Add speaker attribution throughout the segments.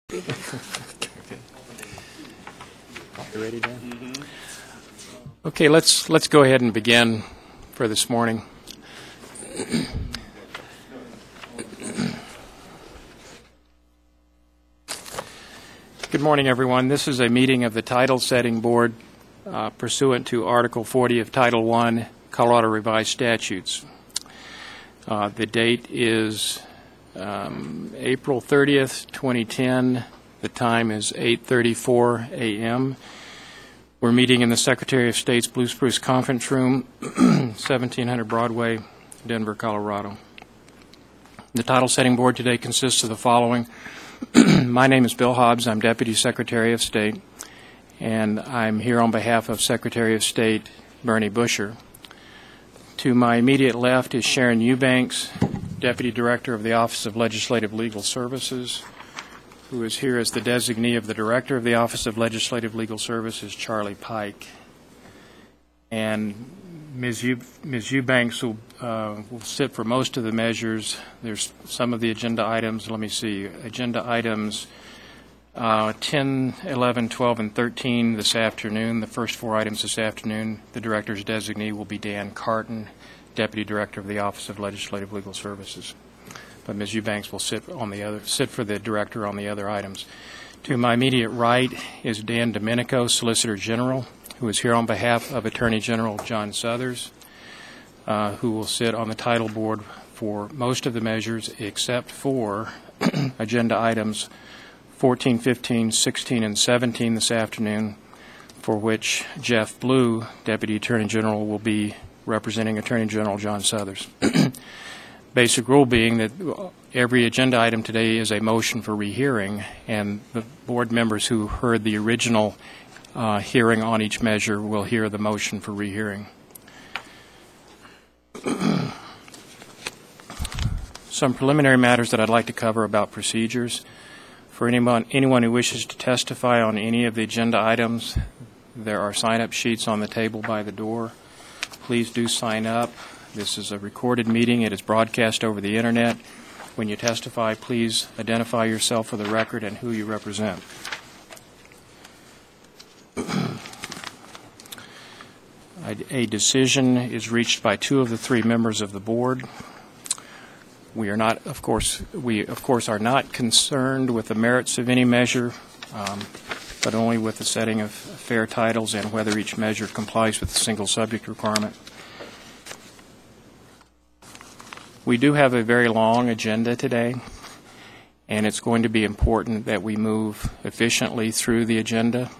Speaker 1: Okay. You ready, Dan? Mm-hmm. Okay, let's go ahead and begin for this morning. Good morning, everyone. This is a meeting of the Title Setting Board pursuant to Article 40 of Title I, Colorado Revised Statutes. The date is April 30th, 2010. The time is 8:34 a.m. We're meeting in the Secretary of State's Blue Spruce Conference Room, 1700 Broadway, Denver, Colorado. The Title Setting Board today consists of the following. My name is Bill Hobbs. I'm Deputy Secretary of State, and I'm here on behalf of Secretary of State Bernie Busher. To my immediate left is Sharon Eubanks, Deputy Director of the Office of Legislative Legal Services, who is here as the designee of the Director of the Office of Legislative Legal Services, Charlie Pike. And Ms. Eubanks will sit for most of the measures. There's some of the agenda items. Let me see. Agenda items 10, 11, 12, and 13 this afternoon. The first four items this afternoon. The Director's designee will be Dan Carton, Deputy Director of the Office of Legislative Legal Services. But Ms. Eubanks will sit for the Director on the other items. To my immediate right is Dan Domenico, Solicitor General, who is here on behalf of Attorney General John Suthers, who will sit on the title board for most of the measures except for agenda items 14, 15, 16, and 17 this afternoon, for which Jeff Blue, Deputy Attorney General, will be representing Attorney General John Suthers. Basic rule being that every agenda item today is a motion for rehearing, and the board members who heard the original hearing on each measure will hear the motion for rehearing. Some preliminary matters that I'd like to cover about procedures. For anyone who wishes to testify on any of the agenda items, there are sign-up sheets on the table by the door. Please do sign up. This is a recorded meeting. It is broadcast over the Internet. When you testify, please identify yourself for the record and who you represent. A decision is reached by two of the three members of the board. We of course are not concerned with the merits of any measure, but only with the setting of fair titles and whether each measure complies with the single subject requirement. We do have a very long agenda today, and it's going to be important that we move efficiently through the agenda.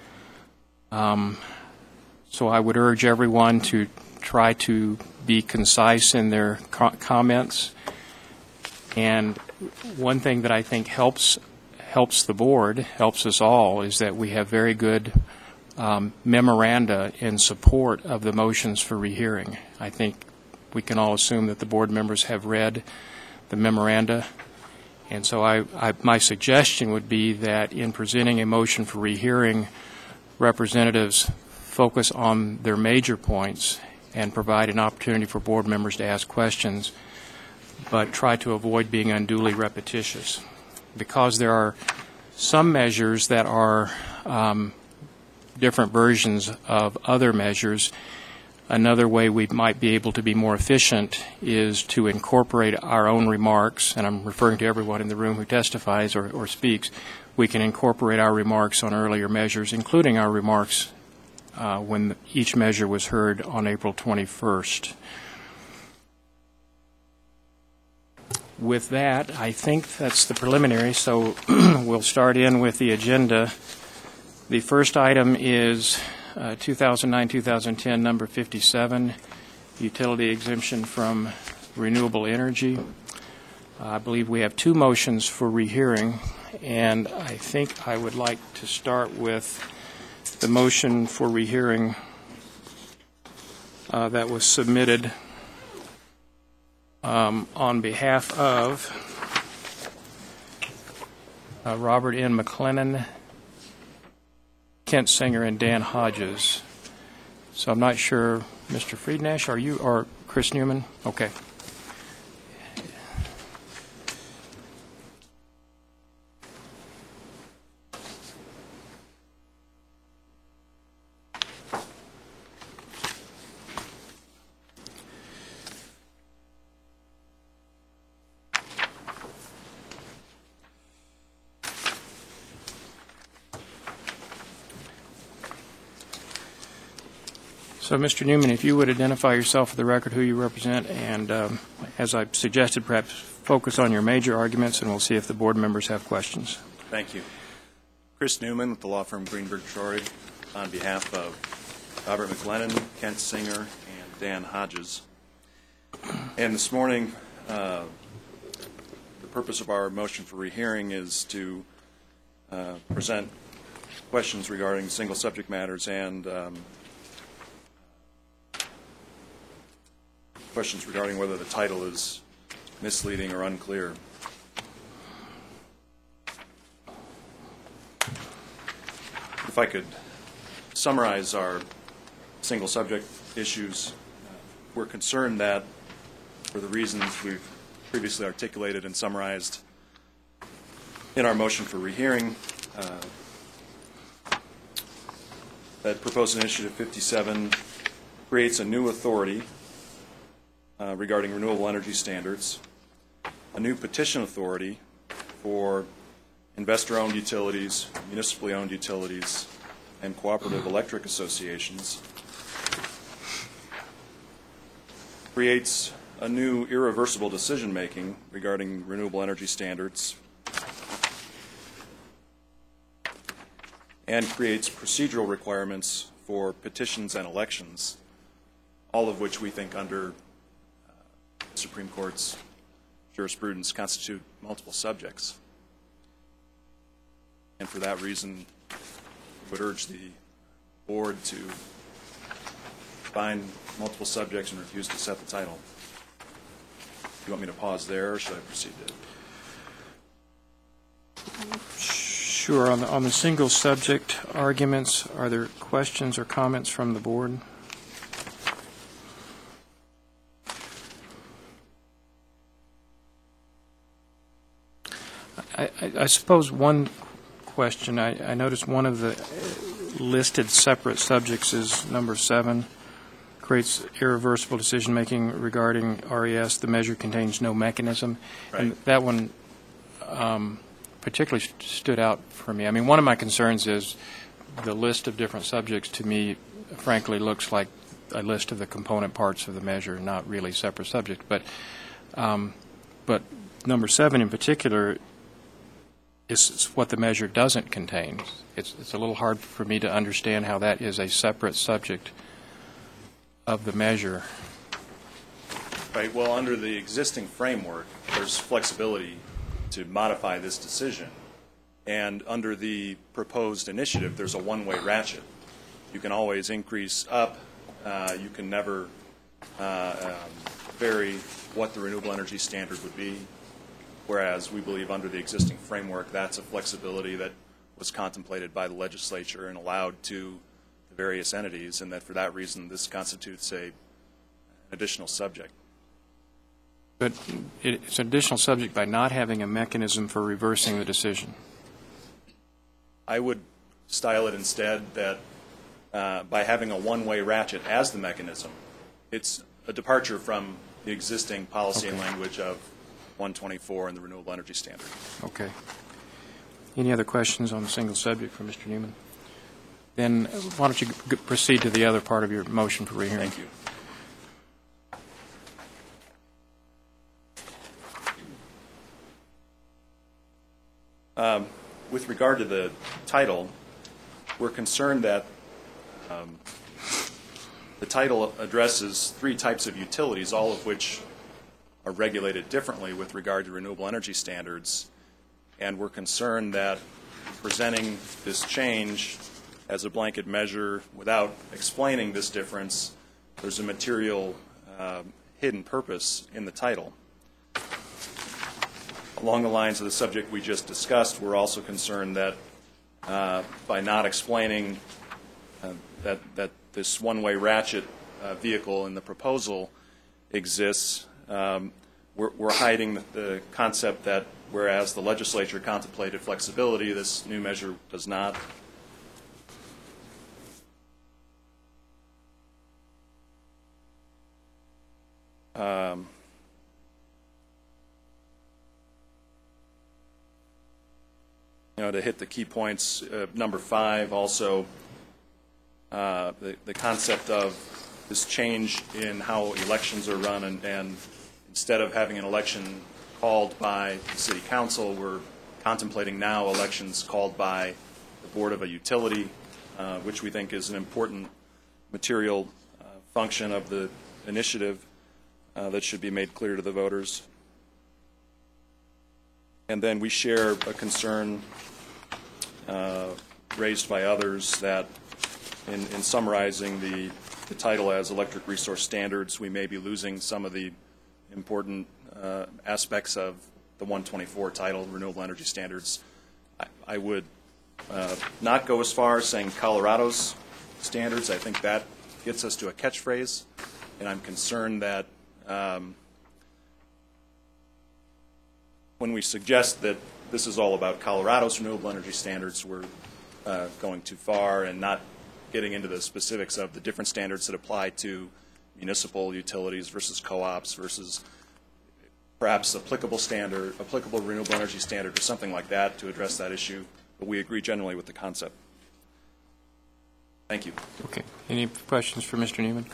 Speaker 1: So I would urge everyone to try to be concise in their comments. And one thing that I think helps the board, helps us all, is that we have very good memoranda in support of the motions for rehearing. I think we can all assume that the board members have read the memoranda. And so my suggestion would be that in presenting a motion for rehearing, representatives focus on their major points and provide an opportunity for board members to ask questions, but try to avoid being unduly repetitious. Because there are some measures that are different versions of other measures, another way we might be able to be more efficient is to incorporate our own remarks, and I'm referring to everyone in the room who testifies or speaks. We can incorporate our remarks on earlier measures, including our remarks when each measure was heard on April 21st. With that, I think that's the preliminary, so we'll start in with the agenda. The first item is 2009-2010, number 57, utility exemption from renewable energy. I believe we have two motions for rehearing, and I think I would like to start with the motion for rehearing that was submitted on behalf of Robert N. McLennan, Kent Singer, and Dan Hodges. So I'm not sure, Mr. Friednash, are you, or Chris Newman? Okay. So, Mr. Newman, if you would identify yourself for the record, who you represent, and as I suggested, perhaps focus on your major arguments, and we'll see if the board members have questions.
Speaker 2: Thank you. Chris Newman with the law firm Greenberg Troy on behalf of Robert McLennan, Kent Singer, and Dan Hodges. And this morning, the purpose of our motion for rehearing is to present questions regarding single subject matters and questions regarding whether the title is misleading or unclear. If I could summarize our single subject issues, we're concerned that for the reasons we've previously articulated and summarized in our motion for rehearing, that proposed initiative 57 creates a new authority regarding renewable energy standards, a new petition authority for investor-owned utilities, municipally owned utilities, and cooperative electric associations, creates a new irreversible decision-making regarding renewable energy standards, and creates procedural requirements for petitions and elections, all of which we think under the Supreme Court's jurisprudence constitute multiple subjects. And for that reason, I would urge the board to find multiple subjects and refuse to set the title. Do you want me to pause there, or should I proceed to?
Speaker 1: Sure. On the single subject arguments, are there questions or comments from the board? I suppose one question, I noticed one of the listed separate subjects is number 7, creates irreversible decision-making regarding RES. The measure contains no mechanism.
Speaker 2: Right.
Speaker 1: And that one particularly stood out for me. I mean, one of my concerns is the list of different subjects to me, frankly, looks like a list of the component parts of the measure, not really separate subjects. But number 7 in particular is what the measure doesn't contain. It's a little hard for me to understand how that is a separate subject of the measure.
Speaker 2: Right. Well, under the existing framework, there's flexibility to modify this decision. And under the proposed initiative, there's a one-way ratchet. You can always increase up. You can never vary what the renewable energy standard would be. Whereas we believe under the existing framework, that's a flexibility that was contemplated by the legislature and allowed to the various entities, and that for that reason this constitutes an additional subject.
Speaker 1: But it's an additional subject by not having a mechanism for reversing the decision.
Speaker 2: I would style it instead that by having a one-way ratchet as the mechanism, it's a departure from the existing policy and language of 124 and the renewable energy standard. Okay.
Speaker 1: Any other questions on the single subject for Mr. Newman? Then why don't you proceed to the other part of your motion for rehearing.
Speaker 2: Thank you. With regard to the title, we're concerned that the title addresses 3 types of utilities, all of which are regulated differently with regard to renewable energy standards, and we're concerned that presenting this change as a blanket measure without explaining this difference, there's a material hidden purpose in the title. Along the lines of the subject we just discussed, we're also concerned that by not explaining that this one-way ratchet vehicle in the proposal exists, we're hiding the concept that whereas the legislature contemplated flexibility, this new measure does not. To hit the key points, number 5 also the concept of this change in how elections are run, and instead of having an election called by the City Council, we're contemplating now elections called by the Board of a Utility, which we think is an important material function of the initiative that should be made clear to the voters. And then we share a concern raised by others that in summarizing the title as Electric Resource Standards, we may be losing some of the important aspects of the 124 title, Renewable Energy Standards. I would not go as far as saying Colorado's standards. I think that gets us to a catchphrase, and I'm concerned that when we suggest that this is all about Colorado's renewable energy standards, we're going too far and not getting into the specifics of the different standards that apply to municipal utilities versus co-ops versus perhaps applicable renewable energy standard or something like that to address that issue. But we agree generally with the concept. Thank you.
Speaker 1: Okay. Any questions for Mr. Newman?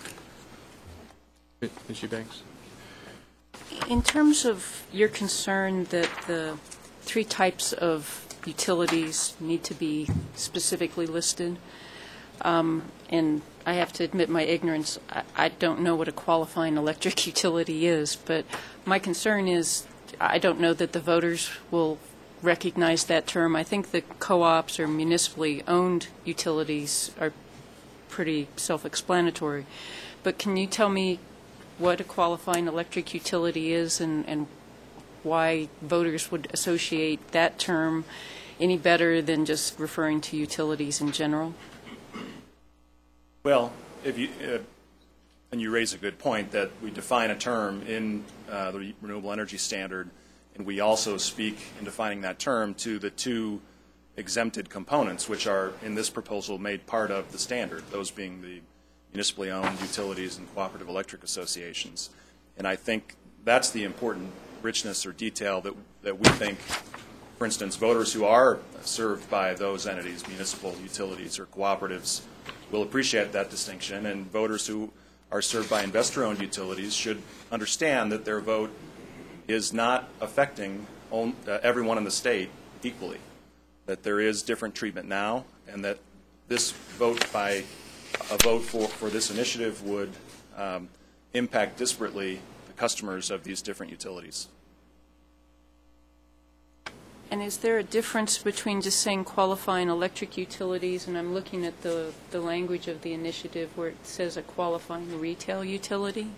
Speaker 1: Ms. Eubanks?
Speaker 3: In terms of your concern that the three types of utilities need to be specifically listed, and I have to admit my ignorance, I don't know what a qualifying electric utility is, but my concern is I don't know that the voters will recognize that term. I think the co-ops or municipally owned utilities are pretty self-explanatory. But can you tell me what a qualifying electric utility is and why voters would associate that term any better than just referring to utilities in general?
Speaker 2: Well, and you raise a good point that we define a term in the Renewable Energy Standard, and we also speak in defining that term to the two exempted components, which are in this proposal made part of the standard, those being the municipally owned utilities and cooperative electric associations. And I think that's the important richness or detail that we think, for instance, voters who are served by those entities, municipal utilities or cooperatives, will appreciate that distinction, and voters who are served by investor-owned utilities should understand that their vote is not affecting everyone in the state equally, that there is different treatment now, and that this vote by a vote for this initiative would impact disparately the customers of these different utilities.
Speaker 3: And is there a difference between just saying qualifying electric utilities, and I'm looking at the language of the initiative where it says a qualifying retail utility?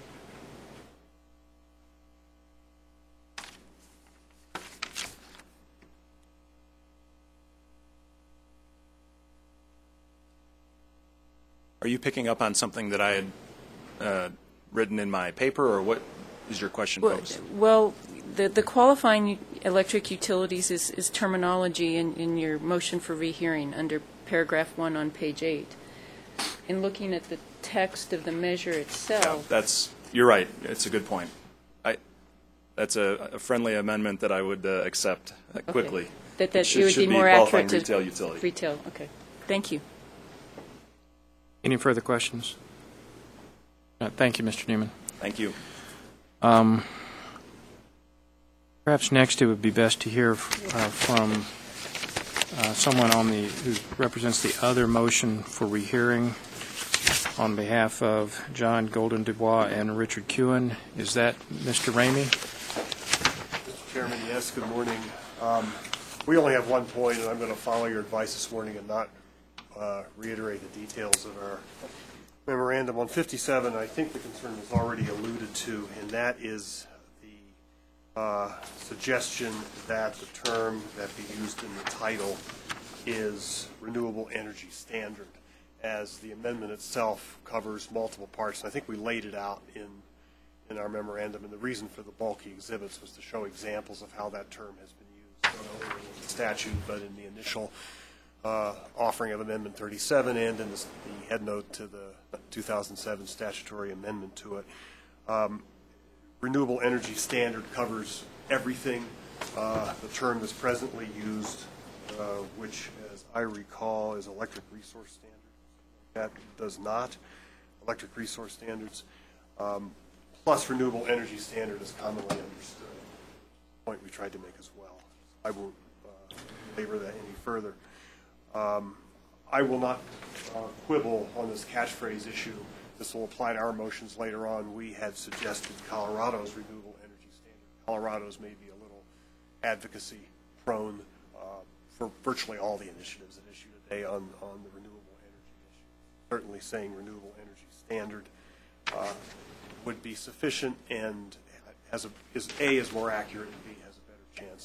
Speaker 2: Are you picking up on something that I had written in my paper, or what is your question posed?
Speaker 3: Well, the qualifying electric utilities is terminology in your motion for rehearing under paragraph 1 on page 8. In looking at the text of the measure itself.
Speaker 2: Yeah, you're right. It's a good point. That's a friendly amendment that I would accept quickly.
Speaker 3: Okay. That you would be more accurate to
Speaker 2: retail utility.
Speaker 3: Retail, okay. Thank you.
Speaker 1: Any further questions? Thank you, Mr. Newman.
Speaker 2: Thank you.
Speaker 1: Perhaps next it would be best to hear from someone who represents the other motion for rehearing on behalf of John Golden Dubois and Richard Kuhn. Is that Mr. Ramey?
Speaker 4: Mr. Chairman, yes, good morning. We only have one point, and I'm going to follow your advice this morning and not reiterate the details of our memorandum. On 57, I think the concern was already alluded to, and that is the suggestion that the term that be used in the title is renewable energy standard, as the amendment itself covers multiple parts. And I think we laid it out in our memorandum, and the reason for the bulky exhibits was to show examples of how that term has been used, not only in the statute, but in the initial offering of Amendment 37 and in the head note to the 2007 statutory amendment to it. Renewable energy standard covers everything. The term that's presently used, which, as I recall, is electric resource standard. that does not. Electric resource standards, plus renewable energy standard is commonly understood. Point we tried to make as well. I won't belabor that any further. I will not quibble on this catchphrase issue. This will apply to our motions later on. We had suggested Colorado's renewable energy standard. Colorado's may be a little advocacy prone for virtually all the initiatives at issue today on the renewable energy issue. Certainly saying renewable energy standard would be sufficient and is more accurate and B has a better chance.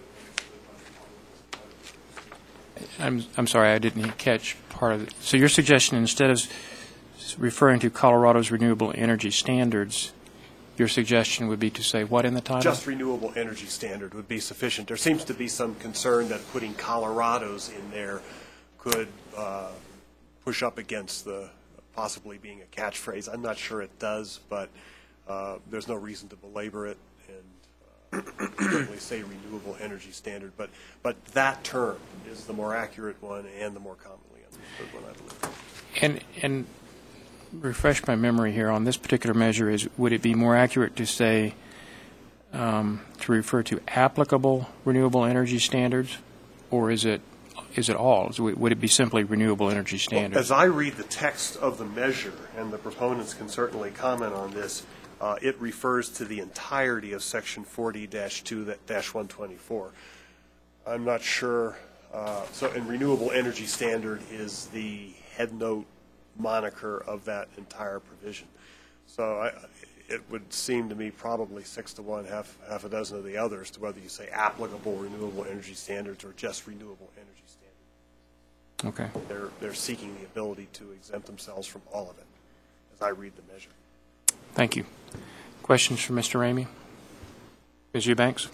Speaker 1: I'm sorry, I didn't catch part of it. So your suggestion, instead of referring to Colorado's renewable energy standards, your suggestion would be to say what in the title?
Speaker 4: Just renewable energy standard would be sufficient. There seems to be some concern that putting Colorado's in there could push up against the possibly being a catchphrase. I'm not sure it does, but there's no reason to belabor it and certainly say renewable energy standard. But that term is the more accurate one and the more commonly understood one, I believe.
Speaker 1: And refresh my memory here on this particular measure would it be more accurate to say to refer to applicable renewable energy standards, or is it all? Would it be simply renewable energy standards?
Speaker 4: Well, as I read the text of the measure, and the proponents can certainly comment on this, it refers to the entirety of Section 40-2-124. I'm not sure. And renewable energy standard is the head note moniker of that entire provision. So it would seem to me probably 6-to-1, half a dozen of the others, to whether you say applicable renewable energy standards or just renewable energy standards.
Speaker 1: Okay.
Speaker 4: They're seeking the ability to exempt themselves from all of it, as I read the measure.
Speaker 1: Thank you. Questions for Mr. Ramey? Ms. Eubanks?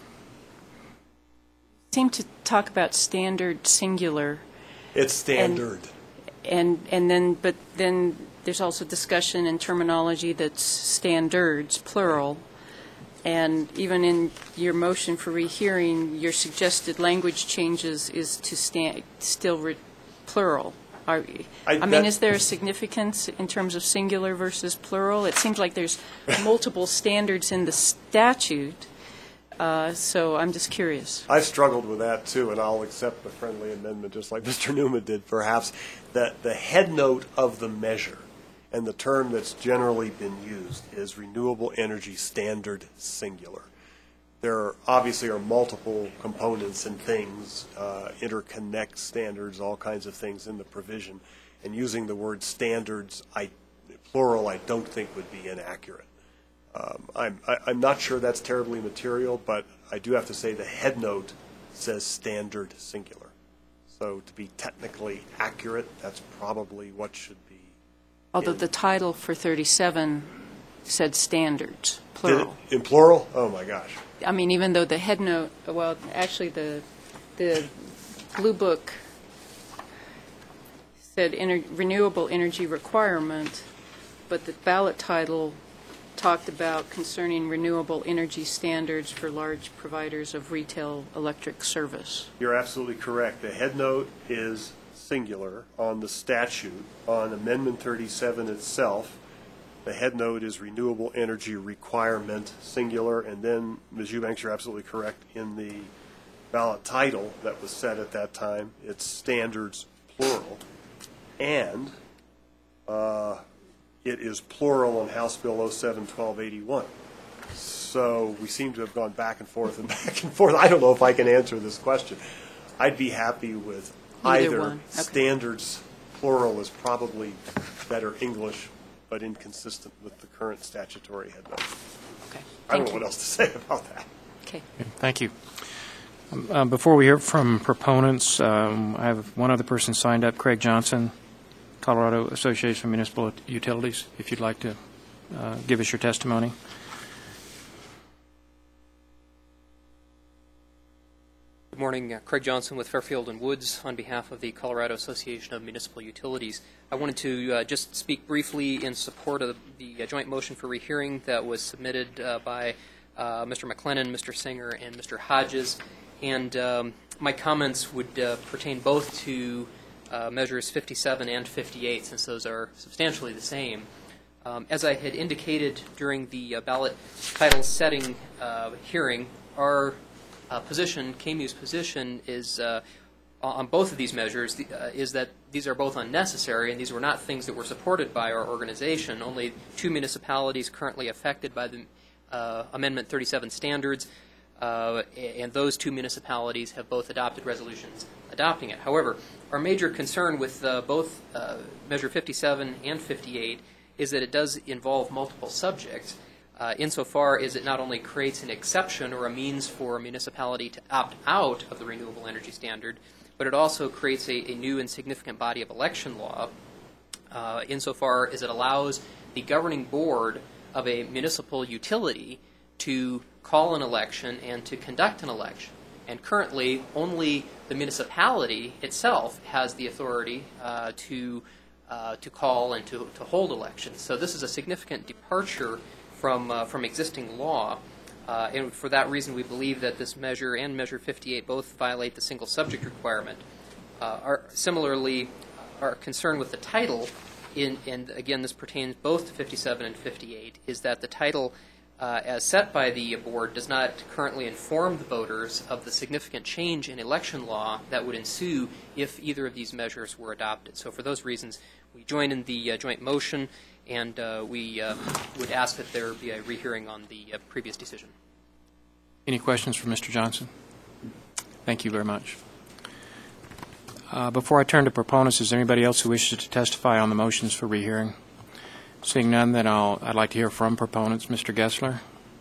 Speaker 3: Seem to talk about standard singular.
Speaker 4: It's standard.
Speaker 3: And then there's also discussion and terminology that's standards, plural. And even in your motion for rehearing, your suggested language changes is to plural. Is there a significance in terms of singular versus plural? It seems like there's multiple standards in the statute, so I'm just curious.
Speaker 4: I've struggled with that, too, and I'll accept the friendly amendment just like Mr. Newman did, perhaps, that the head note of the measure and the term that's generally been used is renewable energy standard singular. There obviously are multiple components and things, interconnect standards, all kinds of things in the provision, and using the word standards, plural, I don't think would be inaccurate. I'm not sure that's terribly material, but I do have to say the head note says standard singular. So to be technically accurate, that's probably what should be.
Speaker 3: Although the title for 37 said standards, plural.
Speaker 4: In plural? Oh, my gosh.
Speaker 3: I mean, even though the head note, well, actually the Blue Book said renewable energy requirement, but the ballot title talked about concerning renewable energy standards for large providers of retail electric service.
Speaker 4: You're absolutely correct. The head note is singular on the statute. On Amendment 37 itself, the head note is renewable energy requirement, singular, and then, Ms. Eubanks, you're absolutely correct, in the ballot title that was set at that time, it's standards, plural, and it is plural on House Bill 07-1281. So we seem to have gone back and forth and back and forth. I don't know if I can answer this question. I'd be happy with either
Speaker 3: one. Okay.
Speaker 4: Standards, plural is probably better English, but inconsistent with the current statutory head note.
Speaker 3: Okay.
Speaker 4: I don't know what else to say about that.
Speaker 3: Okay.
Speaker 1: Thank you. Before we hear from proponents, I have one other person signed up, Craig Johnson, Colorado Association of Municipal Utilities, if you'd like to give us your testimony.
Speaker 5: Good morning. Craig Johnson with Fairfield and Woods on behalf of the Colorado Association of Municipal Utilities. I wanted to just speak briefly in support of the joint motion for rehearing that was submitted by Mr. McLennan, Mr. Singer, and Mr. Hodges. And my comments would pertain both to measures 57 and 58, since those are substantially the same. As I had indicated during the ballot title setting hearing, our position, KMU's position, is on both of these measures is that these are both unnecessary, and these were not things that were supported by our organization. Only 2 municipalities currently affected by the Amendment 37 standards, and those 2 municipalities have both adopted resolutions adopting it. However, our major concern with both Measure 57 and 58 is that it does involve multiple subjects, insofar as it not only creates an exception or a means for a municipality to opt out of the renewable energy standard, but it also creates a new and significant body of election law, insofar as it allows the governing board of a municipal utility to call an election and to conduct an election. And currently, only the municipality itself has the authority to call and to hold elections. So this is a significant departure from existing law. And for that reason, we believe that this measure and Measure 58 both violate the single subject requirement. Similarly, our concern with the title, and again this pertains both to 57 and 58, is that the title as set by the board does not currently inform the voters of the significant change in election law that would ensue if either of these measures were adopted. So for those reasons, we join in the joint motion, and we would ask that there be a rehearing on the previous decision.
Speaker 1: Any questions for Mr. Johnson? Thank you very much. Before I turn to proponents, is there anybody else who wishes to testify on the motions for rehearing? Seeing none, then I'd like to hear from proponents. Mr. Gessler.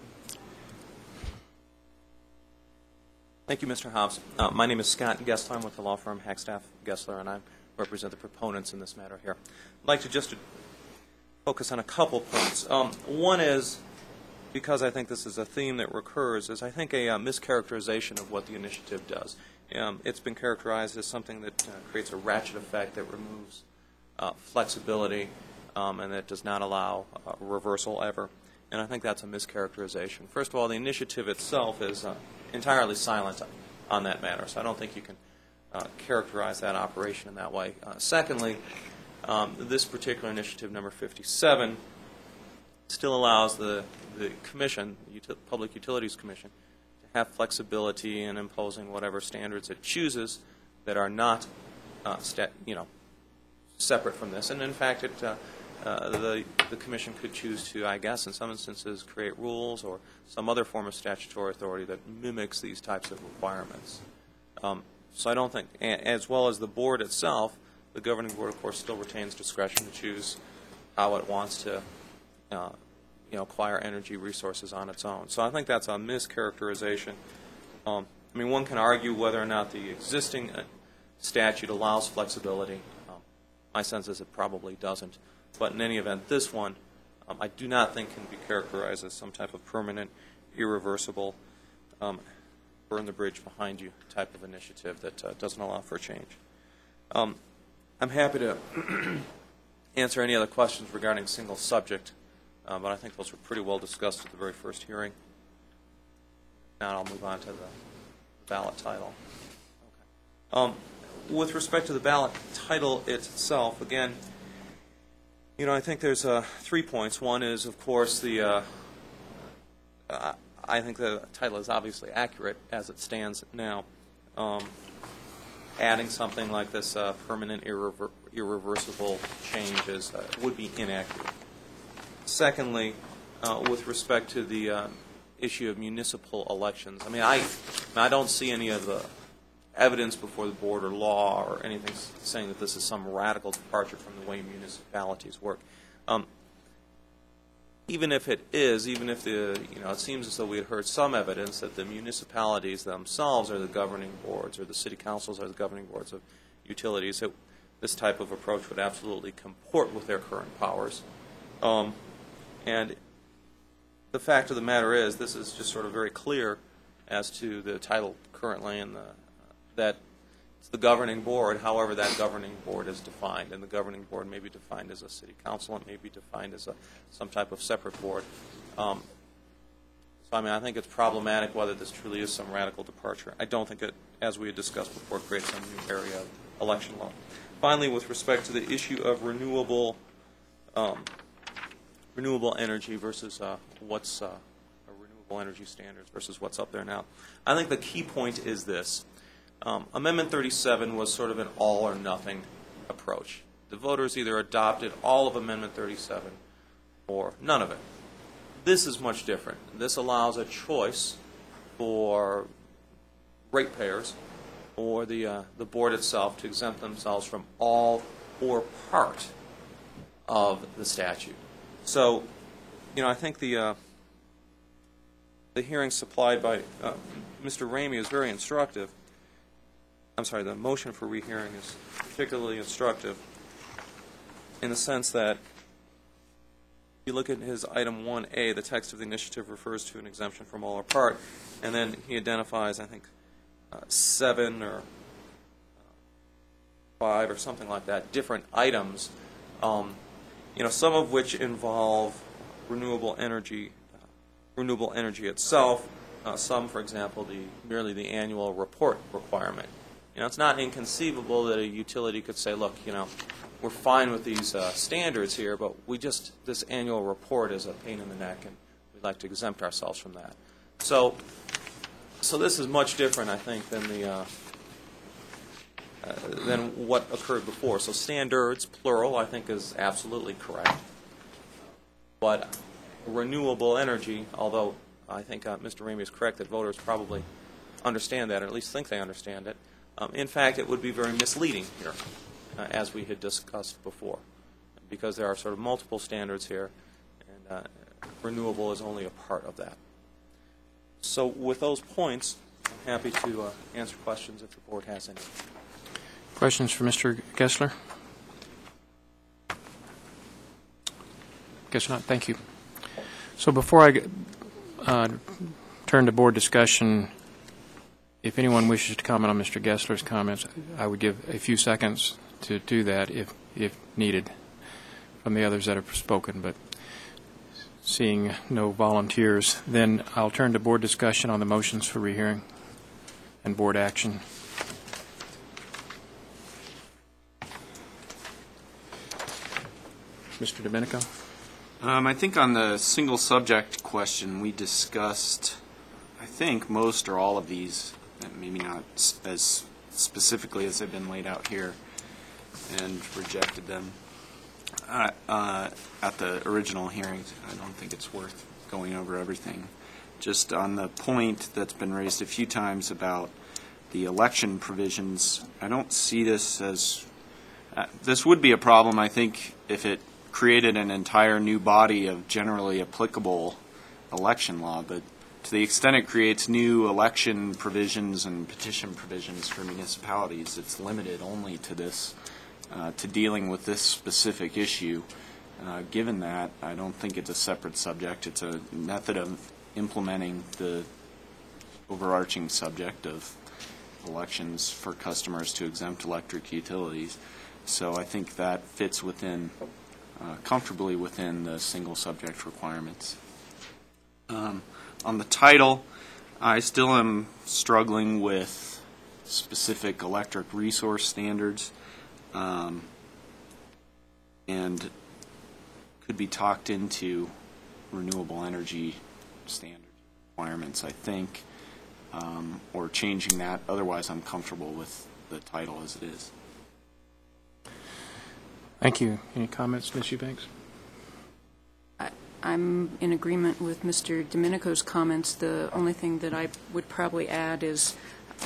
Speaker 6: Thank you, Mr. Hobbs. My name is Scott Gessler. I'm with the law firm Hackstaff Gessler, and I represent the proponents in this matter here. I'd like to just focus on a couple points. One is, because I think this is a theme that recurs, is I think a mischaracterization of what the initiative does. It's been characterized as something that creates a ratchet effect that removes flexibility and that does not allow reversal ever. And I think that's a mischaracterization. First of all, the initiative itself is entirely silent on that matter, so I don't think you can characterize that operation in that way. Secondly, this particular initiative, number 57, still allows the Commission, the Public Utilities Commission, to have flexibility in imposing whatever standards it chooses that are not, separate from this. And in fact, the Commission could choose to, I guess, in some instances, create rules or some other form of statutory authority that mimics these types of requirements. So I don't think, as well as the board itself, the governing board, of course, still retains discretion to choose how it wants to, acquire energy resources on its own. So I think that's a mischaracterization. One can argue whether or not the existing statute allows flexibility. My sense is it probably doesn't. But in any event, this one, I do not think can be characterized as some type of permanent, irreversible, burn the bridge behind you type of initiative that doesn't allow for change. I'm happy to answer any other questions regarding single subject, but I think those were pretty well discussed at the very first hearing. Now I'll move on to the ballot title. Okay. With respect to the ballot title itself, again, I think there's 3 points. One is, of course, I think the title is obviously accurate as it stands now. Adding something like this permanent, irreversible change would be inaccurate. Secondly, with respect to the issue of municipal elections, I don't see any of the evidence before the board or law or anything saying that this is some radical departure from the way municipalities work. Even if it is, even if it seems as though we had heard some evidence that the municipalities themselves are the governing boards or the city councils are the governing boards of utilities, that this type of approach would absolutely comport with their current powers. And the fact of the matter is, this is just sort of very clear as to the title currently, and that it's the governing board, however that governing board is defined. And the governing board may be defined as a city council, it may be defined as some type of separate board. So I think it's problematic whether this truly is some radical departure. I don't think it, as we had discussed before, creates some new area of election law. finally, with respect to the issue of renewable energy versus what's renewable energy standards versus what's up there now, I think the key point is this. Amendment 37 was sort of an all or nothing approach. The voters either adopted all of Amendment 37 or none of it. This is much different. This allows a choice for ratepayers or the board itself to exempt themselves from all or part of the statute. So, I think the hearing supplied by Mr. Ramey is very instructive. I'm sorry, the motion for rehearing is particularly instructive in the sense that you look at his item 1A, the text of the initiative refers to an exemption from all or part, and then he identifies, I think, 7 or 5 or something like that, different items, some of which involve renewable energy itself, some, for example, merely the annual report requirement. It's not inconceivable that a utility could say, look, we're fine with these standards here, but this annual report is a pain in the neck, and we'd like to exempt ourselves from that. So this is much different, I think, than what occurred before. So standards, plural, I think is absolutely correct. But renewable energy, although I think Mr. Ramey is correct that voters probably understand that, or at least think they understand it, in fact, it would be very misleading here, as we had discussed before, because there are sort of multiple standards here, and renewable is only a part of that. So with those points, I'm happy to answer questions if the board has any.
Speaker 1: Questions for Mr. Gessler? Guess not. Thank you. So before I turn to board discussion, if anyone wishes to comment on Mr. Gessler's comments, I would give a few seconds to do that if needed from the others that have spoken. But seeing no volunteers, then I'll turn to board discussion on the motions for rehearing and board action. Mr. Domenico?
Speaker 7: I think on the single subject question, we discussed, I think, most or all of these, maybe not as specifically as they've been laid out here, and rejected them at the original hearings. I don't think it's worth going over everything. Just on the point that's been raised a few times about the election provisions, I don't see this as this would be a problem, I think, if it created an entire new body of generally applicable election law, but to the extent it creates new election provisions and petition provisions for municipalities, it's limited only to this, to dealing with this specific issue. Given that, I don't think it's a separate subject. It's a method of implementing the overarching subject of elections for customers to exempt electric utilities. So I think that fits within, comfortably within the single subject requirements. On the title, I still am struggling with specific electric resource standards, and could be talked into renewable energy standard requirements, I think, or changing that. Otherwise, I'm comfortable with the title as it is.
Speaker 1: Thank you. Any comments, Ms. Eubanks?
Speaker 3: I'm in agreement with Mr. Domenico's comments. The only thing that I would probably add is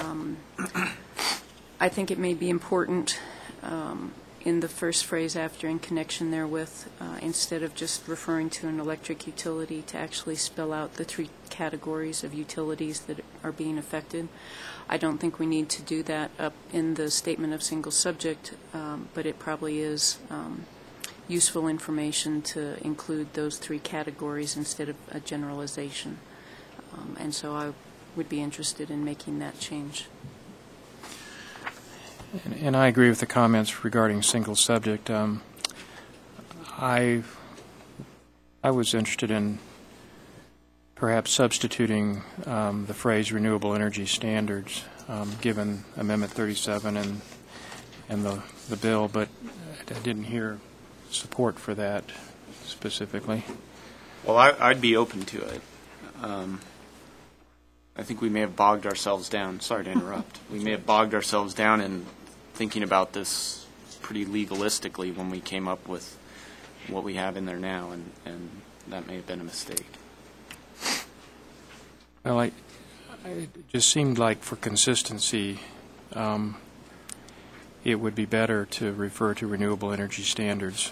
Speaker 3: I think it may be important in the first phrase after "in connection therewith," instead of just referring to an electric utility, to actually spell out the 3 categories of utilities that are being affected. I don't think we need to do that up in the statement of single subject, but it probably is useful information to include those 3 categories instead of a generalization. And so I would be interested in making that change.
Speaker 1: And I agree with the comments regarding single subject. I was interested in perhaps substituting the phrase renewable energy standards, given Amendment 37 and the bill, but I didn't hear support for that specifically.
Speaker 7: Well, I'd be open to it. I think we may have bogged ourselves down. Sorry to interrupt. We may have bogged ourselves down in thinking about this pretty legalistically when we came up with what we have in there now, and that may have been a mistake.
Speaker 1: Well, it just seemed like for consistency, it would be better to refer to renewable energy standards.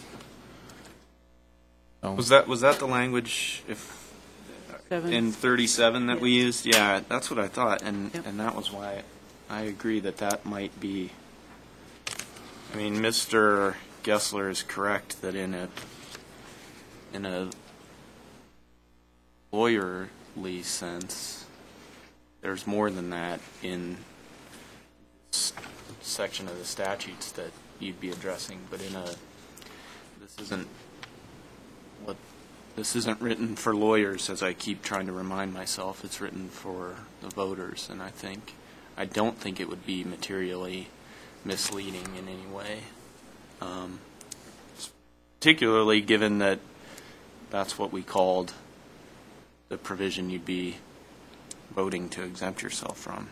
Speaker 1: So,
Speaker 7: Was that the language in 37 that we used? Yeah, that's what I thought, and that was why I agree that might be. I mean, Mr. Gessler is correct that in a lawyerly sense, there's more than that in this section of the statutes that you'd be addressing, but this isn't written for lawyers, as I keep trying to remind myself. It's written for the voters, and I don't think it would be materially misleading in any way, particularly given that that's what we called the provision you'd be voting to exempt yourself from.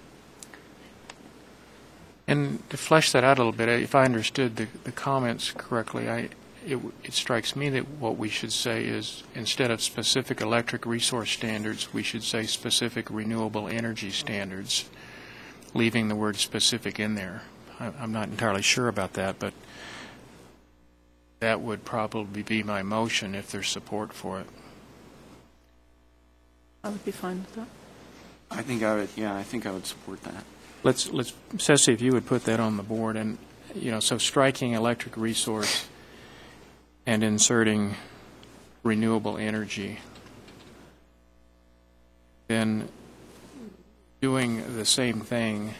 Speaker 1: and to flesh that out a little bit, if I understood the comments correctly, it strikes me that what we should say is, instead of specific electric resource standards, we should say specific renewable energy standards, leaving the word specific in there. I'm not entirely sure about that, but that would probably be my motion if there's support for it.
Speaker 3: I would be fine with that.
Speaker 7: I think I would support that.
Speaker 1: Let's Ceci, if you would put that on the board, and so striking electric resource and inserting renewable energy, then doing the same thing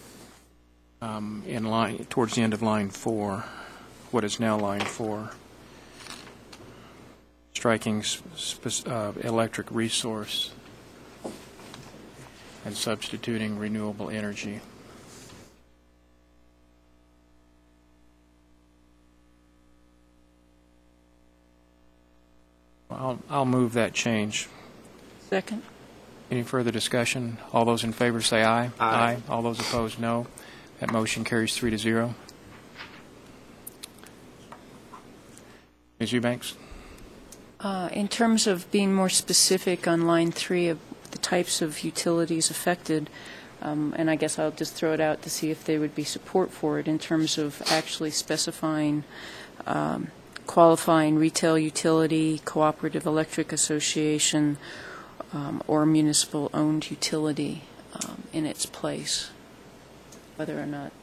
Speaker 1: in line towards the end of line 4, what is now line 4, striking electric resource and substituting renewable energy. I'll move that change.
Speaker 3: Second?
Speaker 1: Any further discussion? All those in favor say aye.
Speaker 7: Aye.
Speaker 1: All those opposed, no. That motion carries 3-0. Ms. Eubanks?
Speaker 3: In terms of being more specific on line 3 of the types of utilities affected, and I guess I'll just throw it out to see if there would be support for it in terms of actually specifying qualifying retail utility, cooperative electric association, or municipal-owned utility in its place, whether or not.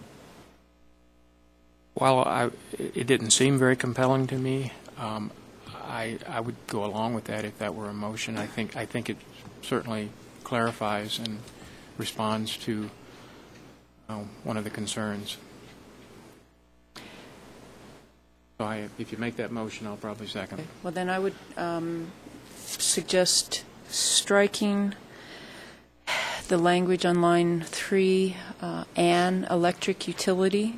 Speaker 1: While it didn't seem very compelling to me, I would go along with that if that were a motion. I think it certainly clarifies and responds to one of the concerns. So if you make that motion, I'll probably second.
Speaker 3: Okay. Well, then I would suggest striking the language on line 3, an electric utility,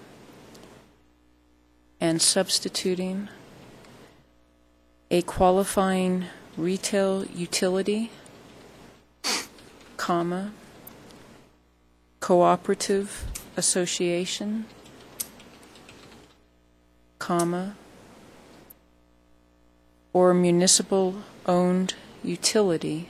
Speaker 3: and substituting a qualifying retail utility, comma, cooperative association, comma, or municipal-owned utility,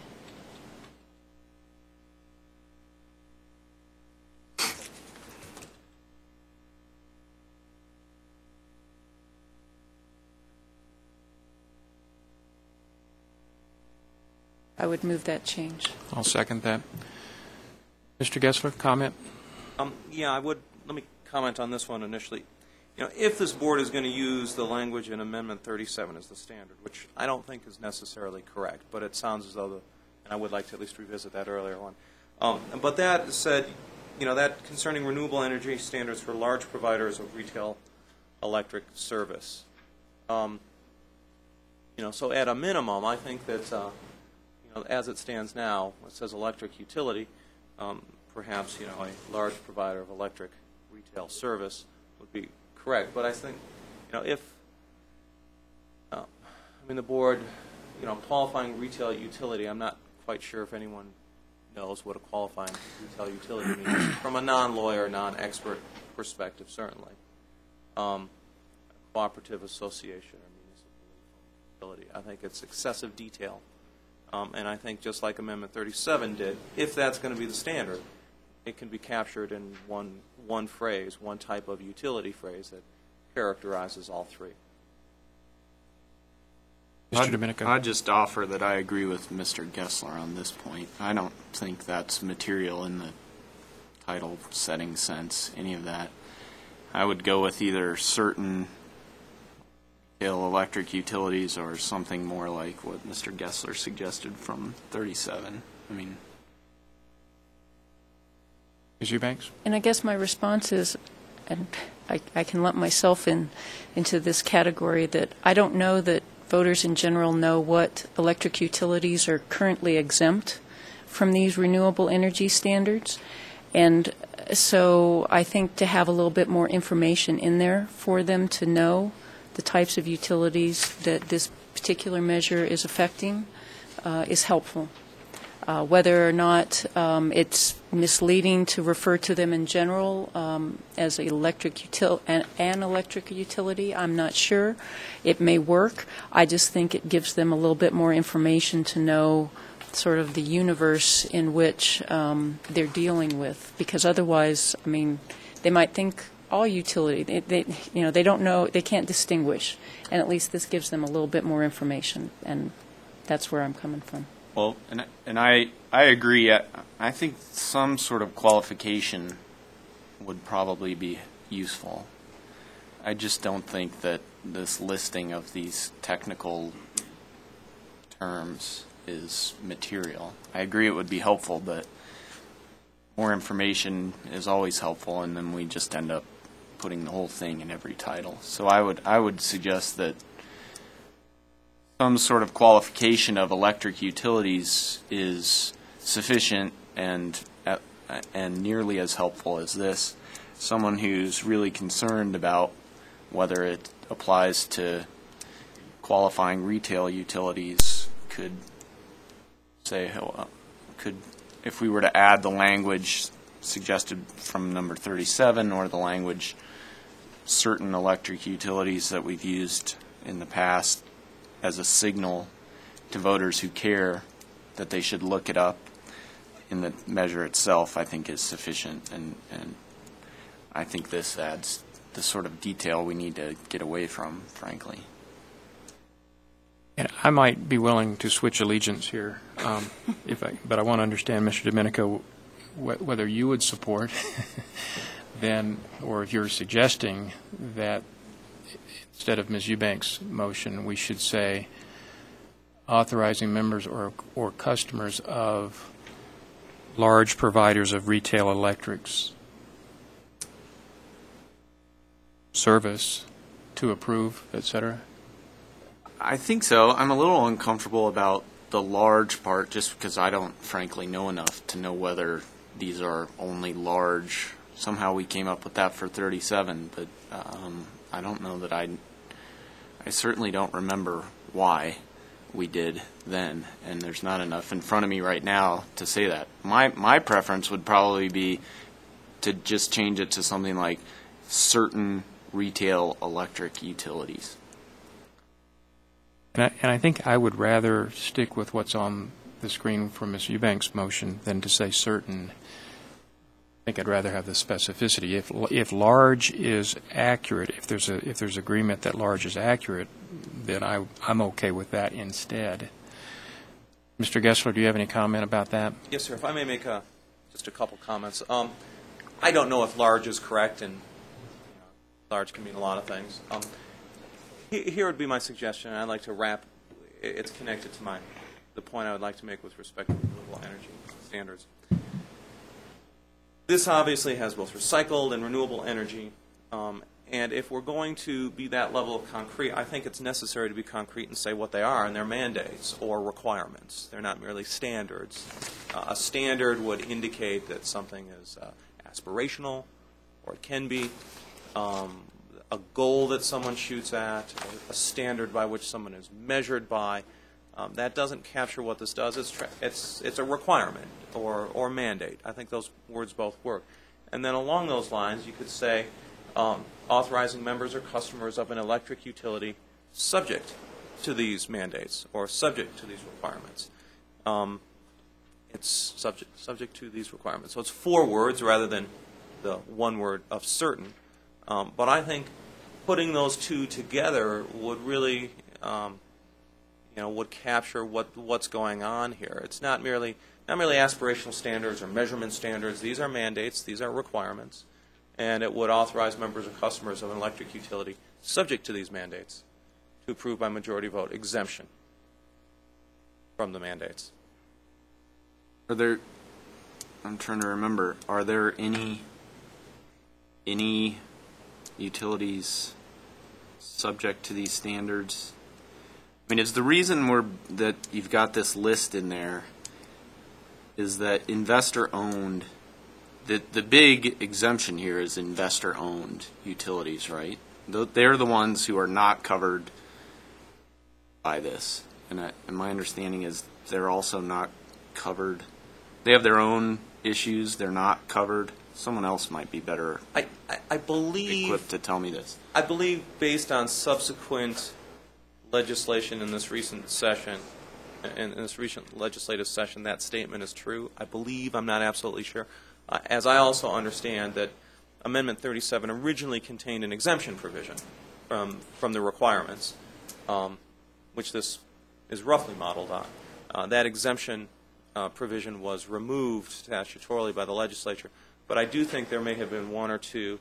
Speaker 3: I would move that change.
Speaker 1: I'll second that. Mr. Gessler, comment?
Speaker 6: Yeah, I would. Let me comment on this one initially. If this board is going to use the language in Amendment 37 as the standard, which I don't think is necessarily correct, but it sounds as though and I would like to at least revisit that earlier one. But that said, that concerning renewable energy standards for large providers of retail electric service. So at a minimum, I think that, as it stands now, it says electric utility, perhaps, a large provider of electric retail service would be correct, but I think, if, the board, qualifying retail utility, I'm not quite sure if anyone knows what a qualifying retail utility means from a non-lawyer, non-expert perspective, certainly. Cooperative association or municipal utility. I think it's excessive detail. And I think just like Amendment 37 did, if that's going to be the standard, it can be captured in one phrase, one type of utility phrase that characterizes all three.
Speaker 1: Mr. Domenico.
Speaker 7: I'd just offer that I agree with Mr. Gessler on this point. I don't think that's material in the title setting sense, any of that. I would go with either certain electric utilities or something more like what Mr. Gessler suggested from 37.
Speaker 1: Ms. Eubanks?
Speaker 3: And I guess my response is, and I can lump myself into this category, that I don't know that voters in general know what electric utilities are currently exempt from these renewable energy standards. And so I think to have a little bit more information in there for them to know the types of utilities that this particular measure is affecting is helpful. Whether or not it's misleading to refer to them in general as an electric utility, I'm not sure. It may work. I just think it gives them a little bit more information to know sort of the universe in which they're dealing with. Because otherwise, they might think all utility. They don't know. They can't distinguish. And at least this gives them a little bit more information. And that's where I'm coming from.
Speaker 7: Well, and I agree. I think some sort of qualification would probably be useful. I just don't think that this listing of these technical terms is material. I agree it would be helpful, but more information is always helpful, and then we just end up putting the whole thing in every title. So I would suggest that some sort of qualification of electric utilities is sufficient and nearly as helpful as this. Someone who's really concerned about whether it applies to qualifying retail utilities could say, if we were to add the language suggested from number 37 or the language certain electric utilities that we've used in the past as a signal to voters who care that they should look it up in the measure itself, I think is sufficient. And I think this adds the sort of detail we need to get away from, frankly.
Speaker 1: And I might be willing to switch allegiance here, but I want to understand, Mr. Domenico, whether you would support then, or if you're suggesting that instead of Ms. Eubanks' motion, we should say authorizing members or customers of large providers of retail electrics service to approve, et cetera?
Speaker 7: I think so. I'm a little uncomfortable about the large part just because I don't frankly know enough to know whether these are only large. Somehow we came up with that for 37, but I don't know that I certainly don't remember why we did then, and there's not enough in front of me right now to say that. My preference would probably be to just change it to something like certain retail electric utilities.
Speaker 1: And I think I would rather stick with what's on the screen from Ms. Eubanks' motion than to say certain. I think I'd rather have the specificity. If large is accurate, if there's agreement that large is accurate, then I'm okay with that instead. Mr. Gessler, do you have any comment about that?
Speaker 6: Yes, sir. If I may make just a couple comments. I don't know if large is correct, and large can mean a lot of things. Here would be my suggestion, and I'd like to wrap. It's connected to the point I would like to make with respect to renewable energy standards. This obviously has both recycled and renewable energy, and if we're going to be that level of concrete, I think it's necessary to be concrete and say what they are, and they're mandates or requirements. They're not merely standards. A standard would indicate that something is aspirational, or it can be. a goal that someone shoots at, a standard by which someone is measured by. That doesn't capture what this does. It's a requirement or mandate. I think those words both work. And then along those lines, you could say authorizing members or customers of an electric utility subject to these mandates or subject to these requirements. It's subject to these requirements. So it's 4 words rather than the 1 word of certain. But I think putting those 2 together would really, would capture what's going on here. It's not merely aspirational standards or measurement standards. These are mandates. These are requirements, and it would authorize members or customers of an electric utility subject to these mandates to approve by majority vote exemption from the mandates.
Speaker 7: I'm trying to remember, are there any utilities subject to these standards? I mean, is the reason that you've got this list in there is that investor-owned, the big exemption here is investor-owned utilities, right? They're the ones who are not covered by this. And my understanding is they're also not covered. They have their own issues. They're not covered. Someone else might be better
Speaker 6: I believe
Speaker 7: equipped to tell me this.
Speaker 6: I believe based on subsequent legislation in this recent session, in this recent legislative session, that statement is true. I believe, I'm not absolutely sure. As I also understand that Amendment 37 originally contained an exemption provision from the requirements, which this is roughly modeled on. That exemption provision was removed statutorily by the legislature, but I do think there may have been 1 or 2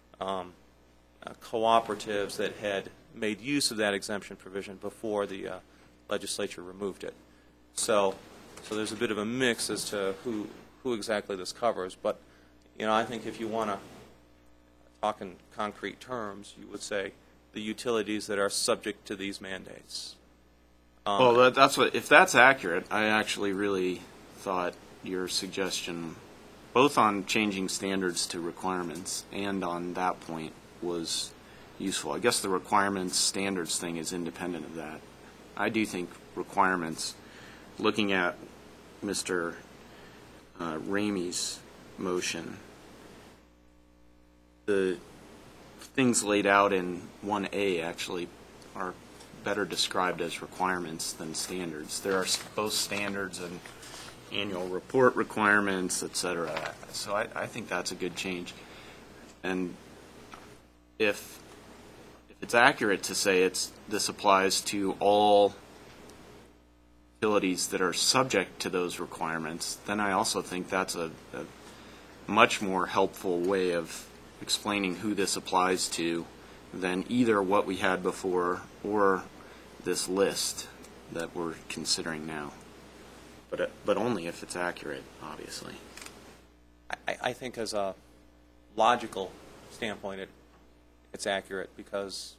Speaker 6: cooperatives that had made use of that exemption provision before the legislature removed it. So there's a bit of a mix as to who exactly this covers. But I think if you want to talk in concrete terms, you would say the utilities that are subject to these mandates.
Speaker 7: Well, if that's accurate, I actually really thought your suggestion, both on changing standards to requirements and on that point, was useful. I guess the requirements standards thing is independent of that. I do think requirements, looking at Mr. Ramey's motion, the things laid out in 1A actually are better described as requirements than standards. There are both standards and annual report requirements, et cetera. So I think that's a good change. And if it's accurate to say this applies to all utilities that are subject to those requirements, then I also think that's a much more helpful way of explaining who this applies to than either what we had before or this list that we're considering now. But only if it's accurate, obviously.
Speaker 6: I think as a logical standpoint, it's accurate because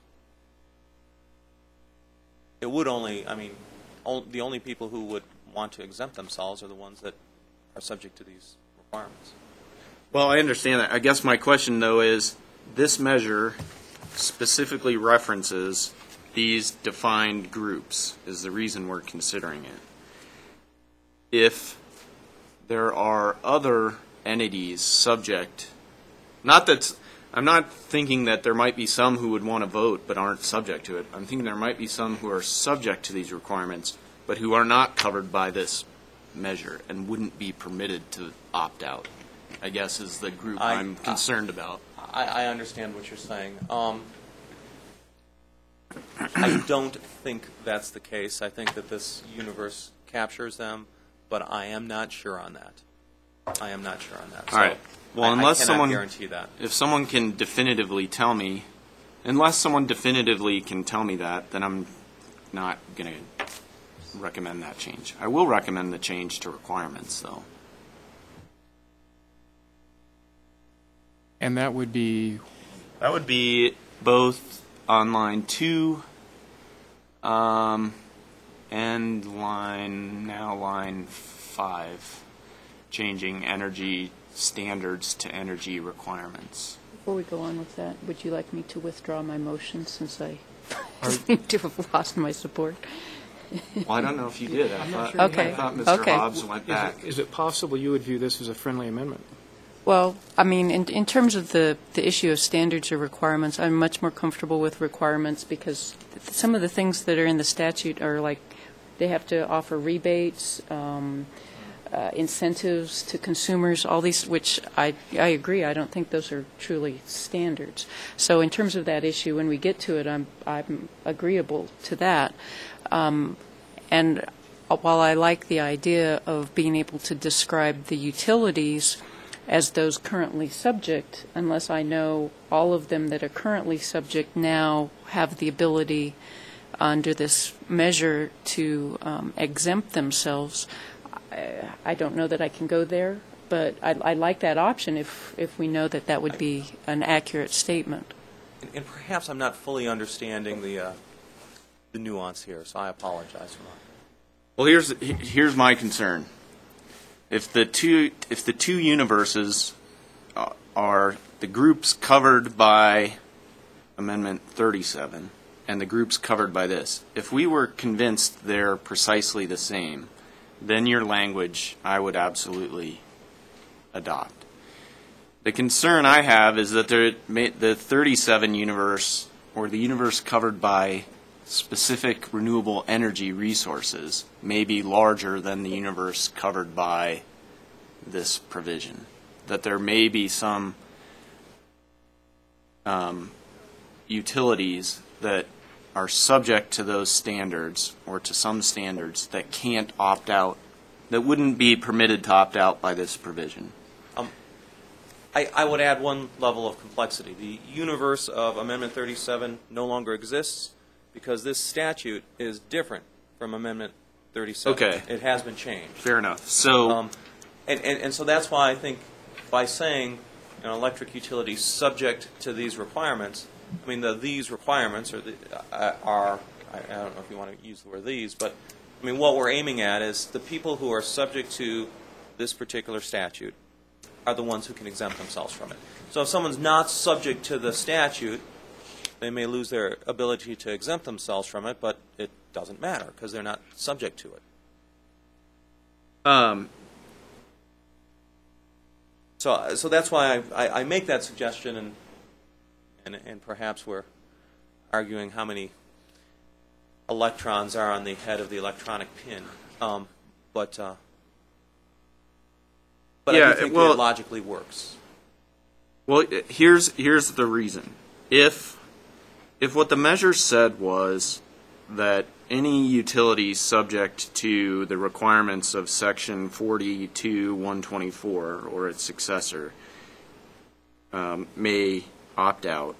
Speaker 6: it would only, the only people who would want to exempt themselves are the ones that are subject to these requirements.
Speaker 7: Well, I understand that. I guess my question, though, is this measure specifically references these defined groups is the reason we're considering it. If there are other entities subject, I'm not thinking that there might be some who would want to vote but aren't subject to it. I'm thinking there might be some who are subject to these requirements but who are not covered by this measure and wouldn't be permitted to opt out, I guess, is the group I'm concerned about.
Speaker 6: I understand what you're saying. I don't think that's the case. I think that this universe captures them, but I am not sure on that. So
Speaker 7: all right. Well,
Speaker 6: I cannot guarantee that.
Speaker 7: If someone can definitively tell me, unless someone definitively can tell me that, then I'm not going to recommend that change. I will recommend the change to requirements, though.
Speaker 1: And that would be?
Speaker 7: That would be both on line 2 and line 5, changing energy standards to energy requirements.
Speaker 3: Before we go on with that, would you like me to withdraw my motion since I seem to have lost my support?
Speaker 7: Well, I don't know if you did. I thought,
Speaker 3: Okay.
Speaker 7: I thought Mr.
Speaker 3: Okay.
Speaker 7: Hobbs went back.
Speaker 1: Is it possible you would view this as a friendly amendment?
Speaker 3: Well, I mean, in terms of the issue of standards or requirements, I'm much more comfortable with requirements because some of the things that are in the statute are like they have to offer rebates, incentives to consumers, all these, which I agree, I don't think those are truly standards. So in terms of that issue, when we get to it, I'm agreeable to that. And while I like the idea of being able to describe the utilities as those currently subject, unless I know all of them that are currently subject now have the ability under this measure to exempt themselves, I don't know that I can go there, but I like that option if we know that that would be an accurate statement.
Speaker 6: And perhaps I'm not fully understanding the nuance here, so I apologize for that.
Speaker 7: Well, here's my concern. If the two universes are the groups covered by Amendment 37 and the groups covered by this, if we were convinced they're precisely the same, then your language I would absolutely adopt. The concern I have is that the 37 universe, or the universe covered by specific renewable energy resources, may be larger than the universe covered by this provision. That there may be some utilities that are subject to those standards or to some standards that can't opt out, that wouldn't be permitted to opt out by this provision.
Speaker 6: I would add one level of complexity. The universe of Amendment 37 no longer exists because this statute is different from Amendment 37.
Speaker 7: Okay.
Speaker 6: It has been changed.
Speaker 7: Fair enough. So,
Speaker 6: And so that's why I think by saying an electric utility subject to these requirements, I mean, these requirements are I don't know if you want to use the word these, but I mean, what we're aiming at is the people who are subject to this particular statute are the ones who can exempt themselves from it. So if someone's not subject to the statute, they may lose their ability to exempt themselves from it, but it doesn't matter because they're not subject to it. So that's why I make that suggestion, and perhaps we're arguing how many electrons are on the head of the electronic pin. But I do think that it logically works.
Speaker 7: well, here's the reason. If what the measure said was that any utility subject to the requirements of Section 42-124 or its successor may opt out,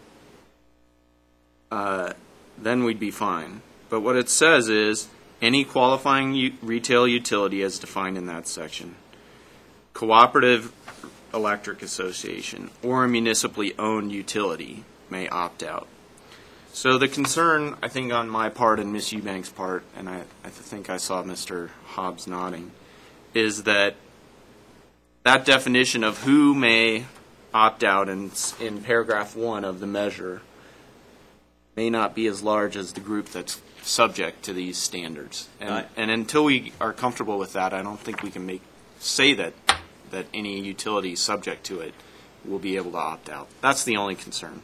Speaker 7: then we'd be fine. But what it says is any qualifying retail utility as defined in that section, cooperative electric association, or a municipally owned utility may opt out. So the concern, I think, on my part and Ms. Eubank's part, and I think I saw Mr. Hobbs nodding, is that definition of who may opt out in paragraph 1 of the measure may not be as large as the group that's subject to these standards. And until we are comfortable with that, I don't think we can say that any utility subject to it will be able to opt out. That's the only concern.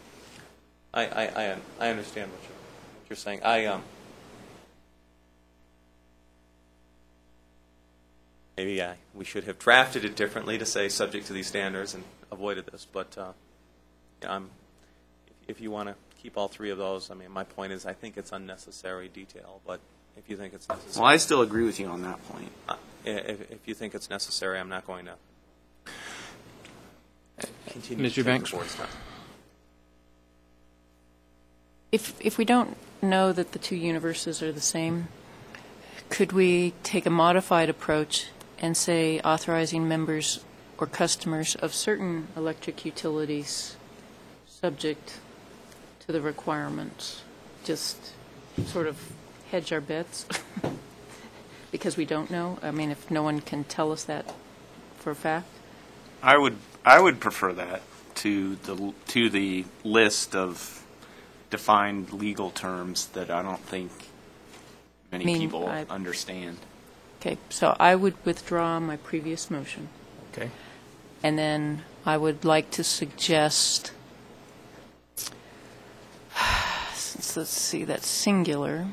Speaker 6: I understand what you're saying. Maybe we should have drafted it differently to say subject to these standards and avoided this. But if you want to keep all three of those, I mean, my point is I think it's unnecessary detail. But if you think it's necessary,
Speaker 7: Well, I still agree with you on that point.
Speaker 6: If you think it's necessary, I'm not going to continue.
Speaker 1: Ms.
Speaker 6: to take
Speaker 1: Eubanks?
Speaker 6: the board's time.
Speaker 3: If we don't know that the two universes are the same, could we take a modified approach and say authorizing members or customers of certain electric utilities subject to the requirements? Just sort of hedge our bets because we don't know? I mean, if no one can tell us that for a fact?
Speaker 7: I would prefer that to the list of defined legal terms that I don't think many people understand.
Speaker 3: Okay, so I would withdraw my previous motion.
Speaker 1: Okay.
Speaker 3: And then I would like to suggest, since, let's see, that's singular.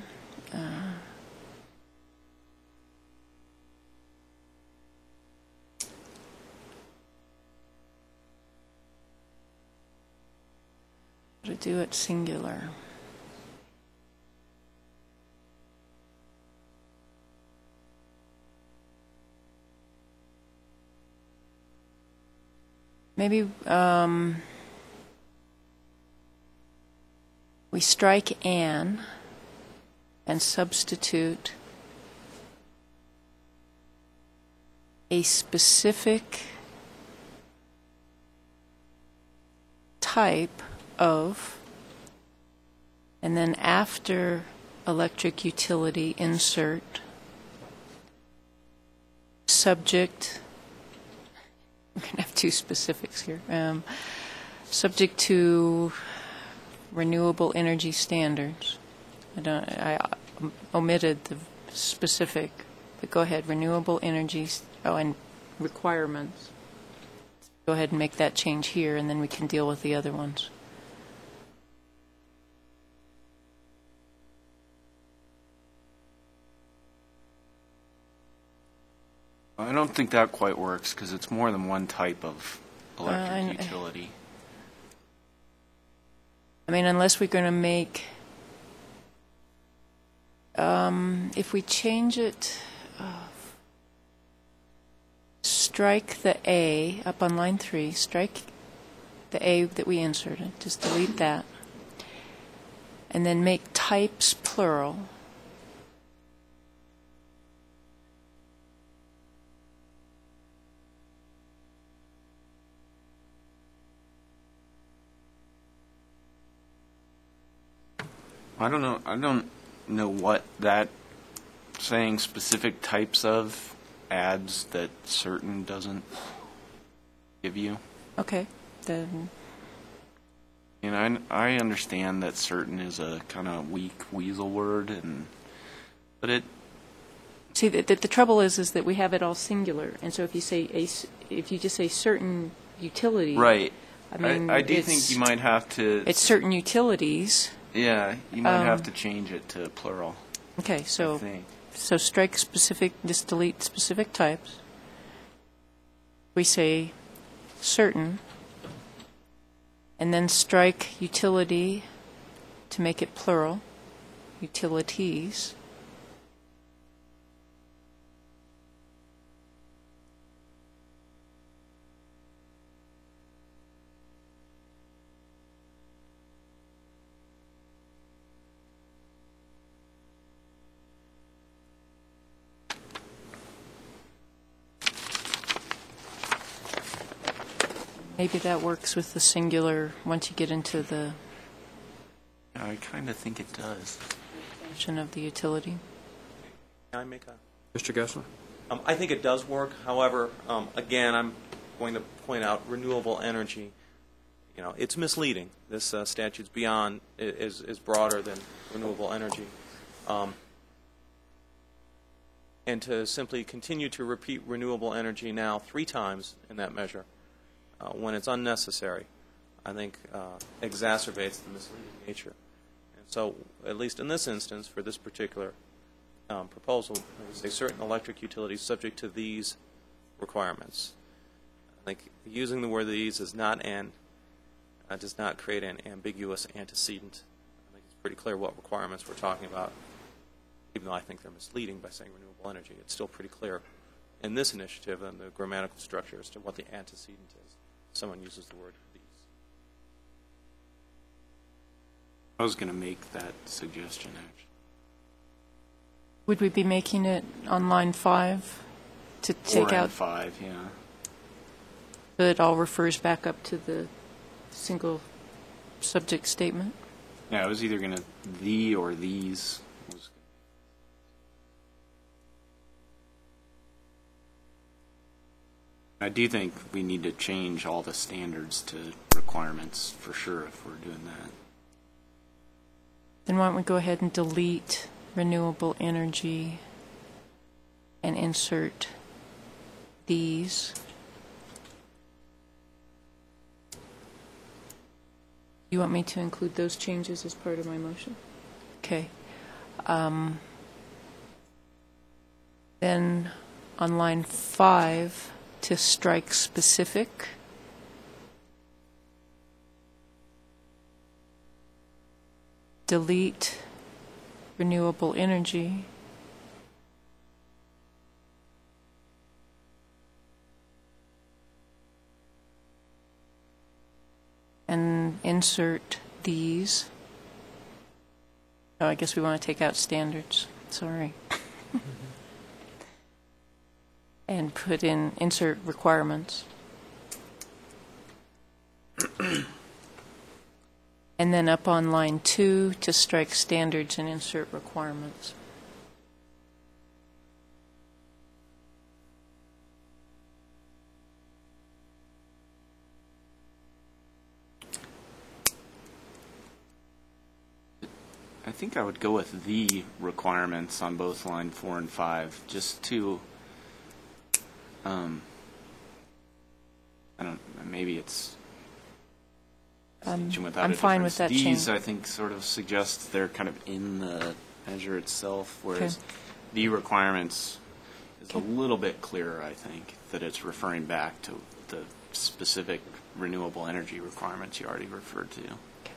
Speaker 3: To do it singular. Maybe we strike "an" and substitute a specific type of, and then after electric utility, insert subject. I'm going to have two specifics here. Subject to renewable energy standards. I omitted the specific, but go ahead. Renewable energy, and requirements. Go ahead and make that change here, and then we can deal with the other ones.
Speaker 7: I don't think that quite works because it's more than one type of electric utility.
Speaker 3: I mean, unless we're going to make, if we change it, strike the A up on line 3, strike the A that we inserted, just delete that, and then make types plural.
Speaker 7: I don't know what that saying specific types of adds that certain doesn't give you.
Speaker 3: Okay, then.
Speaker 7: And I understand that certain is a kind of weak weasel word, but it.
Speaker 3: See, the trouble is that we have it all singular, and so if you say if you just say certain utilities,
Speaker 7: Right.
Speaker 3: I mean,
Speaker 7: I do think you might have to.
Speaker 3: It's certain utilities.
Speaker 7: Yeah, you might have to change it to plural.
Speaker 3: Okay,
Speaker 7: I
Speaker 3: so
Speaker 7: think.
Speaker 3: strike specific, just delete specific types. We say certain, and then strike utility to make it plural, utilities. Maybe that works with the singular once you get into the
Speaker 7: I kind of think it does.
Speaker 3: definition of the utility.
Speaker 6: Can I make a?
Speaker 1: Mr. Gessler?
Speaker 6: I think it does work. However, again, I'm going to point out renewable energy. You know, it's misleading. This statute's beyond is broader than renewable energy, and to simply continue to repeat renewable energy now 3 times in that measure, when it's unnecessary, I think exacerbates the misleading nature. And so, at least in this instance, for this particular proposal, I would say certain electric utilities subject to these requirements. I think using the word "these" is not does not create an ambiguous antecedent. I think it's pretty clear what requirements we're talking about. Even though I think they're misleading by saying renewable energy, it's still pretty clear in this initiative and the grammatical structure as to what the antecedent is. Someone uses the word "these."
Speaker 7: I was going to make that suggestion, actually.
Speaker 3: Would we be making it on line 5 to take
Speaker 7: Or
Speaker 3: out?
Speaker 7: in 5, yeah.
Speaker 3: So it all refers back up to the single subject statement?
Speaker 7: Yeah, I was either going to "the" or "these." I do think we need to change all the standards to requirements for sure if we're doing that.
Speaker 3: Then why don't we go ahead and delete renewable energy and insert these. You want me to include those changes as part of my motion? Okay. Then on line 5, to strike specific. Delete renewable energy. And insert these. Oh, I guess we want to take out standards. Sorry. And put in insert requirements. And then up on line 2 to strike standards and insert requirements.
Speaker 7: I think I would go with the requirements on both line 4 and 5, just to, I don't, maybe it's distinction without
Speaker 3: I'm
Speaker 7: a
Speaker 3: fine with
Speaker 7: difference.
Speaker 3: that change.
Speaker 7: These, I think, sort of suggest they're kind of in the measure itself, whereas
Speaker 3: Okay.
Speaker 7: the requirements is a
Speaker 3: Okay.
Speaker 7: little bit clearer, I think, that it's referring back to the specific renewable energy requirements you already referred to.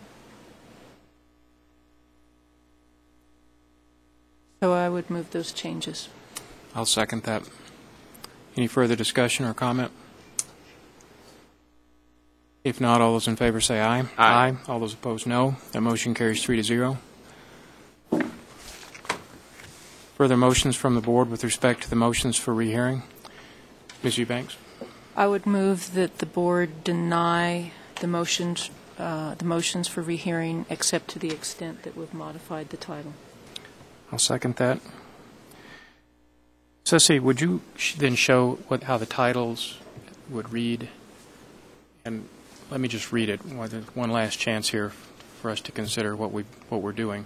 Speaker 3: So I would move those changes.
Speaker 1: I'll second that. Any further discussion or comment? If not, all those in favor say aye.
Speaker 7: Aye.
Speaker 1: All those opposed, no. That motion carries 3-0. Further motions from the board with respect to the motions for rehearing? Ms. Eubanks?
Speaker 3: I would move that the board deny the motions for rehearing, except to the extent that we've modified the title.
Speaker 1: I'll second that. Ceci, would you then show how the titles would read? And let me just read it. One last chance here for us to consider what we're doing.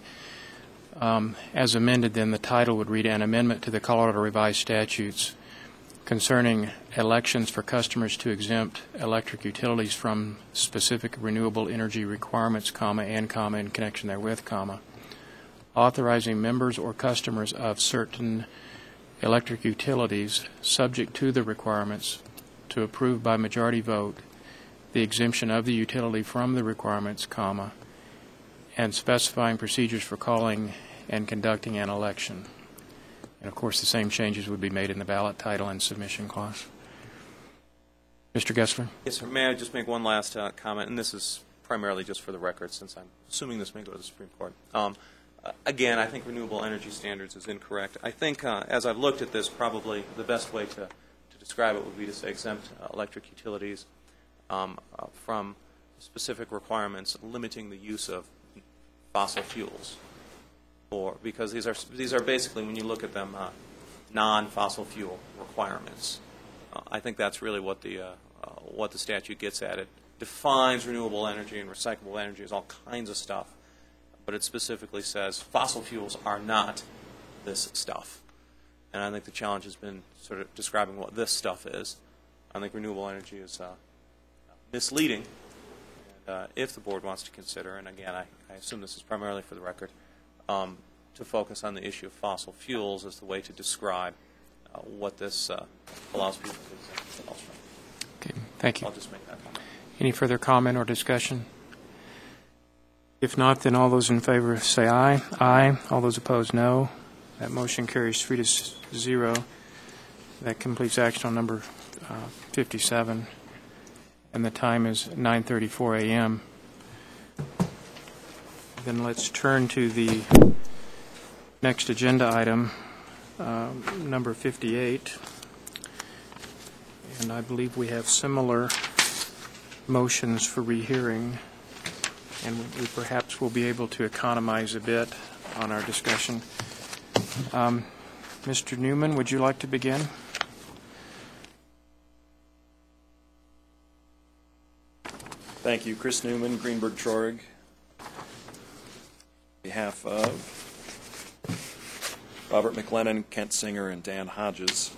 Speaker 1: As amended, then the title would read an amendment to the Colorado Revised Statutes concerning elections for customers to exempt electric utilities from specific renewable energy requirements, in connection therewith, authorizing members or customers of certain electric utilities subject to the requirements to approve by majority vote the exemption of the utility from the requirements, and specifying procedures for calling and conducting an election. And of course, the same changes would be made in the ballot title and submission clause. Mr. Gessler?
Speaker 6: Yes, sir. May I just make one last comment? And this is primarily just for the record, since I'm assuming this may go to the Supreme Court. Again, I think renewable energy standards is incorrect. I think, as I've looked at this, probably the best way to describe it would be to say exempt electric utilities from specific requirements limiting the use of fossil fuels, because these are basically, when you look at them, non-fossil fuel requirements. I think that's really what the statute gets at. It defines renewable energy and recyclable energy as all kinds of stuff, but it specifically says fossil fuels are not this stuff. And I think the challenge has been sort of describing what this stuff is. I think renewable energy is misleading. And if the board wants to consider, and again, I assume this is primarily for the record, to focus on the issue of fossil fuels as the way to describe what this allows people to exempt themselves from.
Speaker 1: Okay, thank you.
Speaker 6: I'll just make that comment.
Speaker 1: Any further comment or discussion? If not, then all those in favor say aye. Aye. All those opposed, no. That motion carries 3-0. That completes action on number 57, and the time is 9:34 a.m. Then let's turn to the next agenda item, number 58. And I believe we have similar motions for rehearing, and we perhaps will be able to economize a bit on our discussion. Mr. Newman, would you like to begin?
Speaker 2: Thank you. Chris Newman, Greenberg-Traurig. On behalf of Robert McLennan, Kent Singer, and Dan Hodges.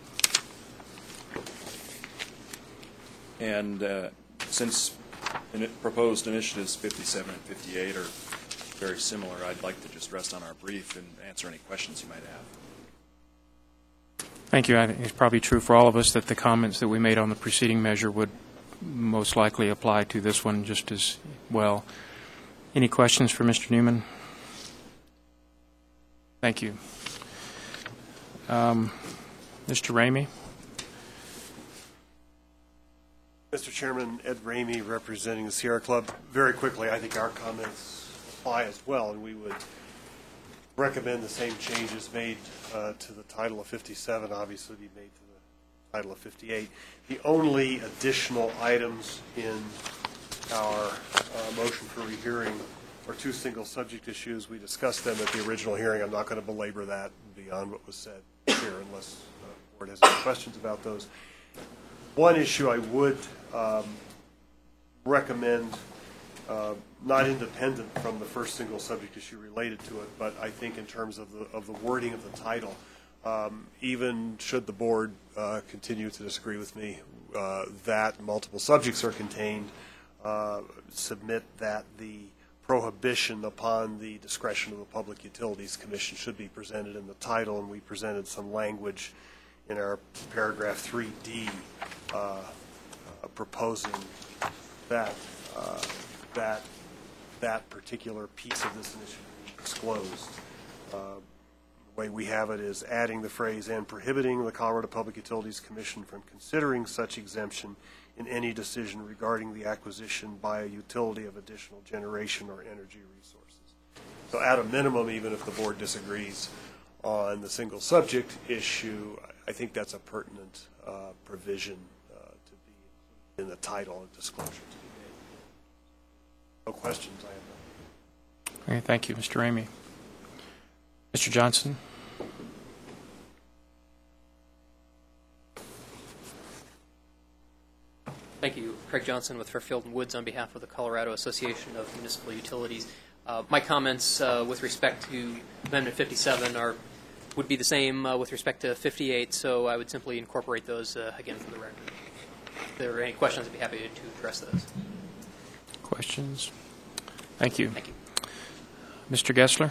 Speaker 2: And since proposed initiatives 57 and 58 are very similar, I'd like to just rest on our brief and answer any questions you might have.
Speaker 1: Thank you. I think it's probably true for all of us that the comments that we made on the preceding measure would most likely apply to this one just as well. Any questions for Mr. Newman? Thank you. Mr. Ramey?
Speaker 4: Mr. Chairman, Ed Ramey, representing the Sierra Club. Very quickly, I think our comments apply as well, and we would recommend the same changes made to the title of 57 obviously be made to the title of 58. The only additional items in our motion for rehearing are two single subject issues. We discussed them at the original hearing. I'm not going to belabor that beyond what was said here unless the board has any questions about those. One issue I would recommend, not independent from the first single subject issue related to it, but I think in terms of the wording of the title, even should the board continue to disagree with me that multiple subjects are contained, submit that the prohibition upon the discretion of the Public Utilities Commission should be presented in the title, and we presented some language in our paragraph 3D proposing that that particular piece of this initiative be disclosed. The way we have it is adding the phrase, and prohibiting the Colorado Public Utilities Commission from considering such exemption in any decision regarding the acquisition by a utility of additional generation or energy resources. So at a minimum, even if the board disagrees on the single subject issue, I think that's a pertinent provision to be in the title and disclosure to be made. No questions, I have none.
Speaker 1: Okay, thank you, Mr. Ramey. Mr. Johnson?
Speaker 5: Thank you. Craig Johnson with Fairfield and Woods on behalf of the Colorado Association of Municipal Utilities. My comments with respect to Amendment 57 would be the same with respect to 58, so I would simply incorporate those again for the record. If there are any questions, I'd be happy to address those.
Speaker 1: Questions? Thank you.
Speaker 5: Thank you.
Speaker 1: Mr. Gessler?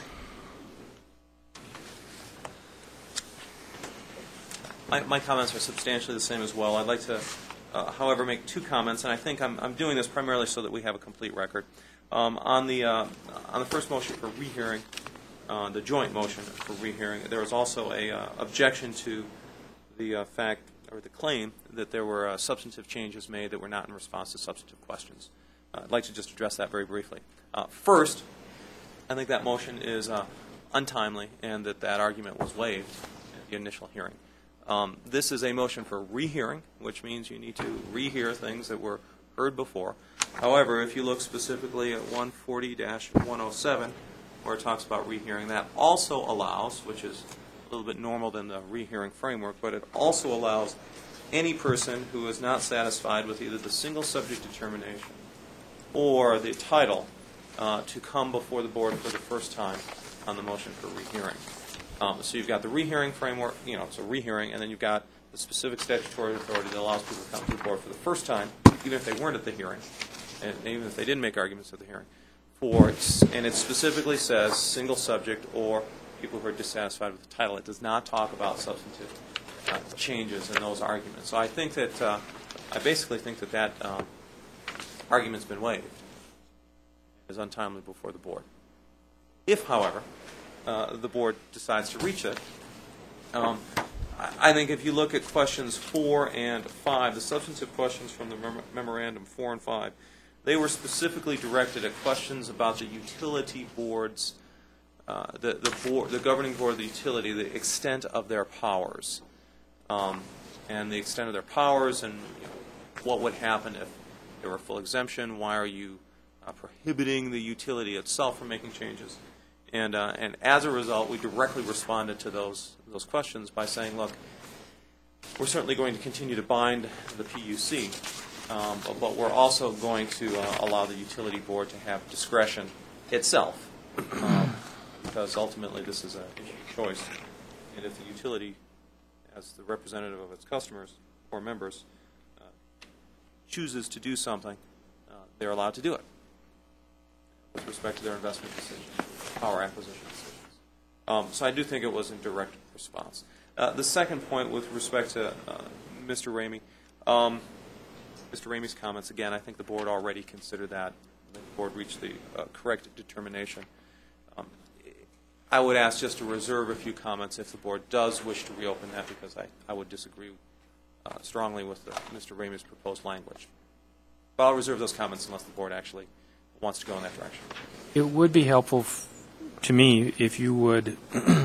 Speaker 6: My comments are substantially the same as well. I'd like to, however, make two comments, and I think I'm doing this primarily so that we have a complete record. On the first motion for rehearing, the joint motion for rehearing, there was also a objection to the fact or the claim that there were substantive changes made that were not in response to substantive questions. I'd like to just address that very briefly. First, I think that motion is untimely and that argument was waived at the initial hearing. This is a motion for rehearing, which means you need to rehear things that were heard before. However, if you look specifically at 140-107, where it talks about rehearing, that also allows, which is a little bit normal than the rehearing framework, but it also allows any person who is not satisfied with either the single subject determination or the title to come before the board for the first time on the motion for rehearing. So you've got the rehearing framework, it's a rehearing, and then you've got the specific statutory authority that allows people to come to the board for the first time, even if they weren't at the hearing, and even if they didn't make arguments at the hearing. And it specifically says single subject or people who are dissatisfied with the title. It does not talk about substantive changes in those arguments. So I think that, I basically think that argument's been waived. Is untimely before the board. If, however, the board decides to reach it, I think if you look at questions 4 and 5, the substantive questions from the memorandum 4 and 5, they were specifically directed at questions about the utility boards, the governing board of the utility, the extent of their powers, and the extent of their powers, and what would happen if there were full exemption. Why are you prohibiting the utility itself from making changes? And as a result, we directly responded to those questions by saying, look, we're certainly going to continue to bind the PUC but we're also going to allow the utility board to have discretion itself, because ultimately this is an issue of choice. And if the utility, as the representative of its customers or members, chooses to do something, they're allowed to do it with respect to their investment decisions, power acquisition decisions. So I do think it was in direct response. The second point with respect to Mr. Ramey, Mr. Ramey's comments, again, I think the board already considered that. The board reached the correct determination. I would ask just to reserve a few comments if the board does wish to reopen that, because I would disagree strongly with Mr. Ramey's proposed language. But I'll reserve those comments unless the board actually wants to go in that direction.
Speaker 1: It would be helpful to me if you would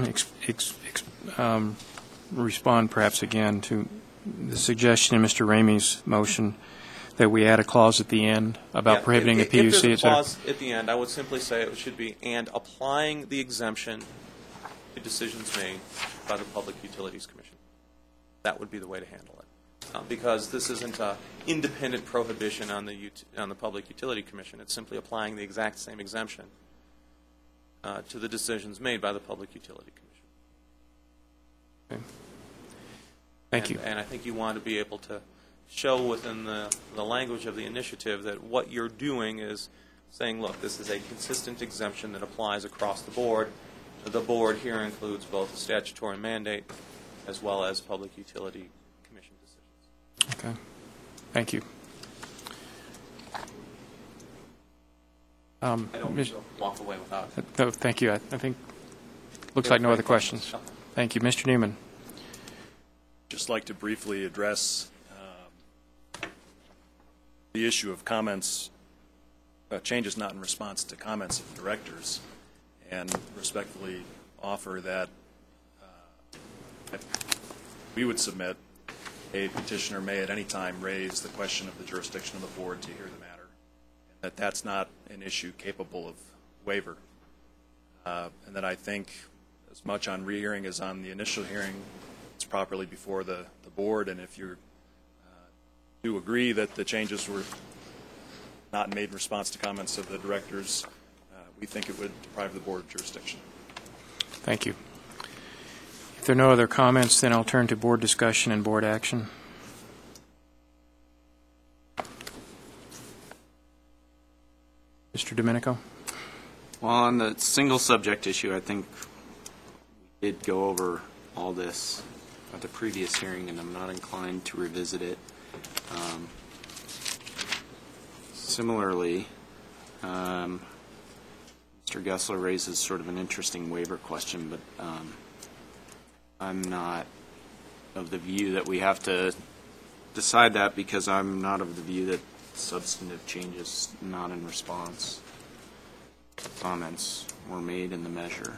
Speaker 1: respond perhaps again to the suggestion in Mr. Ramey's motion that we add a clause at the end about prohibiting the PUC,
Speaker 6: If there's a
Speaker 1: et cetera.
Speaker 6: clause at the end, I would simply say it should be, and applying the exemption to decisions made by the Public Utilities Commission. That would be the way to handle it. Because this isn't an independent prohibition on the Public Utility Commission. It's simply applying the exact same exemption to the decisions made by the Public Utility Commission.
Speaker 1: Okay. Thank you.
Speaker 6: And I think you want to be able to show within the language of the initiative that what you're doing is saying, look, this is a consistent exemption that applies across the board. The board here includes both the statutory mandate as well as Public Utility Commission decisions.
Speaker 1: Okay. Thank you.
Speaker 6: I don't want to walk away without it.
Speaker 1: No, thank you. I think looks like no other questions. Thank you. Mr. Newman.
Speaker 2: Just like to briefly address the issue of comments, changes not in response to comments of directors, and respectfully offer that we would submit a petitioner may at any time raise the question of the jurisdiction of the board to hear the matter, and that's not an issue capable of waiver, and that I think as much on rehearing as on the initial hearing, it's properly before the board, and if you do agree that the changes were not made in response to comments of the directors, we think it would deprive the board of jurisdiction.
Speaker 1: Thank you. If there are no other comments, then I'll turn to board discussion and board action. Mr. Domenico?
Speaker 7: Well, on the single subject issue, I think we did go over all this at the previous hearing, and I'm not inclined to revisit it. Similarly, Mr. Gessler raises sort of an interesting waiver question, but I'm not of the view that we have to decide that, because I'm not of the view that substantive changes not in response to comments were made in the measure.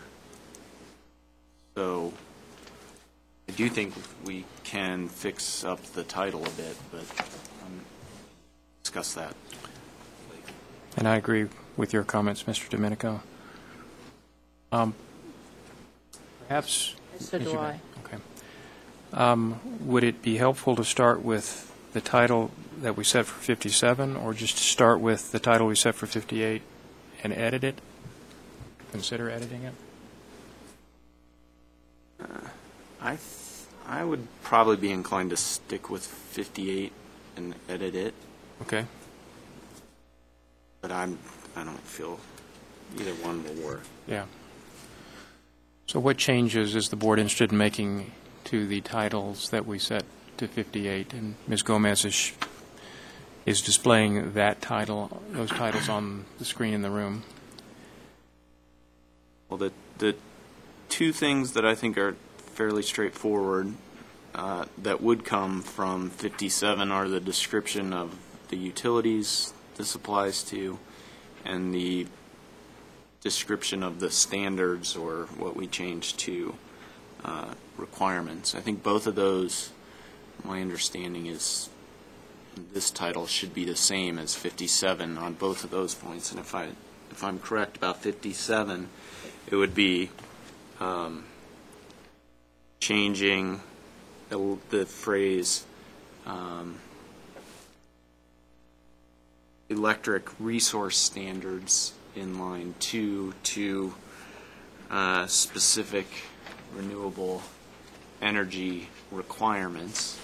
Speaker 7: So I do think we can fix up the title a bit, but discuss that.
Speaker 1: And I agree with your comments, Mr. Domenico. Perhaps...
Speaker 3: So do I.
Speaker 1: Okay. Would it be helpful to start with the title that we set for 57, or just to start with the title we set for 58 and edit it? Consider editing it?
Speaker 7: I would probably be inclined to stick with 58 and edit it,
Speaker 1: Okay.
Speaker 7: but I don't feel either one will work.
Speaker 1: Yeah. So what changes is the board interested in making to the titles that we set to 58? And Ms. Gomez is displaying that title, those titles on the screen in the room.
Speaker 7: Well, the two things that I think are fairly straightforward that would come from 57 are the description of the utilities this applies to, and the description of the standards, or what we changed to requirements. I think both of those, my understanding is this title should be the same as 57 on both of those points. And if I'm correct about 57, it would be changing the phrase electric resource standards in line 2 to specific renewable energy requirements.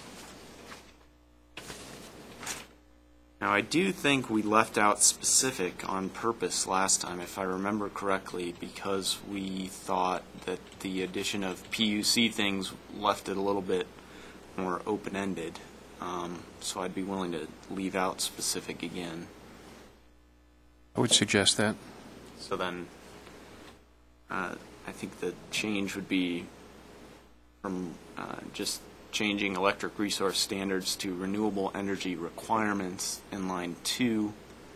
Speaker 7: Now, I do think we left out specific on purpose last time, if I remember correctly, because we thought that the addition of PUC things left it a little bit more open-ended. So I'd be willing to leave out specific again.
Speaker 1: I would suggest that.
Speaker 7: So then, I think the change would be from just changing electric resource standards to renewable energy requirements in line 2.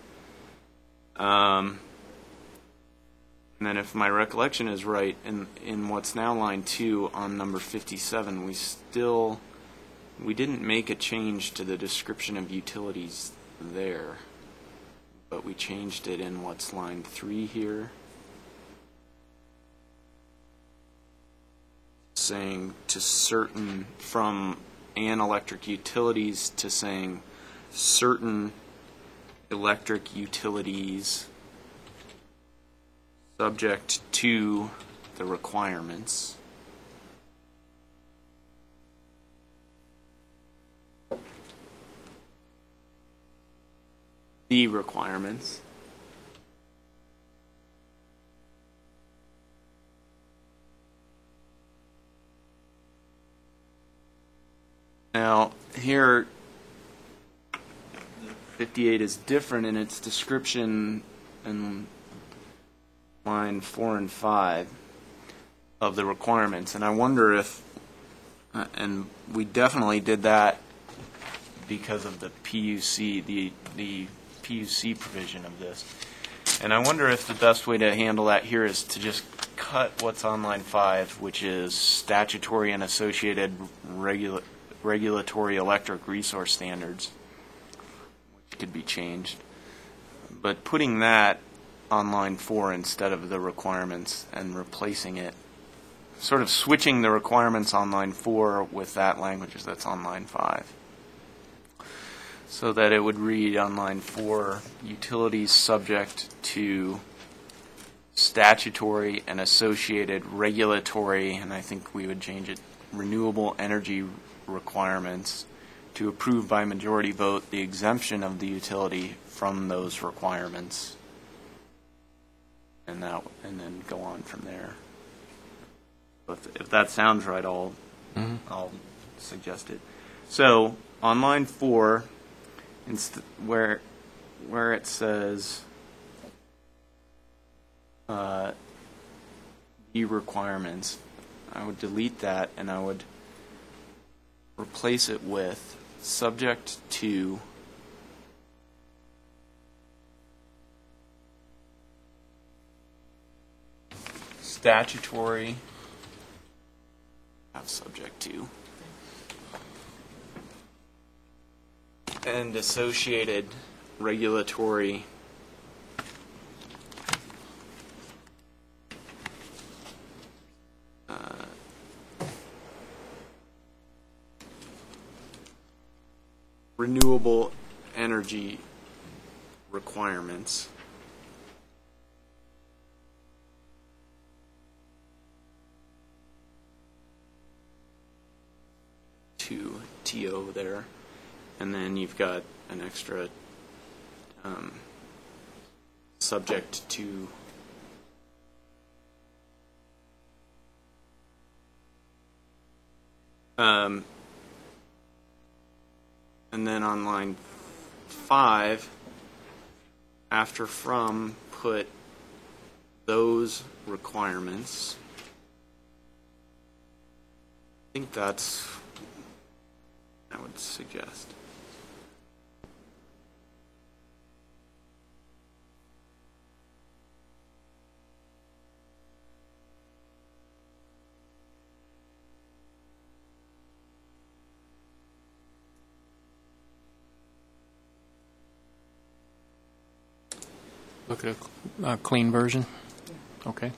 Speaker 7: And then if my recollection is right, in what's now line 2 on number 57, we didn't make a change to the description of utilities there, but we changed it in what's line 3 here, saying to certain, from and electric utilities to saying certain electric utilities subject to the requirements. The requirements. Now, here, 58 is different in its description in line 4 and 5 of the requirements. And I wonder if, and we definitely did that because of the PUC, the PUC provision of this. And I wonder if the best way to handle that here is to just cut what's on line 5, which is statutory and associated regulatory electric resource standards, which could be changed. But putting that on line 4 instead of the requirements and replacing it, sort of switching the requirements on line 4 with that language that's on line 5. So that it would read on line 4, utilities subject to statutory and associated regulatory, and I think we would change it, renewable energy requirements, to approve by majority vote the exemption of the utility from those requirements, and then go on from there. If that sounds right, I'll suggest it. So on line 4, where it says the requirements, I would delete that and I would replace it with subject to statutory, not subject to, and associated regulatory renewable energy requirements. To TO there. And then you've got an extra subject to and then on line 5, after from, put those requirements. I think that's, I would suggest.
Speaker 1: Look at a clean version. Okay.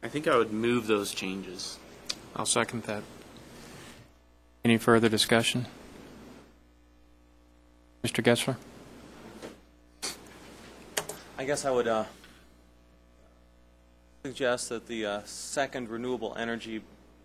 Speaker 7: I think I would move those changes.
Speaker 1: I'll second that. Any further discussion? Mr. Gessler?
Speaker 6: I guess I would suggest that the second renewable energy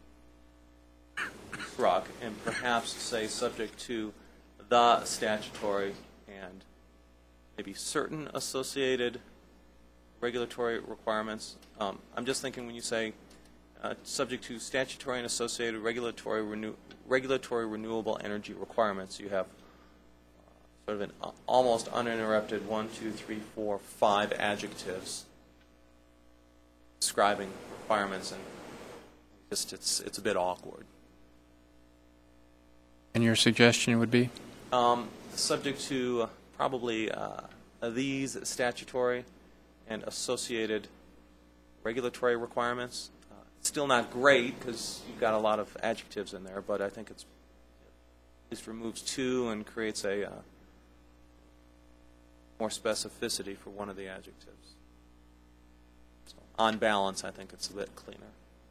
Speaker 6: struck, and perhaps say subject to the statutory and maybe certain associated regulatory requirements. I'm just thinking when you say subject to statutory and associated regulatory renewable energy requirements, you have sort of an almost uninterrupted 1, 2, 3, 4, 5 adjectives describing requirements, and just it's a bit awkward.
Speaker 1: And your suggestion would be?
Speaker 6: Subject to probably these statutory and associated regulatory requirements. Still not great because you've got a lot of adjectives in there, but I think it's at least removes two and creates a more specificity for one of the adjectives. So on balance, I think it's a bit cleaner.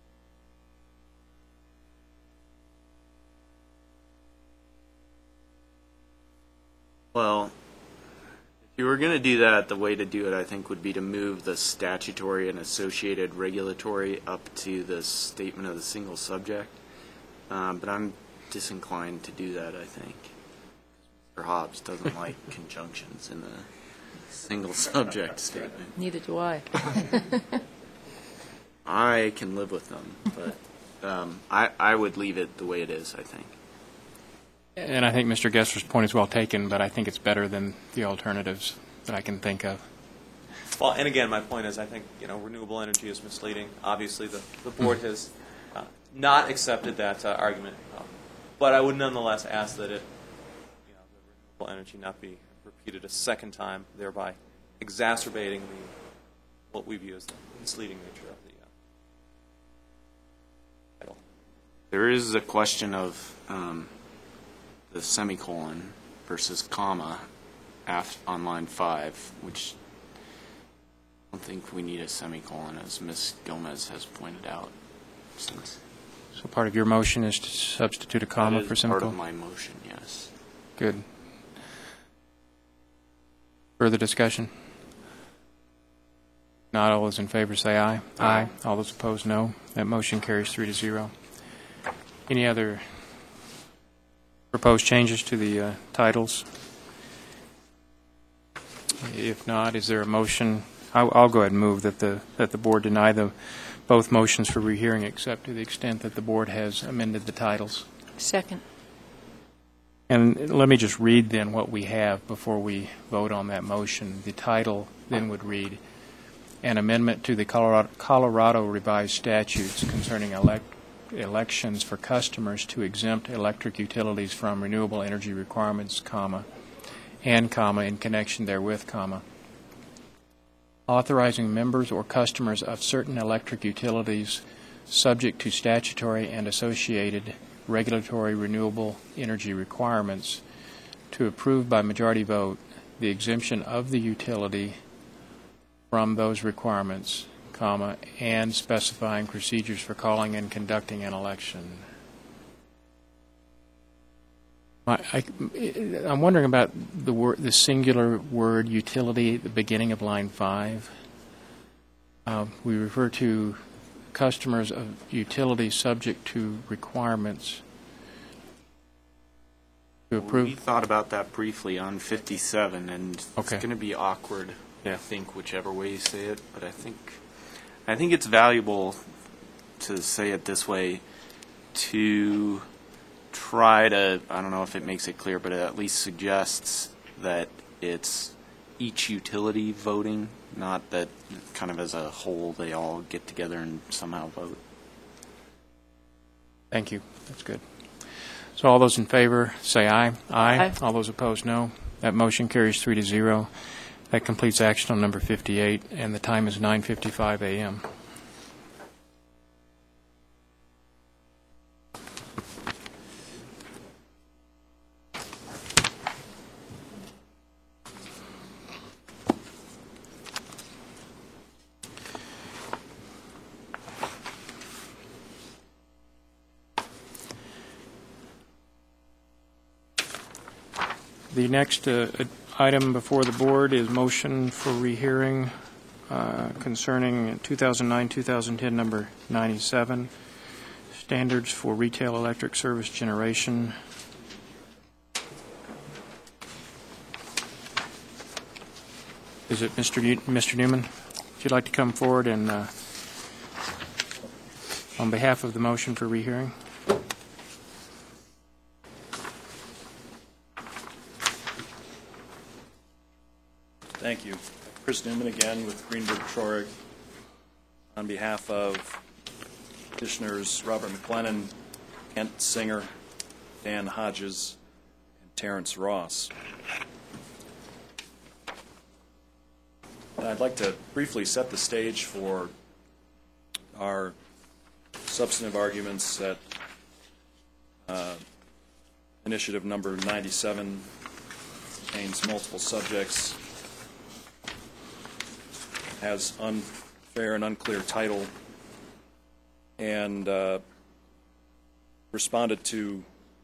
Speaker 7: Well, if you were going to do that, the way to do it, I think, would be to move the statutory and associated regulatory up to the statement of the single subject. But I'm disinclined to do that, I think. Mr. Hobbs doesn't like conjunctions in the single subject statement.
Speaker 3: Neither do I.
Speaker 7: I can live with them, but I would leave it the way it is, I think.
Speaker 1: And I think Mr. Gessler's point is well taken, but I think it's better than the alternatives that I can think of.
Speaker 6: Well, and again, my point is I think renewable energy is misleading. Obviously, the board has not accepted that argument, but I would nonetheless ask that the renewable energy not be repeated a second time, thereby exacerbating what we view as the misleading nature of the title.
Speaker 7: There is a question of the semicolon versus comma on line 5, which I don't think we need a semicolon, as Ms. Gomez has pointed out.
Speaker 1: So part of your motion is to substitute a comma for
Speaker 7: part
Speaker 1: semicolon?
Speaker 7: of my motion, yes.
Speaker 1: Good. Further discussion? Not all those in favor say aye. Aye. All those opposed, no. That motion carries 3-0. Any other proposed changes to the titles? If not, is there a motion? I'll go ahead and move that the board deny both motions for rehearing, except to the extent that the board has amended the titles.
Speaker 3: Second.
Speaker 1: And let me just read then what we have before we vote on that motion. The title then would read, an amendment to the Colorado revised statutes concerning elections for customers to exempt electric utilities from renewable energy requirements, in connection therewith, authorizing members or customers of certain electric utilities subject to statutory and associated regulatory renewable energy requirements to approve by majority vote the exemption of the utility from those requirements, and specifying procedures for calling and conducting an election. I'm wondering about the singular word utility at the beginning of line 5. We refer to customers of utilities subject to requirements to approve.
Speaker 7: We thought about that briefly on 57, and
Speaker 1: Okay.
Speaker 7: it's going to be awkward,
Speaker 1: Yeah.
Speaker 7: I think, whichever way you say it. But I think it's valuable to say it this way, to try to, I don't know if it makes it clear, but it at least suggests that it's each utility voting, not that kind of as a whole they all get together and somehow vote.
Speaker 1: Thank you. That's good. So all those in favor say aye.
Speaker 3: Aye.
Speaker 1: All those opposed, no. That motion carries 3-0. That completes action on number 58, and the time is 9:55 a.m. The next item before the board is motion for rehearing concerning 2009-2010 number 97, standards for retail electric service generation. Is it Mr. Newman? Would you like to come forward and on behalf of the motion for rehearing?
Speaker 2: Thank you. Chris Newman again with Greenberg Traurig on behalf of petitioners Robert McLennan, Kent Singer, Dan Hodges, and Terrence Ross. I'd like to briefly set the stage for our substantive arguments that initiative number 97 contains multiple subjects, has unfair and unclear title, and responded to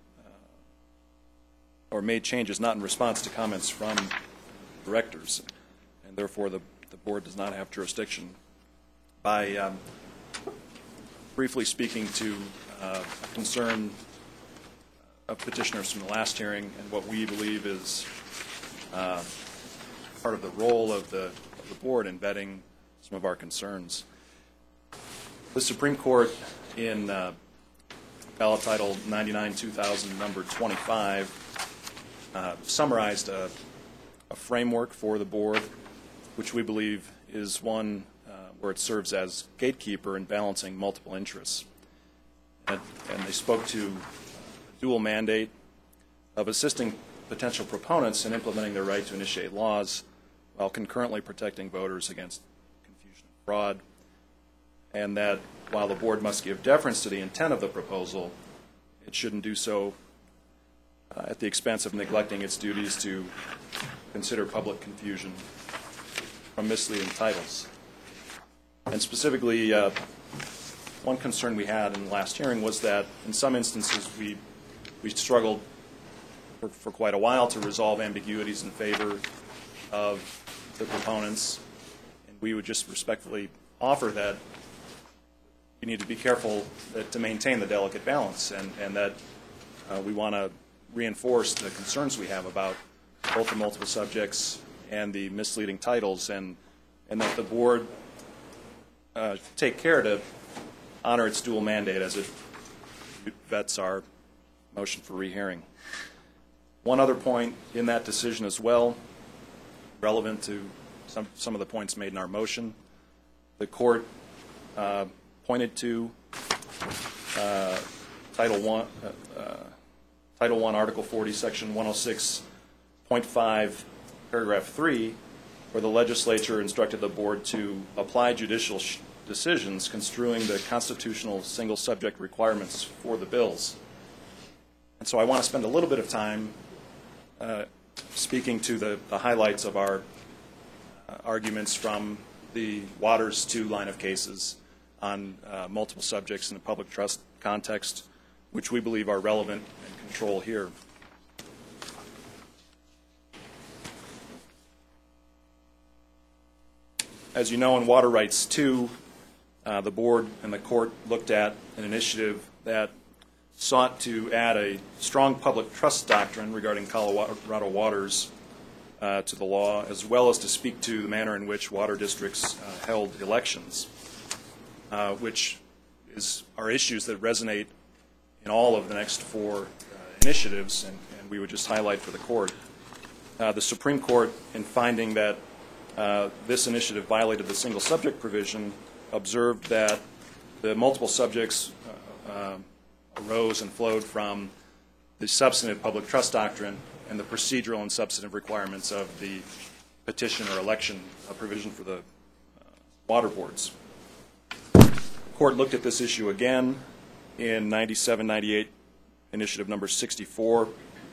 Speaker 2: or made changes not in response to comments from directors, and therefore the board does not have jurisdiction. By briefly speaking to a concern of petitioners from the last hearing and what we believe is part of the role of the board in vetting some of our concerns. The Supreme Court in ballot title 99-2000 number 25 summarized a framework for the board, which we believe is one where it serves as gatekeeper in balancing multiple interests. And they spoke to a dual mandate of assisting potential proponents in implementing their right to initiate laws while concurrently protecting voters against confusion and fraud, and that while the board must give deference to the intent of the proposal, it shouldn't do so at the expense of neglecting its duties to consider public confusion from misleading titles. And specifically, one concern we had in the last hearing was that in some instances we struggled for quite a while to resolve ambiguities in favor of the proponents, and we would just respectfully offer that you need to be careful to maintain the delicate balance, and that we want to reinforce the concerns we have about both the multiple subjects and the misleading titles, and that the board take care to honor its dual mandate as it vets our motion for rehearing. One other point in that decision as well, relevant to some of the points made in our motion, the court pointed to Title I, Article 40, Section 106.5, Paragraph 3, where the legislature instructed the board to apply judicial decisions construing the constitutional single subject requirements for the bills. And so I want to spend a little bit of time speaking to the highlights of our arguments from the Waters II line of cases on multiple subjects in the public trust context, which we believe are relevant and control here. As you know, in Water Rights II, the board and the court looked at an initiative that sought to add a strong public trust doctrine regarding Colorado waters to the law, as well as to speak to the manner in which water districts held elections, which are issues that resonate in all of the next four initiatives, and we would just highlight for the court. The Supreme Court, in finding that this initiative violated the single subject provision, observed that the multiple subjects arose and flowed from the substantive public trust doctrine and the procedural and substantive requirements of the petition or election provision for the water boards. The court looked at this issue again in 97-98, initiative number 64.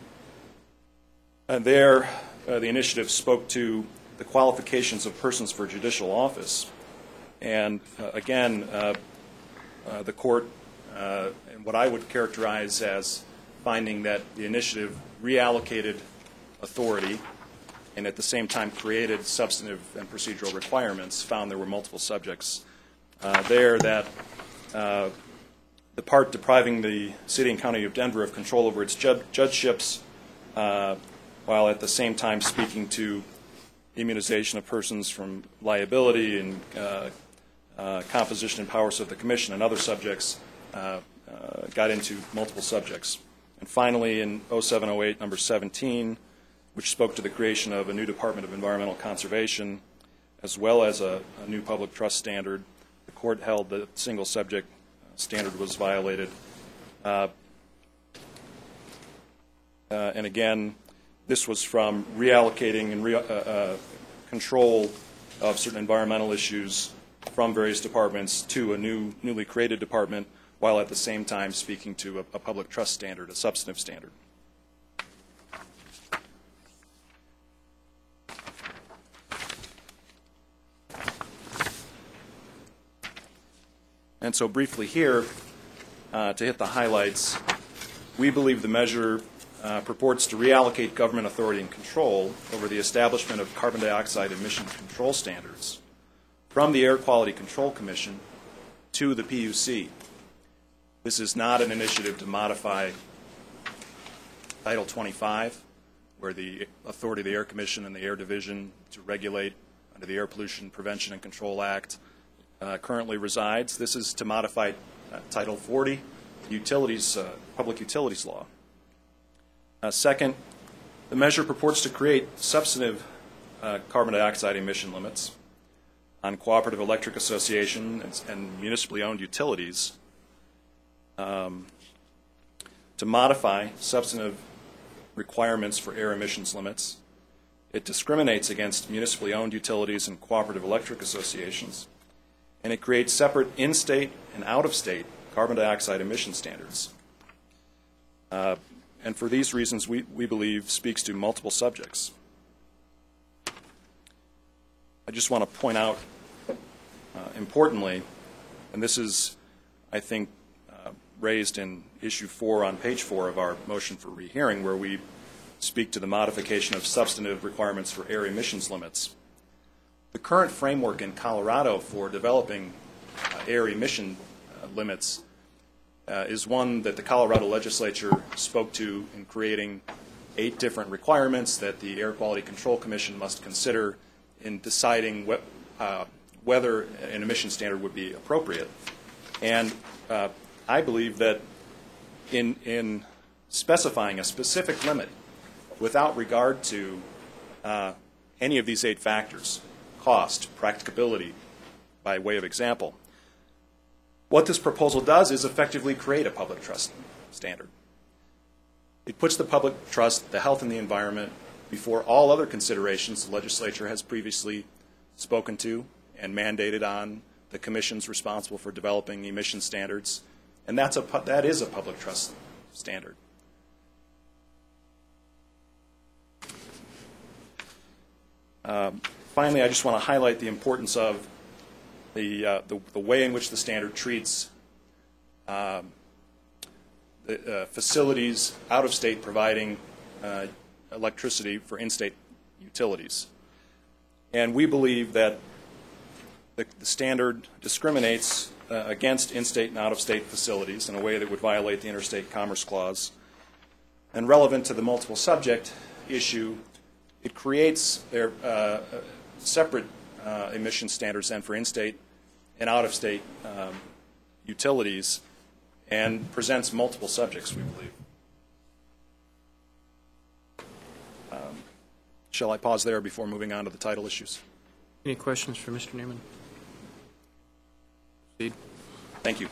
Speaker 2: And there, the initiative spoke to the qualifications of persons for judicial office. And again, the court, and what I would characterize as finding that the initiative reallocated authority and at the same time created substantive and procedural requirements, found there were multiple subjects there that the part depriving the City and County of Denver of control over its judgeships, while at the same time speaking to immunization of persons from liability and composition and powers of the Commission and other subjects, got into multiple subjects. And finally, in 0708, number 17, which spoke to the creation of a new Department of Environmental Conservation, as well as a new public trust standard, the court held that single subject standard was violated. And again, this was from reallocating and control of certain environmental issues from various departments to a newly created department, while at the same time speaking to a public trust standard, a substantive standard. And so briefly here, to hit the highlights, we believe the measure purports to reallocate government authority and control over the establishment of carbon dioxide emission control standards from the Air Quality Control Commission to the PUC. This is not an initiative to modify Title 25, where the authority of the Air Commission and the Air Division to regulate under the Air Pollution Prevention and Control Act currently resides. This is to modify Title 40, Public Utilities Law. Second, the measure purports to create substantive carbon dioxide emission limits on cooperative electric association and municipally owned utilities to modify substantive requirements for air emissions limits. It discriminates against municipally owned utilities and cooperative electric associations, and it creates separate in-state and out-of-state carbon dioxide emission standards. And for these reasons, we believe speaks to multiple subjects. I just want to point out, importantly, and this is, I think, raised in issue 4 on page 4 of our motion for rehearing, where we speak to the modification of substantive requirements for air emissions limits. The current framework in Colorado for developing air emission limits is one that the Colorado legislature spoke to in creating 8 different requirements that the Air Quality Control Commission must consider in deciding whether an emission standard would be appropriate. And I believe that in specifying a specific limit without regard to any of these 8 factors, cost, practicability, by way of example, what this proposal does is effectively create a public trust standard. It puts the public trust, the health and the environment, before all other considerations the legislature has previously spoken to and mandated on the commissions responsible for developing emission standards, and that is a public trust standard. Finally, I just want to highlight the importance of the way in which the standard treats the facilities out of state providing electricity for in-state utilities. And we believe that the standard discriminates against in-state and out-of-state facilities in a way that would violate the Interstate Commerce Clause. And relevant to the multiple subject issue, it creates their separate emission standards then for in-state and out-of-state utilities, and presents multiple subjects, we believe. Shall I pause there before moving on to the title issues?
Speaker 1: Any questions for Mr. Newman? Proceed.
Speaker 2: Thank you.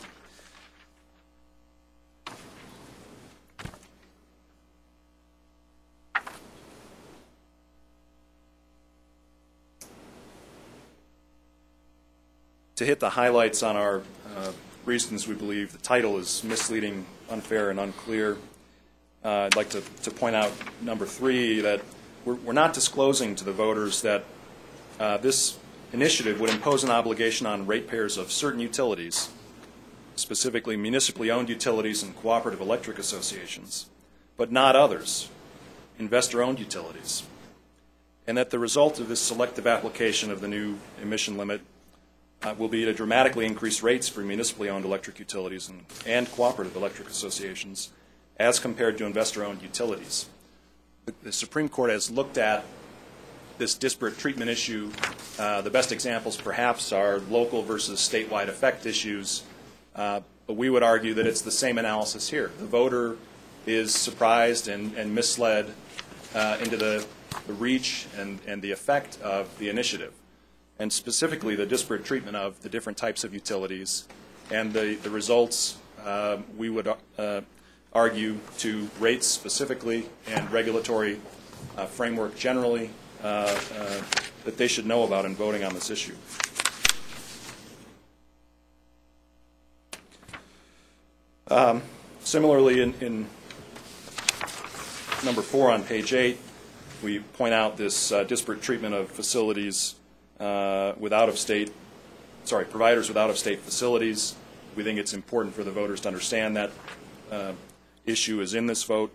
Speaker 2: To hit the highlights on our reasons we believe the title is misleading, unfair, and unclear, I'd like to point out number 3, that we're not disclosing to the voters that this initiative would impose an obligation on ratepayers of certain utilities, specifically municipally owned utilities and cooperative electric associations, but not others. investor-owned utilities, and that the result of this selective application of the new emission limit will be to dramatically increase rates for municipally owned electric utilities and cooperative electric associations as compared to investor-owned utilities. The Supreme Court has looked at this disparate treatment issue. The best examples perhaps are local versus statewide effect issues, but we would argue that it's the same analysis here. The voter is surprised and misled into the reach and the effect of the initiative, and specifically the disparate treatment of the different types of utilities and the results, we would argue, to rates specifically and regulatory framework generally that they should know about in voting on this issue. Similarly, in number 4 on page 8, we point out this disparate treatment of facilities with out-of-state, providers with out-of-state facilities. We think it's important for the voters to understand that issue is in this vote.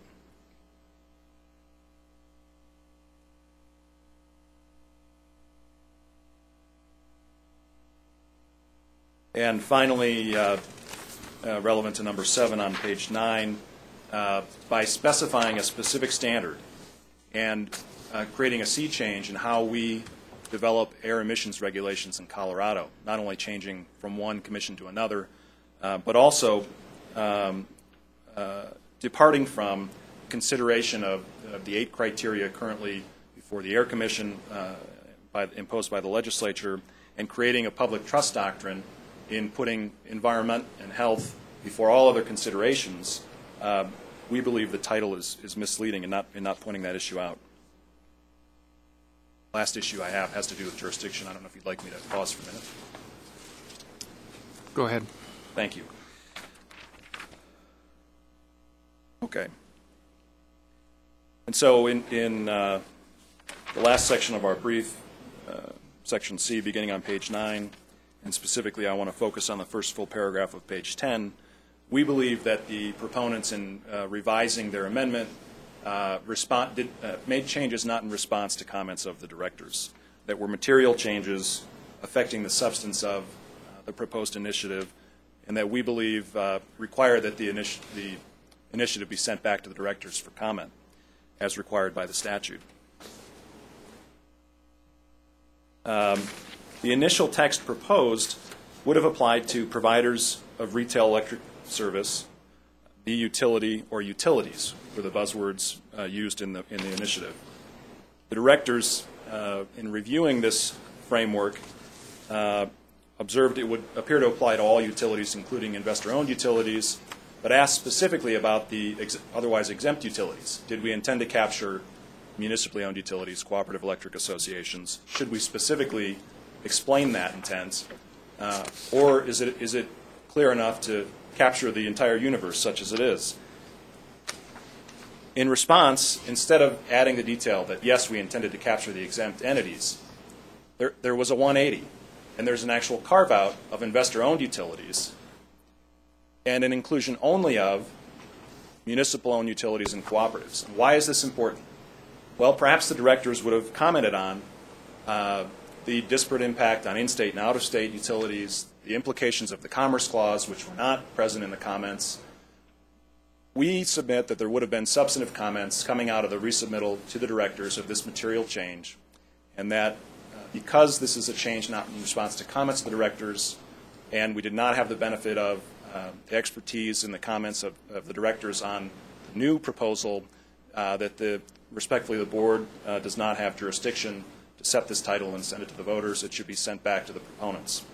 Speaker 2: And finally, relevant to number 7 on page 9, by specifying a specific standard and creating a sea change in how we develop air emissions regulations in Colorado, not only changing from one commission to another, but also departing from consideration of the 8 criteria currently before the Air Commission imposed by the legislature, and creating a public trust doctrine in putting environment and health before all other considerations. We believe the title is misleading in not pointing that issue out. Last issue I have has to do with jurisdiction. I don't know if you'd like me to pause for a minute.
Speaker 1: Go ahead.
Speaker 2: Thank you. Okay. And so in the last section of our brief, section C, beginning on page 9, and specifically I want to focus on the first full paragraph of page 10, we believe that the proponents in revising their amendment made changes not in response to comments of the directors, that were material changes affecting the substance of the proposed initiative, and that we believe require that the initiative be sent back to the directors for comment, as required by the statute. The initial text proposed would have applied to providers of retail electric service, the utility, or utilities were the buzzwords used in the initiative. The directors, in reviewing this framework, observed it would appear to apply to all utilities, including investor-owned utilities, but asked specifically about the otherwise exempt utilities. Did we intend to capture municipally owned utilities, cooperative electric associations? Should we specifically explain that intent, or is it clear enough to capture the entire universe such as it is? In response, instead of adding the detail that, yes, we intended to capture the exempt entities, there was a 180, and there's an actual carve-out of investor-owned utilities and an inclusion only of municipal-owned utilities and cooperatives. And why is this important? Well, perhaps the directors would have commented on the disparate impact on in-state and out-of-state utilities, the implications of the Commerce Clause, which were not present in the comments. We submit that there would have been substantive comments coming out of the resubmittal to the directors of this material change, and that because this is a change not in response to comments of the directors, and we did not have the benefit of the expertise in the comments of the directors on the new proposal, that respectfully the board does not have jurisdiction to set this title and send it to the voters. It should be sent back to the proponents.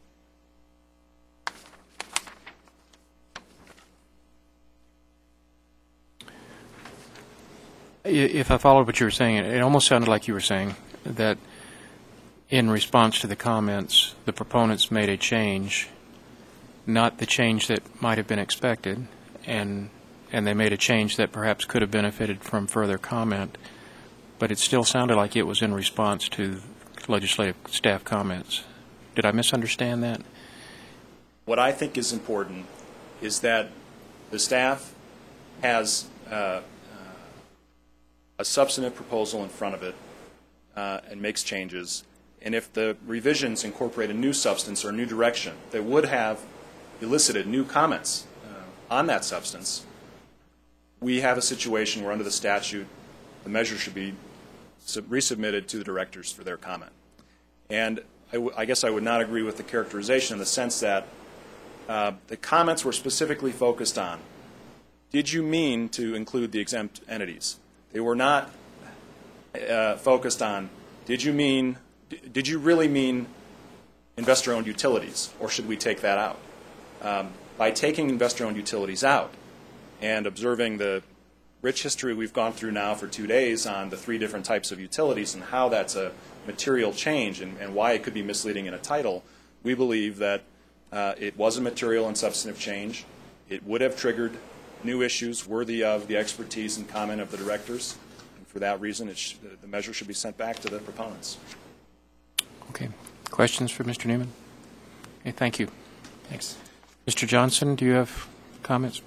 Speaker 1: If I followed what you were saying, it almost sounded like you were saying that in response to the comments, the proponents made a change, not the change that might have been expected, and they made a change that perhaps could have benefited from further comment, but it still sounded like it was in response to legislative staff comments. Did I misunderstand that?
Speaker 2: What I think is important is that the staff has a substantive proposal in front of it and makes changes, and if the revisions incorporate a new substance or a new direction that would have elicited new comments on that substance, we have a situation where under the statute the measure should be resubmitted to the directors for their comment. And I guess I would not agree with the characterization in the sense that the comments were specifically focused on, did you mean to include the exempt entities? They were not focused on, did you really mean investor-owned utilities, or should we take that out? By taking investor-owned utilities out and observing the rich history we've gone through now for 2 days on the 3 different types of utilities and how that's a material change and why it could be misleading in a title, we believe that it was a material and substantive change. It would have triggered new issues worthy of the expertise and comment of the directors. And for that reason, the measure should be sent back to the proponents.
Speaker 1: Okay. Questions for Mr. Newman? Okay, thank you. Thanks. Mr. Johnson, do you have comments?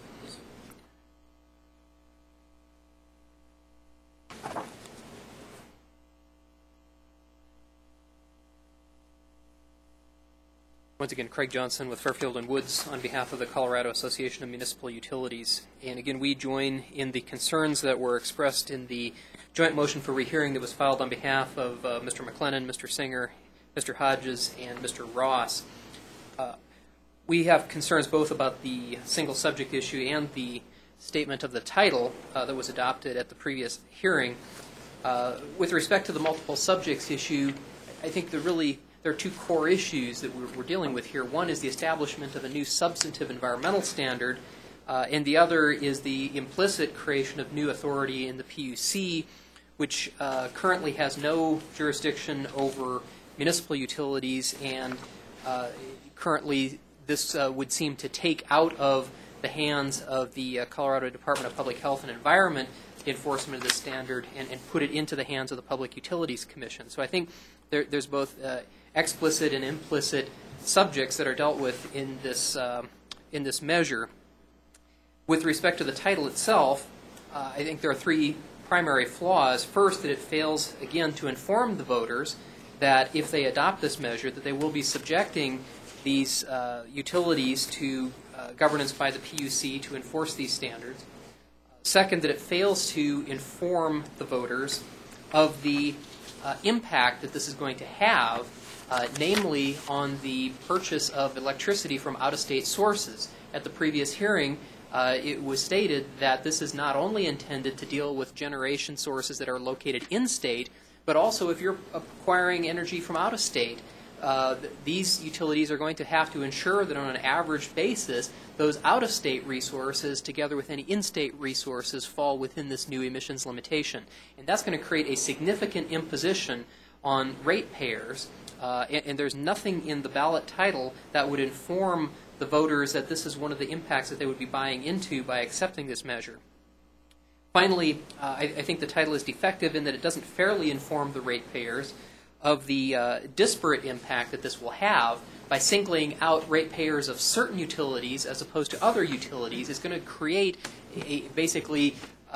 Speaker 5: Once again, Craig Johnson with Fairfield and Woods on behalf of the Colorado Association of Municipal Utilities. And again, we join in the concerns that were expressed in the joint motion for rehearing that was filed on behalf of Mr. McLennan, Mr. Singer, Mr. Hodges, and Mr. Ross. We have concerns both about the single subject issue and the statement of the title that was adopted at the previous hearing. With respect to the multiple subjects issue, I think there are 2 core issues that we're dealing with here. One is the establishment of a new substantive environmental standard, and the other is the implicit creation of new authority in the PUC, which currently has no jurisdiction over municipal utilities, and currently this would seem to take out of the hands of the Colorado Department of Public Health and Environment enforcement of this standard and put it into the hands of the Public Utilities Commission. So I think there's both explicit and implicit subjects that are dealt with in this measure. With respect to the title itself, I think there are 3 primary flaws. First, that it fails, again, to inform the voters that if they adopt this measure, that they will be subjecting these utilities to governance by the PUC to enforce these standards. Second, that it fails to inform the voters of the impact that this is going to have, namely on the purchase of electricity from out-of-state sources. At the previous hearing, it was stated that this is not only intended to deal with generation sources that are located in-state, but also if you're acquiring energy from out-of-state, these utilities are going to have to ensure that on an average basis, those out-of-state resources, together with any in-state resources, fall within this new emissions limitation. And that's going to create a significant imposition on ratepayers, and there's nothing in the ballot title that would inform the voters that this is one of the impacts that they would be buying into by accepting this measure. Finally, I think the title is defective in that it doesn't fairly inform the ratepayers of the disparate impact that this will have by singling out ratepayers of certain utilities as opposed to other utilities. Is going to create basically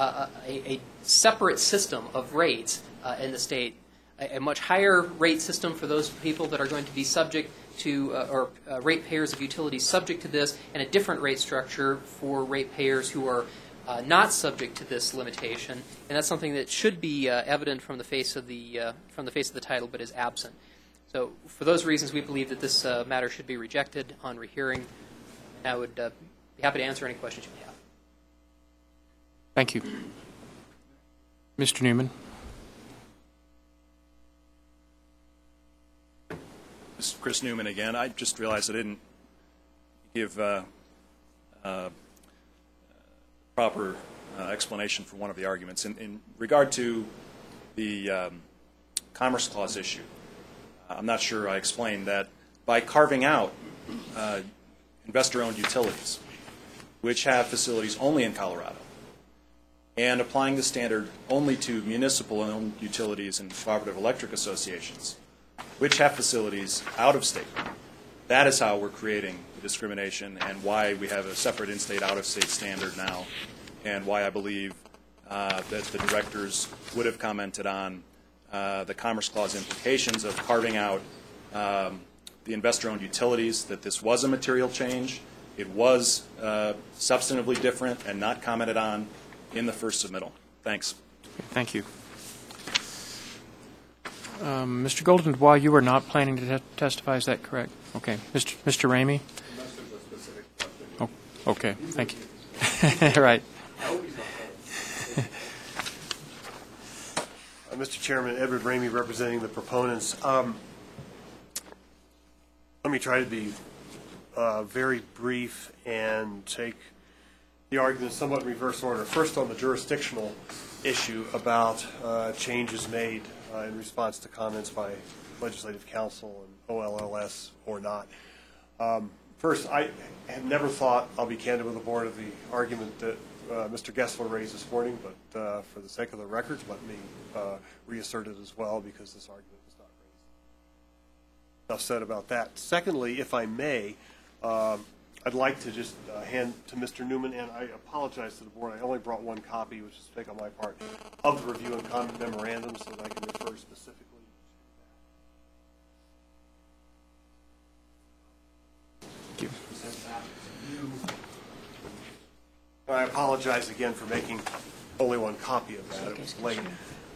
Speaker 5: a separate system of rates in the state, a much higher rate system for those people that are going to be subject to, or ratepayers of utilities subject to this, and a different rate structure for ratepayers who are not subject to this limitation, and that's something that should be evident from the face of the title, but is absent. So, for those reasons, we believe that this matter should be rejected on rehearing. I would be happy to answer any questions you may have.
Speaker 1: Thank you. Mr. Newman.
Speaker 2: This is Chris Newman again. I just realized I didn't give proper explanation for one of the arguments. In regard to the Commerce Clause issue, I'm not sure I explained that by carving out investor-owned utilities, which have facilities only in Colorado, and applying the standard only to municipal-owned utilities and cooperative electric associations, which have facilities out of state. That is how we're creating the discrimination and why we have a separate in-state, out-of-state standard now, and why I believe that the directors would have commented on the Commerce Clause implications of carving out the investor-owned utilities, that this was a material change. It was substantively different and not commented on in the first submittal. Thanks.
Speaker 1: Thank you. Mr. Golden-Dubois, you were not planning to testify, is that correct? Okay. Mr. Ramey? Oh, okay, thank you. All right.
Speaker 4: Mr. Chairman, Edward Ramey representing the proponents. Let me try to be very brief and take the argument somewhat in reverse order. First, on the jurisdictional issue about changes made in response to comments by Legislative Counsel and OLLS or not. First, I have never thought, I'll be candid with the board, of the argument that Mr. Gessler raised this morning, but for the sake of the records, let me reassert it as well, because this argument was not raised. Enough said about that. Secondly, if I may, I'd like to just hand to Mr. Newman, and I apologize to the board, I only brought one copy, which is a mistake on my part, of the review and comment memorandum, so that I can refer specifically.
Speaker 1: Thank you.
Speaker 4: I apologize again for making only one copy of that. It was late.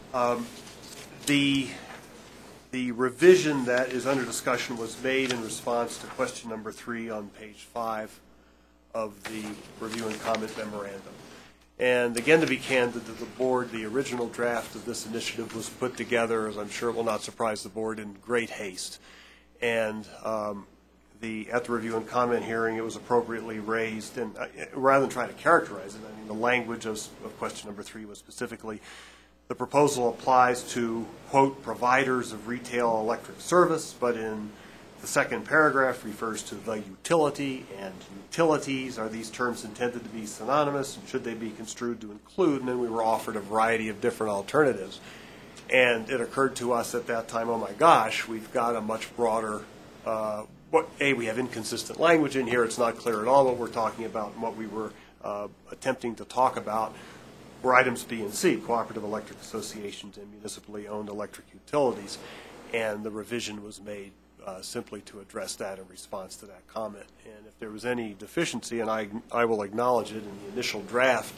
Speaker 4: The revision that is under discussion was made in response to question number 3 on page 5 of the review and comment memorandum. And again, to be candid to the board, the original draft of this initiative was put together, as I'm sure it will not surprise the board, in great haste. And at the review and comment hearing, it was appropriately raised. And rather than trying to characterize it, I mean, the language of question number 3 was specifically, the proposal applies to, quote, providers of retail electric service, but in the second paragraph refers to the utility and utilities. Are these terms intended to be synonymous, and should they be construed to include? And then we were offered a variety of different alternatives. And it occurred to us at that time, oh my gosh, we've got a much broader, we have inconsistent language in here. It's not clear at all what we're talking about, and what we were attempting to talk about were items B and C, cooperative electric associations and municipally owned electric utilities. And the revision was made simply to address that in response to that comment. And if there was any deficiency, and I will acknowledge it, in the initial draft,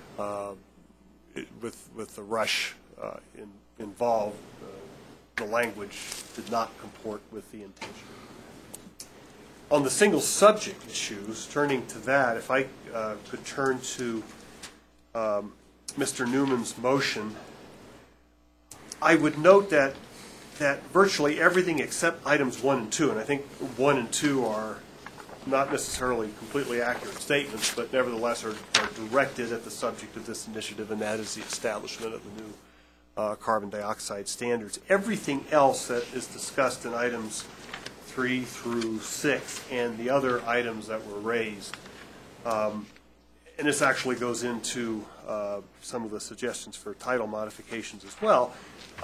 Speaker 4: with the rush involved, the language did not comport with the intention. On the single subject issues, turning to that, if I could turn to Mr. Newman's motion, I would note that virtually everything except items 1 and 2, and I think 1 and 2 are not necessarily completely accurate statements, but nevertheless are directed at the subject of this initiative, and that is the establishment of the new carbon dioxide standards. Everything else that is discussed in items 3 through 6 and the other items that were raised, and this actually goes into some of the suggestions for title modifications as well,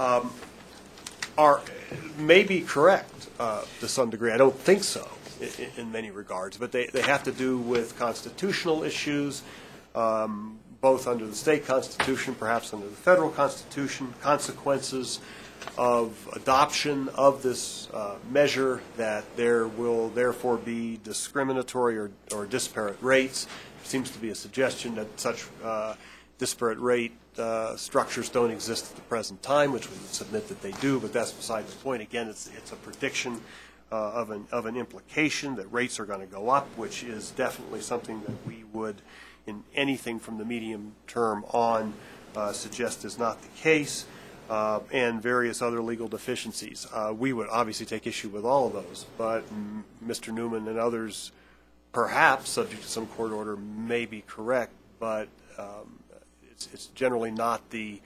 Speaker 4: may be correct to some degree. I don't think so in many regards, but they have to do with constitutional issues, both under the state constitution, perhaps under the federal constitution, consequences of adoption of this measure, that there will therefore be discriminatory or disparate rates. There seems to be a suggestion that such disparate rate structures don't exist at the present time, which we would submit that they do, but that's beside the point. Again, it's a prediction of an implication that rates are going to go up, which is definitely something that we would, in anything from the medium term on, suggest is not the case, and various other legal deficiencies. We would obviously take issue with all of those, but Mr. Newman and others, perhaps subject to some court order, may be correct, but it's generally not the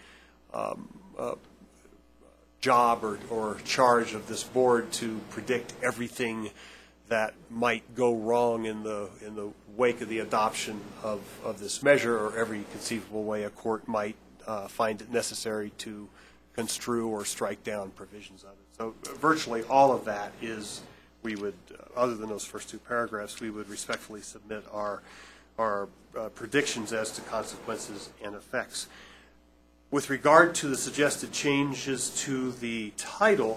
Speaker 4: job or charge of this board to predict everything that might go wrong in the wake of the adoption of this measure, or every conceivable way a court might find it necessary to construe or strike down provisions of it. So virtually all of that is, we would, other than those first 2 paragraphs, we would respectfully submit our predictions as to consequences and effects. With regard to the suggested changes to the title,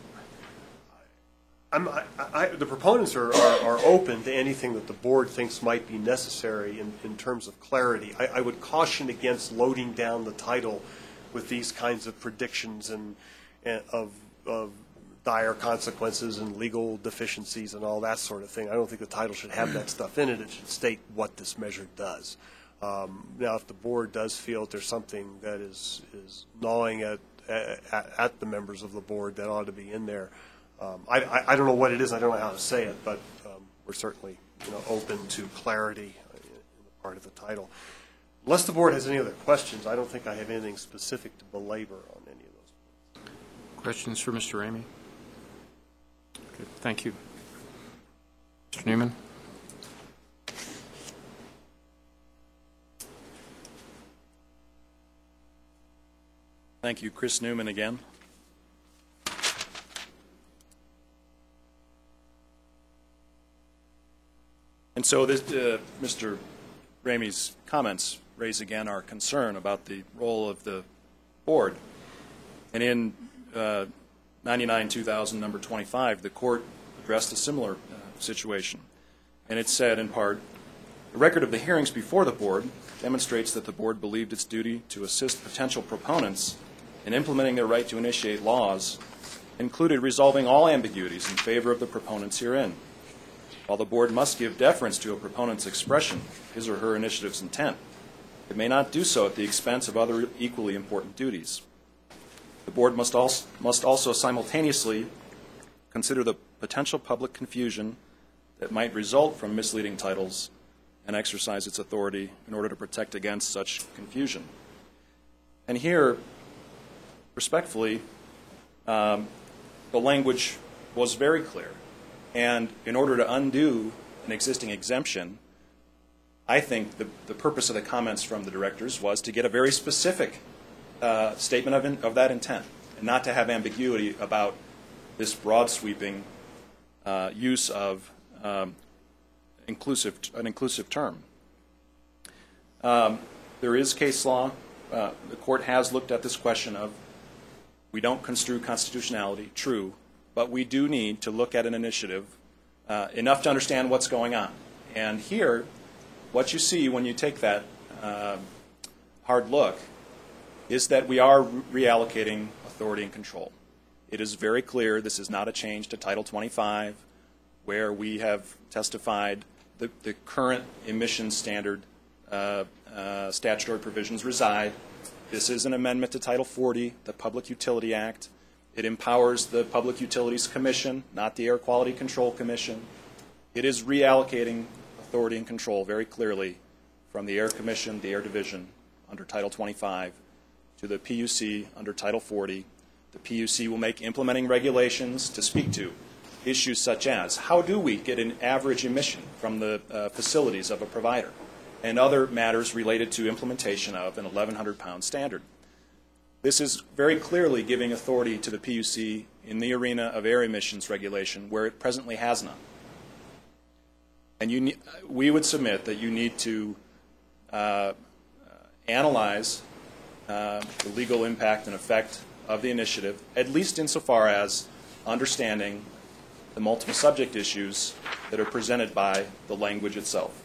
Speaker 4: the proponents are open to anything that the board thinks might be necessary in terms of clarity. I would caution against loading down the title with these kinds of predictions and of dire consequences and legal deficiencies and all that sort of thing. I don't think the title should have that stuff in it. It should state what this measure does. Now, if the board does feel that there's something that is gnawing at the members of the board that ought to be in there, I don't know what it is. I don't know how to say it, but we're certainly open to clarity in the part of the title. Unless the board has any other questions, I don't think I have anything specific to belabor on any of those.
Speaker 1: Questions for Mr. Ramey? Good. Thank you. Mr. Newman?
Speaker 2: Thank you. Chris Newman again. And so this, Mr. Ramey's comments raise again our concern about the role of the board. And in 99-2000, number 25, the court addressed a similar situation. And it said, in part, the record of the hearings before the board demonstrates that the board believed its duty to assist potential proponents in implementing their right to initiate laws included resolving all ambiguities in favor of the proponents herein. While the board must give deference to a proponent's expression, his or her initiative's intent, it may not do so at the expense of other equally important duties. The board must also simultaneously consider the potential public confusion that might result from misleading titles and exercise its authority in order to protect against such confusion. And here, respectfully, the language was very clear. And in order to undo an existing exemption, I think the purpose of the comments from the directors was to get a very specific statement of that intent, and not to have ambiguity about this broad sweeping use of an inclusive term. There is case law. The court has looked at this question of, we don't construe constitutionality, true, but we do need to look at an initiative enough to understand what's going on. And here, what you see when you take that hard look is that we are reallocating authority and control. It is very clear this is not a change to Title 25, where we have testified the current emission standard statutory provisions reside. This is an amendment to Title 40, the Public Utility Act. It empowers the Public Utilities Commission, not the Air Quality Control Commission. It is reallocating authority and control very clearly from the Air Commission, the Air Division, under Title 25, to the PUC under Title 40. The PUC will make implementing regulations to speak to issues such as, how do we get an average emission from the facilities of a provider, and other matters related to implementation of an 1,100-pound standard. This is very clearly giving authority to the PUC in the arena of air emissions regulation, where it presently has none. And we would submit that you need to analyze the legal impact and effect of the initiative, at least insofar as understanding the multiple subject issues that are presented by the language itself.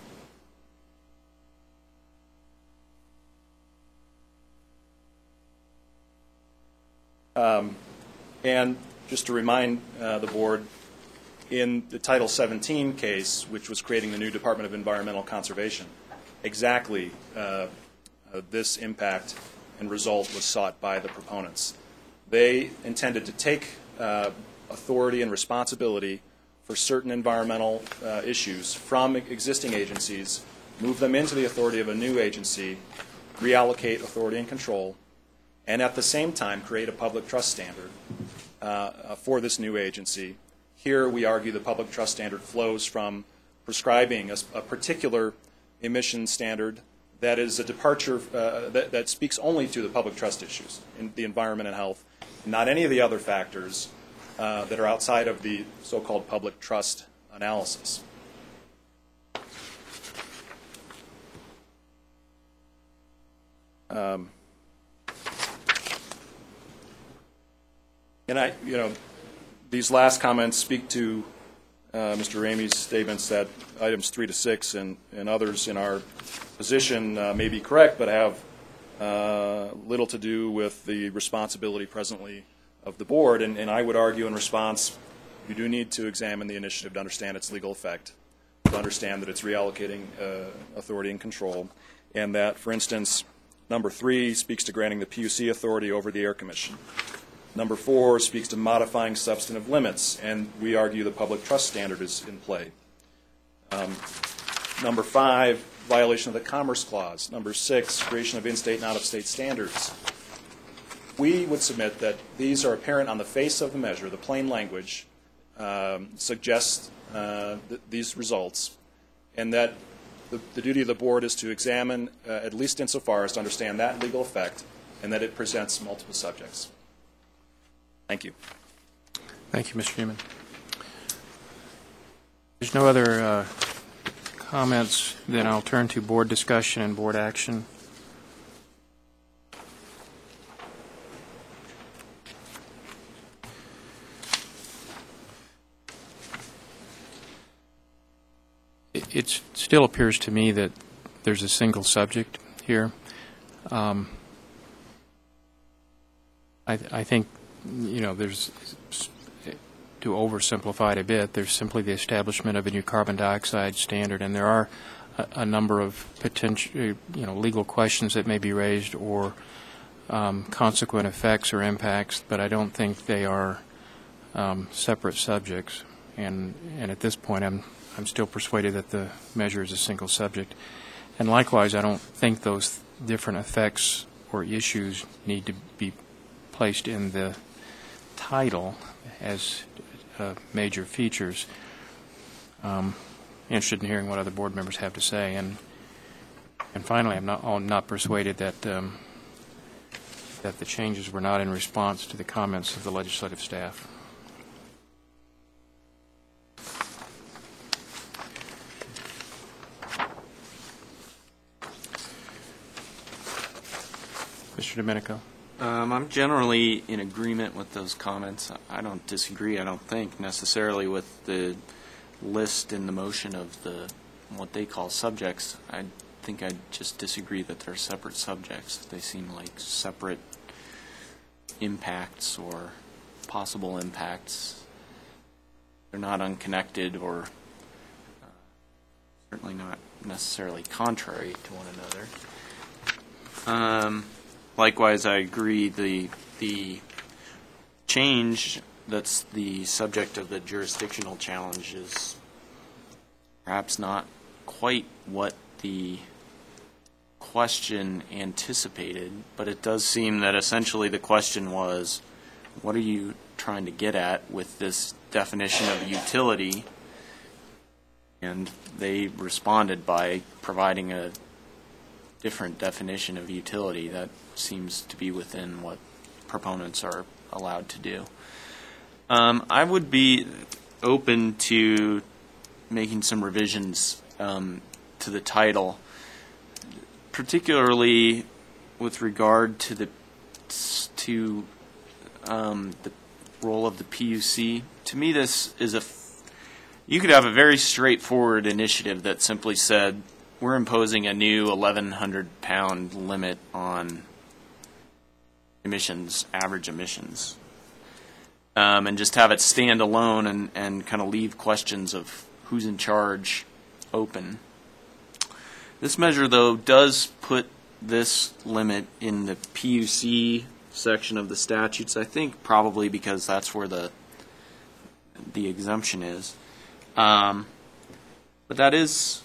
Speaker 2: And just to remind the board, in the Title 17 case, which was creating the new Department of Environmental Conservation, exactly this impact and result was sought by the proponents. They intended to take authority and responsibility for certain environmental issues from existing agencies, move them into the authority of a new agency, reallocate authority and control, and at the same time create a public trust standard for this new agency. Here we argue the public trust standard flows from prescribing a particular emission standard that is a departure that speaks only to the public trust issues in the environment and health, not any of the other factors that are outside of the so-called public trust analysis. And these last comments speak to Mr. Ramey's statements that items 3 to 6 and others in our position may be correct, but have little to do with the responsibility presently of the board. And I would argue in response, you do need to examine the initiative to understand its legal effect, to understand that it's reallocating authority and control, and that, for instance, number 3 speaks to granting the PUC authority over the Air Commission. Number 4 speaks to modifying substantive limits, and we argue the public trust standard is in play. Number 5, violation of the Commerce Clause. Number 6, creation of in-state and out-of-state standards. We would submit that these are apparent on the face of the measure. The plain language suggests these results, and that the duty of the board is to examine, at least insofar as to understand that legal effect, and that it presents multiple subjects. Thank you.
Speaker 1: Thank you, Mr. Newman. There's no other comments, then I'll turn to board discussion and board action. It still appears to me that there's a single subject here. I think, there's, to oversimplify it a bit, there's simply the establishment of a new carbon dioxide standard, and there are a number of potential, legal questions that may be raised or consequent effects or impacts, but I don't think they are separate subjects. And at this point, I'm still persuaded that the measure is a single subject. And likewise, I don't think those different effects or issues need to be placed in the title as major features. Interested in hearing what other board members have to say. And finally, I'm not persuaded that that the changes were not in response to the comments of the legislative staff. Mr. Domenico.
Speaker 7: I'm generally in agreement with those comments. I don't disagree, I don't think, necessarily with the list in the motion of what they call subjects. I think I just disagree that they're separate subjects. They seem like separate impacts or possible impacts. They're not unconnected or certainly not necessarily contrary to one another. Likewise, I agree the change that's the subject of the jurisdictional challenge is perhaps not quite what the question anticipated, but it does seem that essentially the question was, what are you trying to get at with this definition of utility? And they responded by providing a different definition of utility that seems to be within what proponents are allowed to do. I would be open to making some revisions to the title, particularly with regard to the role of the PUC. To me, this is you could have a very straightforward initiative that simply said, we're imposing a new 1,100-pound limit on emissions, average emissions, and just have it stand alone and kind of leave questions of who's in charge open. This measure, though, does put this limit in the PUC section of the statutes, I think probably because that's where the exemption is. But that is,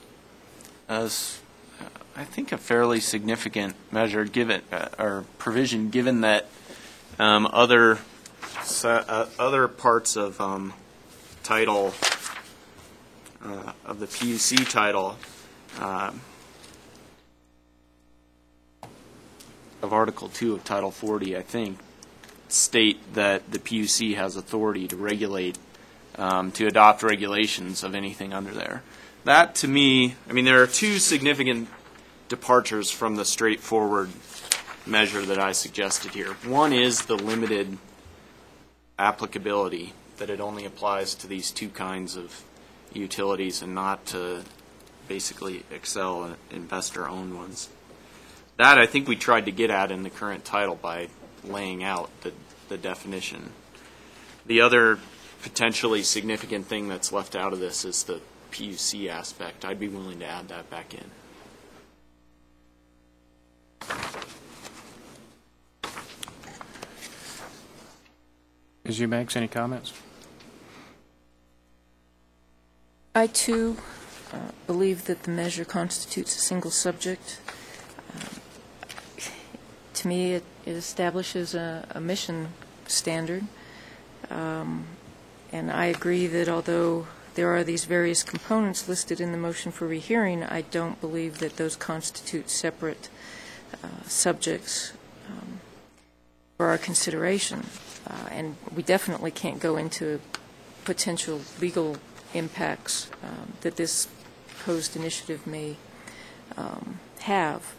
Speaker 7: I think, a fairly significant measure given or provision, given that other parts of title of the PUC title of Article 2 of Title 40, I think, state that the PUC has authority to regulate, to adopt regulations of anything under there. That, to me, there are two significant departures from the straightforward measure that I suggested here. One is the limited applicability, that it only applies to these two kinds of utilities and not to basically Excel and investor-owned ones. That I think we tried to get at in the current title by laying out the definition. The other potentially significant thing that's left out of this is the PUC aspect. I'd be willing to add that back in.
Speaker 1: Ms. Eubanks, any comments?
Speaker 3: I, too, believe that the measure constitutes a single subject. To me, it establishes a mission standard. And I agree that although there are these various components listed in the motion for rehearing, I don't believe that those constitute separate subjects for our consideration. And we definitely can't go into potential legal impacts that this proposed initiative may have.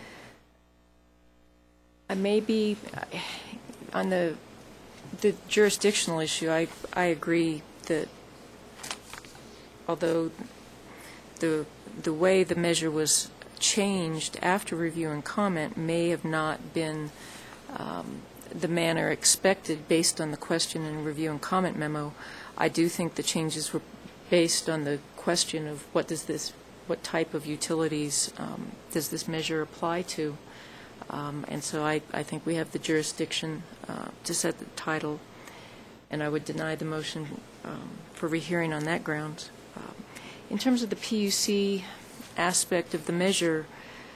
Speaker 3: I may be, on the jurisdictional issue, I agree that although the way the measure was changed after review and comment may have not been the manner expected based on the question and review and comment memo, I do think the changes were based on the question of what type of utilities does this measure apply to? And so I think we have the jurisdiction to set the title, and I would deny the motion for rehearing on that grounds. In terms of the PUC aspect of the measure,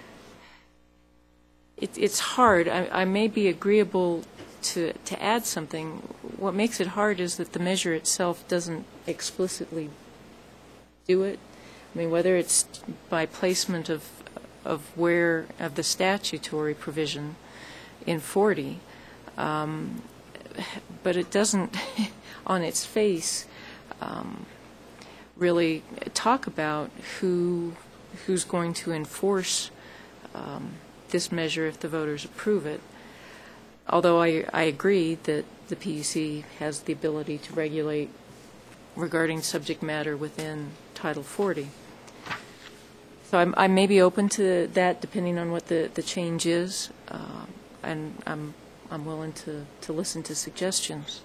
Speaker 3: it's hard. I may be agreeable to add something. What makes it hard is that the measure itself doesn't explicitly do it. I mean, whether it's by placement of the statutory provision in 40, but it doesn't, on its face, really talk about who's going to enforce this measure if the voters approve it. Although I agree that the PUC has the ability to regulate regarding subject matter within Title 40. So I may be open to that depending on what the change is, and I'm willing to listen to suggestions.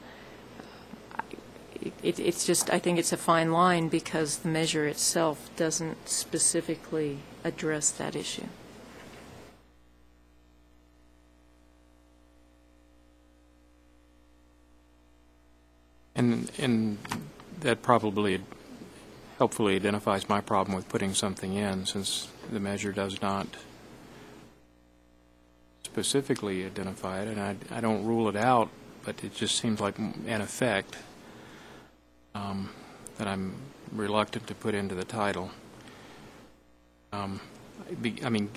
Speaker 3: It's just, I think it's a fine line because the measure itself doesn't specifically address that issue.
Speaker 1: And that probably helpfully identifies my problem with putting something in, since the measure does not specifically identify it, and I don't rule it out, but it just seems like an effect that I'm reluctant to put into the title. I mean,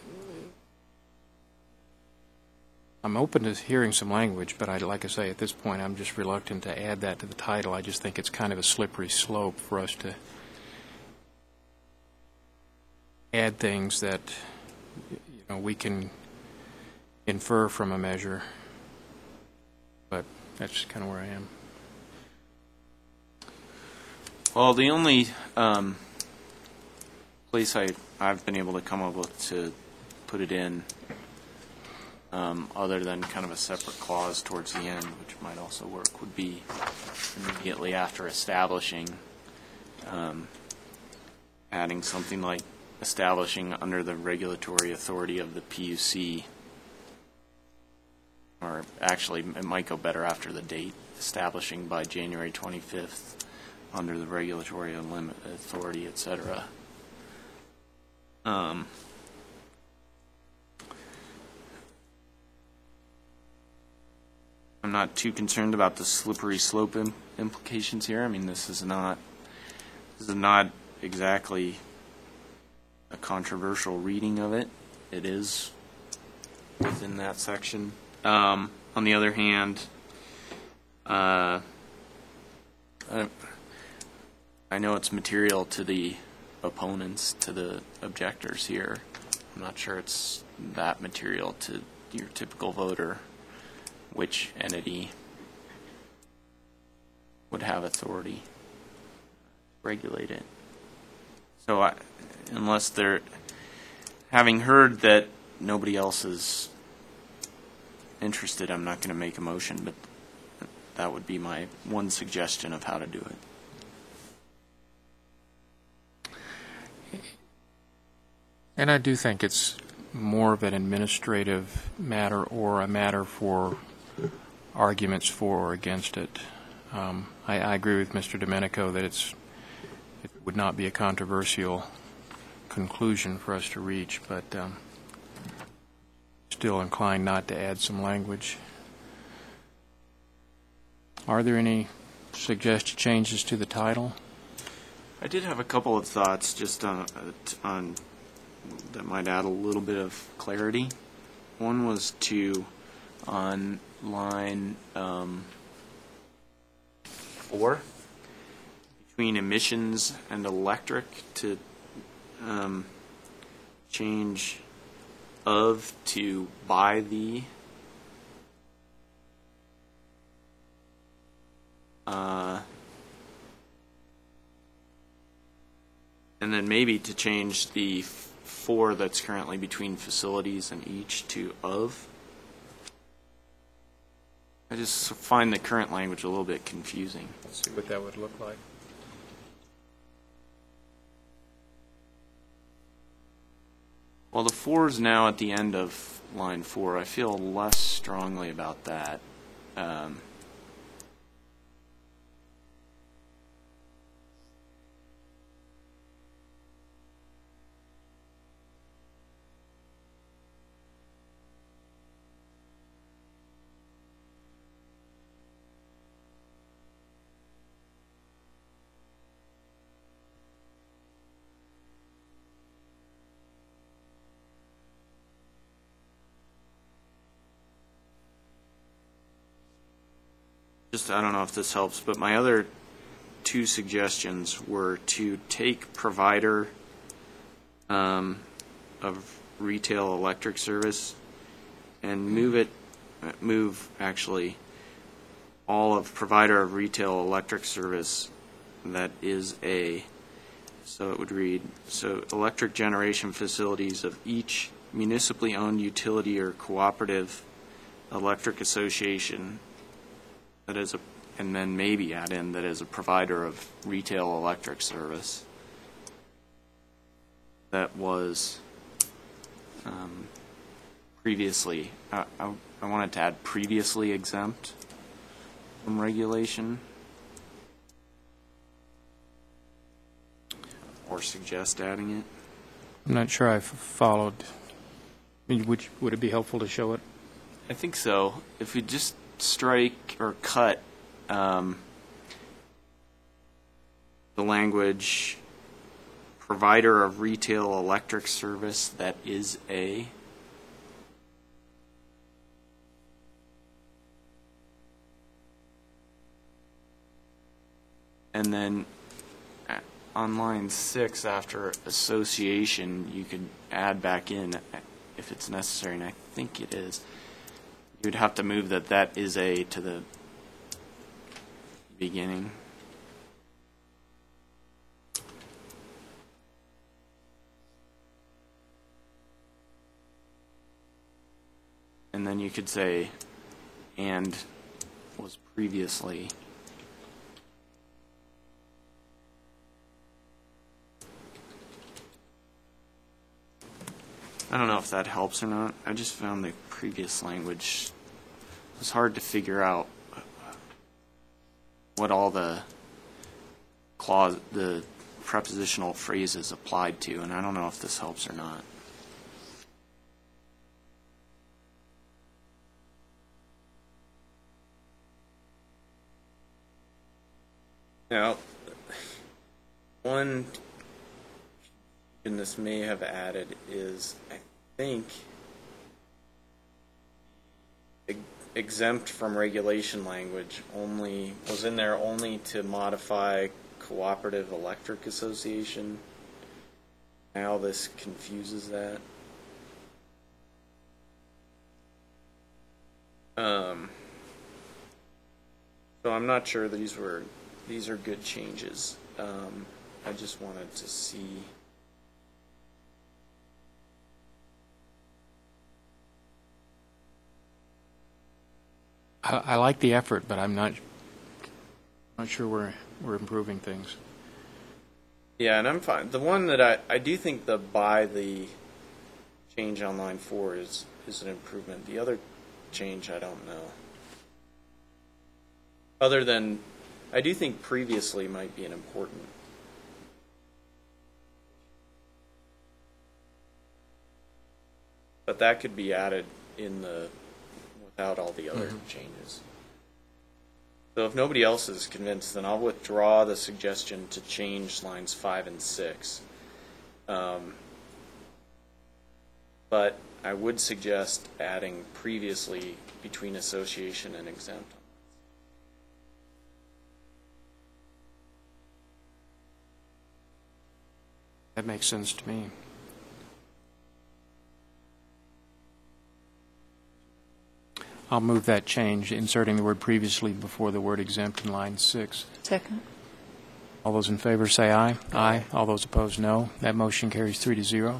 Speaker 1: I'm open to hearing some language, but like I say, at this point, I'm just reluctant to add that to the title. I just think it's kind of a slippery slope for us to add things that we can infer from a measure, but that's just kind of where I am.
Speaker 7: Well, the only place I've been able to come up with to put it in, other than kind of a separate clause towards the end, which might also work, would be immediately after establishing, adding something like establishing under the regulatory authority of the PUC, or actually it might go better after the date, establishing by January 25th under the regulatory authority, etc. I'm not too concerned about the slippery slope implications here. I mean, this is not exactly a controversial reading of it. It is within that section. On the other hand, I know it's material to the opponents, to the objectors here. I'm not sure it's that material to your typical voter, which entity would have authority to regulate it. So unless they're, having heard that nobody else is interested, I'm not going to make a motion, but that would be my one suggestion of how to do it.
Speaker 1: And I do think it's more of an administrative matter or a matter for arguments for or against it. I agree with Mr. Domenico that it would not be a controversial conclusion for us to reach, but still inclined not to add some language. Are there any suggested changes to the title?
Speaker 7: I did have a couple of thoughts just on that might add a little bit of clarity. One was on line 4, between emissions and electric, to change of to by the. And then maybe to change the 4 that's currently between facilities and each to of. I just find the current language a little bit confusing.
Speaker 1: Let's see what that would look like.
Speaker 7: Well, the 4 is now at the end of line 4. I feel less strongly about that. I don't know if this helps, but my other 2 suggestions were to take provider of retail electric service and move actually all of provider of retail electric service that is so it would read, so electric generation facilities of each municipally owned utility or cooperative electric association that is and then maybe add in that is a provider of retail electric service that was previously, I wanted to add previously exempt from regulation, or suggest adding it.
Speaker 1: I'm not sure I've followed. Would it be helpful to show it?
Speaker 7: I think so. If we just strike or cut the language provider of retail electric service that is a, and then on line 6 after association you could add back in if it's necessary, and I think it is. You'd have to move that is a to the beginning. And then you could say, and was previously. I don't know if that helps or not. I just found the previous language was hard to figure out what all the prepositional phrases applied to, and I don't know if this helps or not. Now, one and this may have added is, I think, exempt from regulation language only was in there only to modify cooperative electric association. Now this confuses that. So I'm not sure these were these are good changes. I just wanted to see.
Speaker 1: I like the effort, but I'm not sure we're improving things.
Speaker 7: Yeah, and I'm fine. The one that I do think the by the change on line 4 is an improvement. The other change, I don't know. Other than, I do think previously might be an important. But that could be added in the, without all the other changes. So if nobody else is convinced, then I'll withdraw the suggestion to change lines 5 and 6. But I would suggest adding previously between association and exempt.
Speaker 1: That makes sense to me. I'll move that change, inserting the word previously before the word exempt in line 6.
Speaker 3: Second.
Speaker 1: All those in favor say aye. Aye. All those opposed, no. That motion carries 3-0.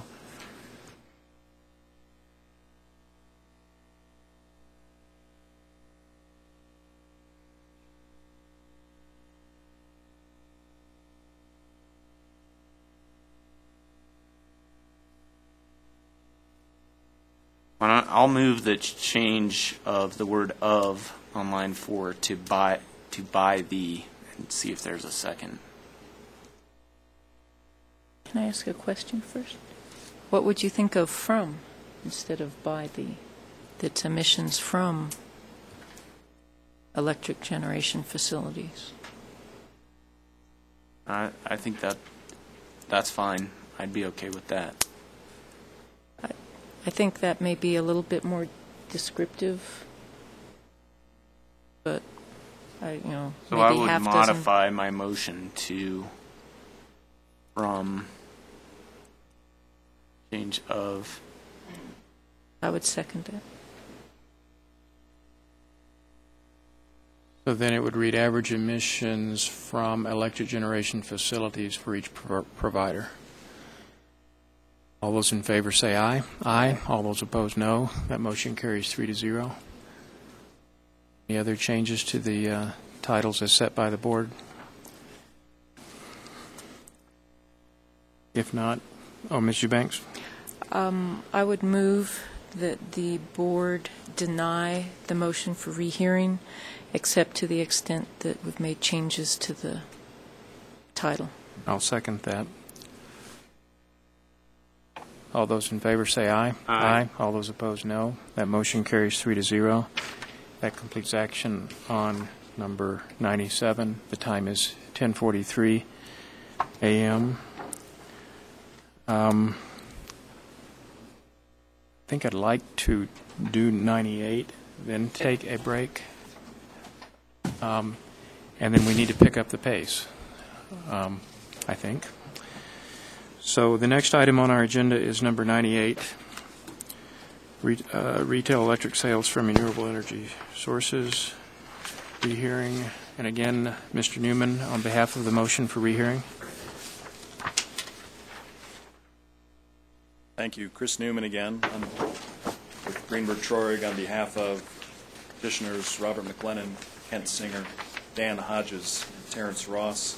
Speaker 7: I'll move the change of the word of on line 4 to by the, and see if there's a second.
Speaker 3: Can I ask a question first? What would you think of from instead of by the? That's emissions from electric generation facilities.
Speaker 7: I think that's fine. I'd be okay with that.
Speaker 3: I think that may be a little bit more descriptive, but
Speaker 7: So
Speaker 3: maybe
Speaker 7: I would
Speaker 3: half
Speaker 7: modify my motion to from change of.
Speaker 3: I would second it.
Speaker 1: So then it would read average emissions from electric generation facilities for each provider. All those in favor say aye. Aye. All those opposed, no. That motion carries 3-0. Any other changes to the titles as set by the board? If not, Ms. Eubanks?
Speaker 3: I would move that the board deny the motion for rehearing, except to the extent that we've made changes to the title.
Speaker 1: I'll second that. All those in favor say aye.
Speaker 7: Aye.
Speaker 1: All those opposed, no. That motion carries 3-0. That completes action on number 97. The time is 10:43 a.m. I think I'd like to do 98, then take a break, and then we need to pick up the pace, I think. So the next item on our agenda is number 98, retail electric sales from renewable energy sources, rehearing. And again, Mr. Newman, on behalf of the motion for rehearing.
Speaker 2: Thank you. Chris Newman again. I'm with Greenberg Traurig on behalf of petitioners Robert McLennan, Kent Singer, Dan Hodges, and Terrence Ross.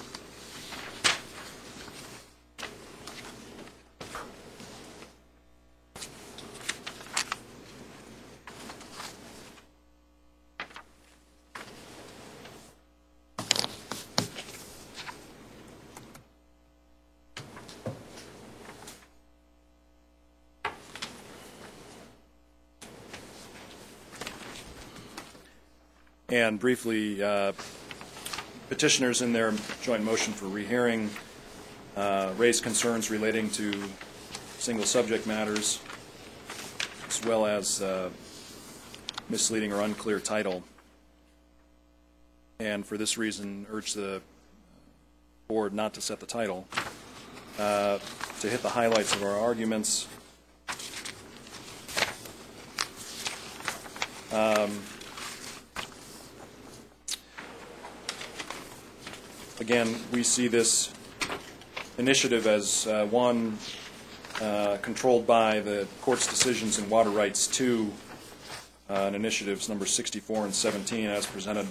Speaker 2: And briefly, petitioners in their joint motion for rehearing raised concerns relating to single subject matters, as well as misleading or unclear title. And for this reason, urge the board not to set the title. To hit the highlights of our arguments, Again, we see this initiative as one controlled by the court's decisions in Water Rights 2 and initiatives number 64 and 17 as presented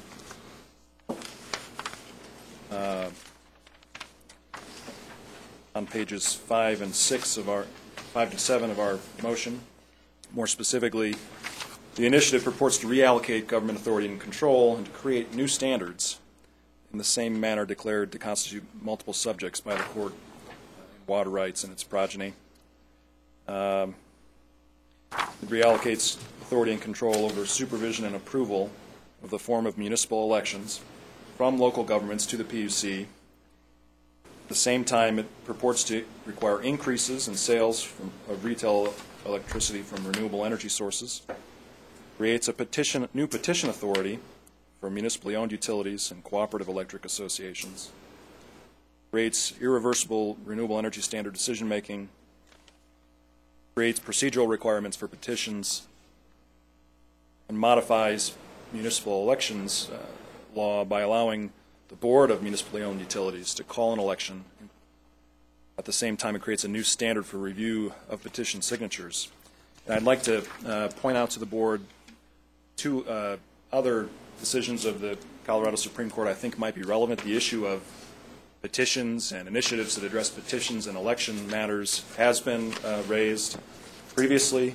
Speaker 2: on pages 5 and 6 of our 5 to 7 of our motion. More specifically, the initiative purports to reallocate government authority and control and to create new standards in the same manner declared to constitute multiple subjects by the court in Water Rights and its progeny. It reallocates authority and control over supervision and approval of the form of municipal elections from local governments to the PUC. At the same time, it purports to require increases in sales of retail electricity from renewable energy sources, creates a new petition authority for municipally owned utilities and cooperative electric associations, creates irreversible renewable energy standard decision-making, creates procedural requirements for petitions, and modifies municipal elections law by allowing the Board of Municipally Owned Utilities to call an election. At the same time, it creates a new standard for review of petition signatures. And I'd like to point out to the Board two other decisions of the Colorado Supreme Court I think might be relevant. The issue of petitions and initiatives that address petitions and election matters has been raised previously.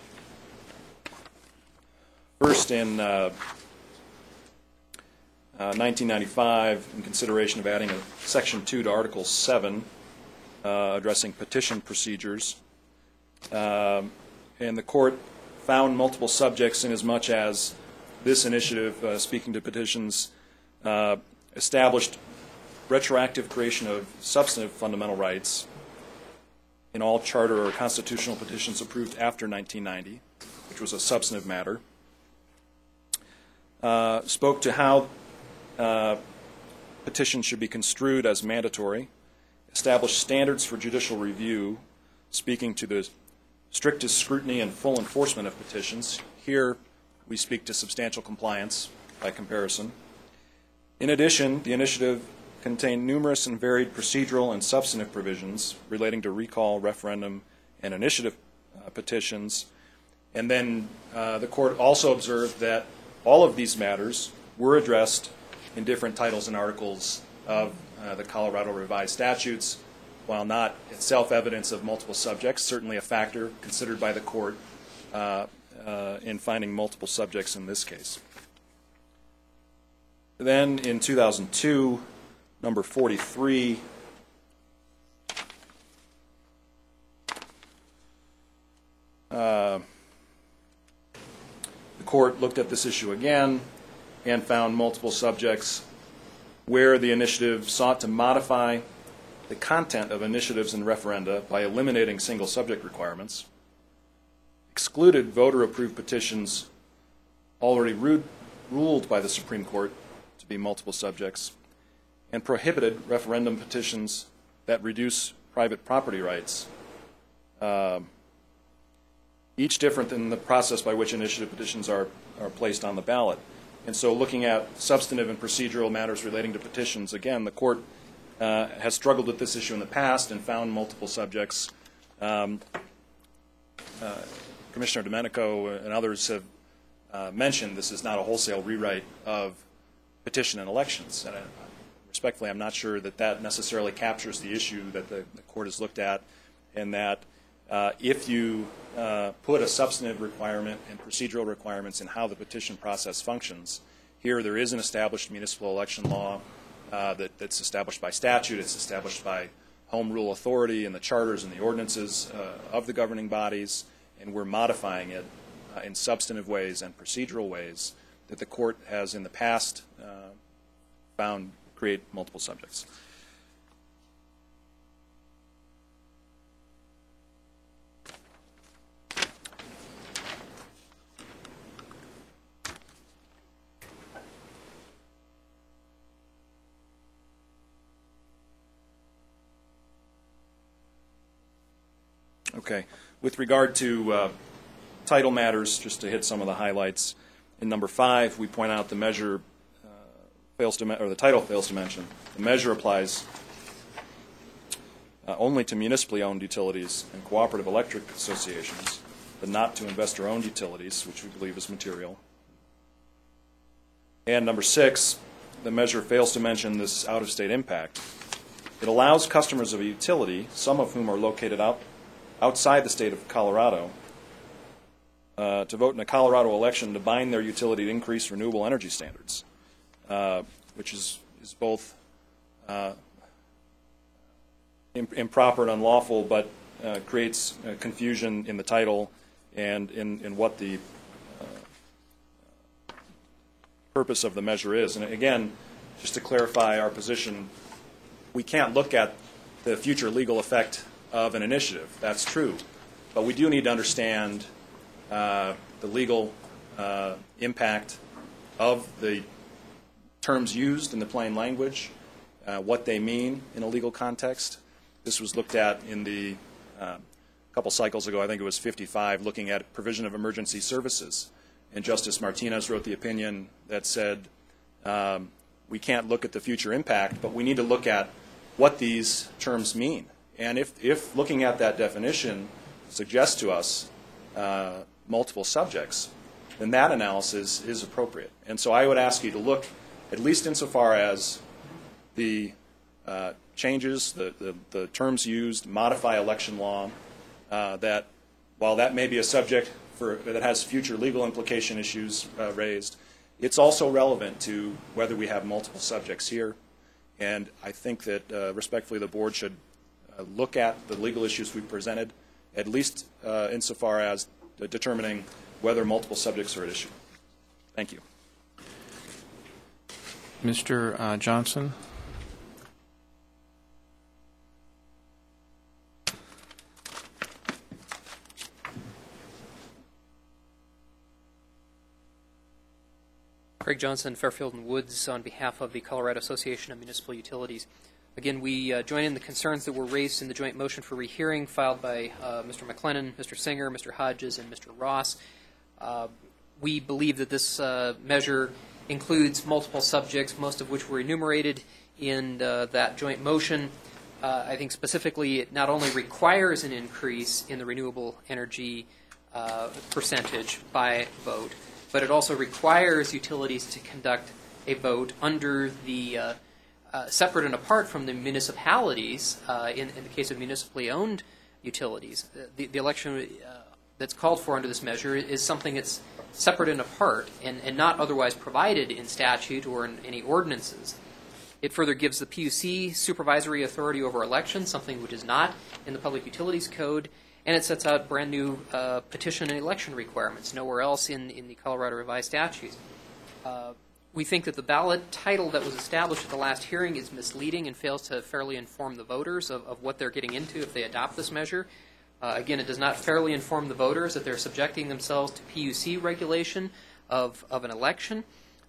Speaker 2: First, in 1995, in consideration of adding a Section 2 to Article 7, addressing petition procedures. And the court found multiple subjects inasmuch as this initiative, speaking to petitions, established retroactive creation of substantive fundamental rights in all charter or constitutional petitions approved after 1990, which was a substantive matter. Spoke to how petitions should be construed as mandatory, established standards for judicial review, speaking to the strictest scrutiny and full enforcement of petitions. Here, we speak to substantial compliance by comparison. In addition, the initiative contained numerous and varied procedural and substantive provisions relating to recall, referendum, and initiative petitions. And then the court also observed that all of these matters were addressed in different titles and articles of the Colorado Revised Statutes. While not itself evidence of multiple subjects, certainly a factor considered by the court in finding multiple subjects in this case. Then in 2002, number 43, the court looked at this issue again and found multiple subjects where the initiative sought to modify the content of initiatives and referenda by eliminating single subject requirements, excluded voter-approved petitions already ruled by the Supreme Court to be multiple subjects, and prohibited referendum petitions that reduce private property rights, each different than the process by which initiative petitions are placed on the ballot. And so looking at substantive and procedural matters relating to petitions, again, the court has struggled with this issue in the past and found multiple subjects. Commissioner Domenico and others have mentioned this is not a wholesale rewrite of petition and elections. And respectfully, I'm not sure that that necessarily captures the issue that the court has looked at, and that if you put a substantive requirement and procedural requirements in how the petition process functions, here there is an established municipal election law that's established by statute. It's established by home rule authority and the charters and the ordinances of the governing bodies, and we're modifying it in substantive ways and procedural ways that the court has in the past found create multiple subjects. Okay. With regard to title matters, just to hit some of the highlights, in number 5, we point out the measure the title fails to mention, the measure applies only to municipally owned utilities and cooperative electric associations, but not to investor-owned utilities, which we believe is material. And number 6, the measure fails to mention this out-of-state impact. It allows customers of a utility, some of whom are located outside the state of Colorado, to vote in a Colorado election to bind their utility to increase renewable energy standards, which is both improper and unlawful, but creates confusion in the title and in what the purpose of the measure is. And again, just to clarify our position, we can't look at the future legal effect of an initiative. That's true. But we do need to understand the legal impact of the terms used in the plain language, what they mean in a legal context. This was looked at in the couple cycles ago, I think it was 55, looking at provision of emergency services. And Justice Martinez wrote the opinion that said we can't look at the future impact, but we need to look at what these terms mean. And if looking at that definition suggests to us multiple subjects, then that analysis is appropriate. And so I would ask you to look, at least insofar as the changes, the terms used, modify election law, that while that may be a subject that has future legal implication issues raised, it's also relevant to whether we have multiple subjects here. And I think that respectfully the board should look at the legal issues we presented, at least insofar as determining whether multiple subjects are at issue. Thank you.
Speaker 1: Mr. Johnson?
Speaker 5: Craig Johnson, Fairfield and Woods, on behalf of the Colorado Association of Municipal Utilities. Again, we join in the concerns that were raised in the joint motion for rehearing filed by Mr. McLennan, Mr. Singer, Mr. Hodges, and Mr. Ross. We believe that this measure includes multiple subjects, most of which were enumerated in that joint motion. I think specifically it not only requires an increase in the renewable energy percentage by vote, but it also requires utilities to conduct a vote under the separate and apart from the municipalities, in the case of municipally owned utilities. The election that's called for under this measure is something that's separate and apart and not otherwise provided in statute or in any ordinances. It further gives the PUC supervisory authority over elections, something which is not in the Public Utilities Code, and it sets out brand new petition and election requirements, nowhere else in the Colorado Revised Statutes. We think that the ballot title that was established at the last hearing is misleading and fails to fairly inform the voters of what they're getting into if they adopt this measure. Again, it does not fairly inform the voters that they're subjecting themselves to PUC regulation of an election.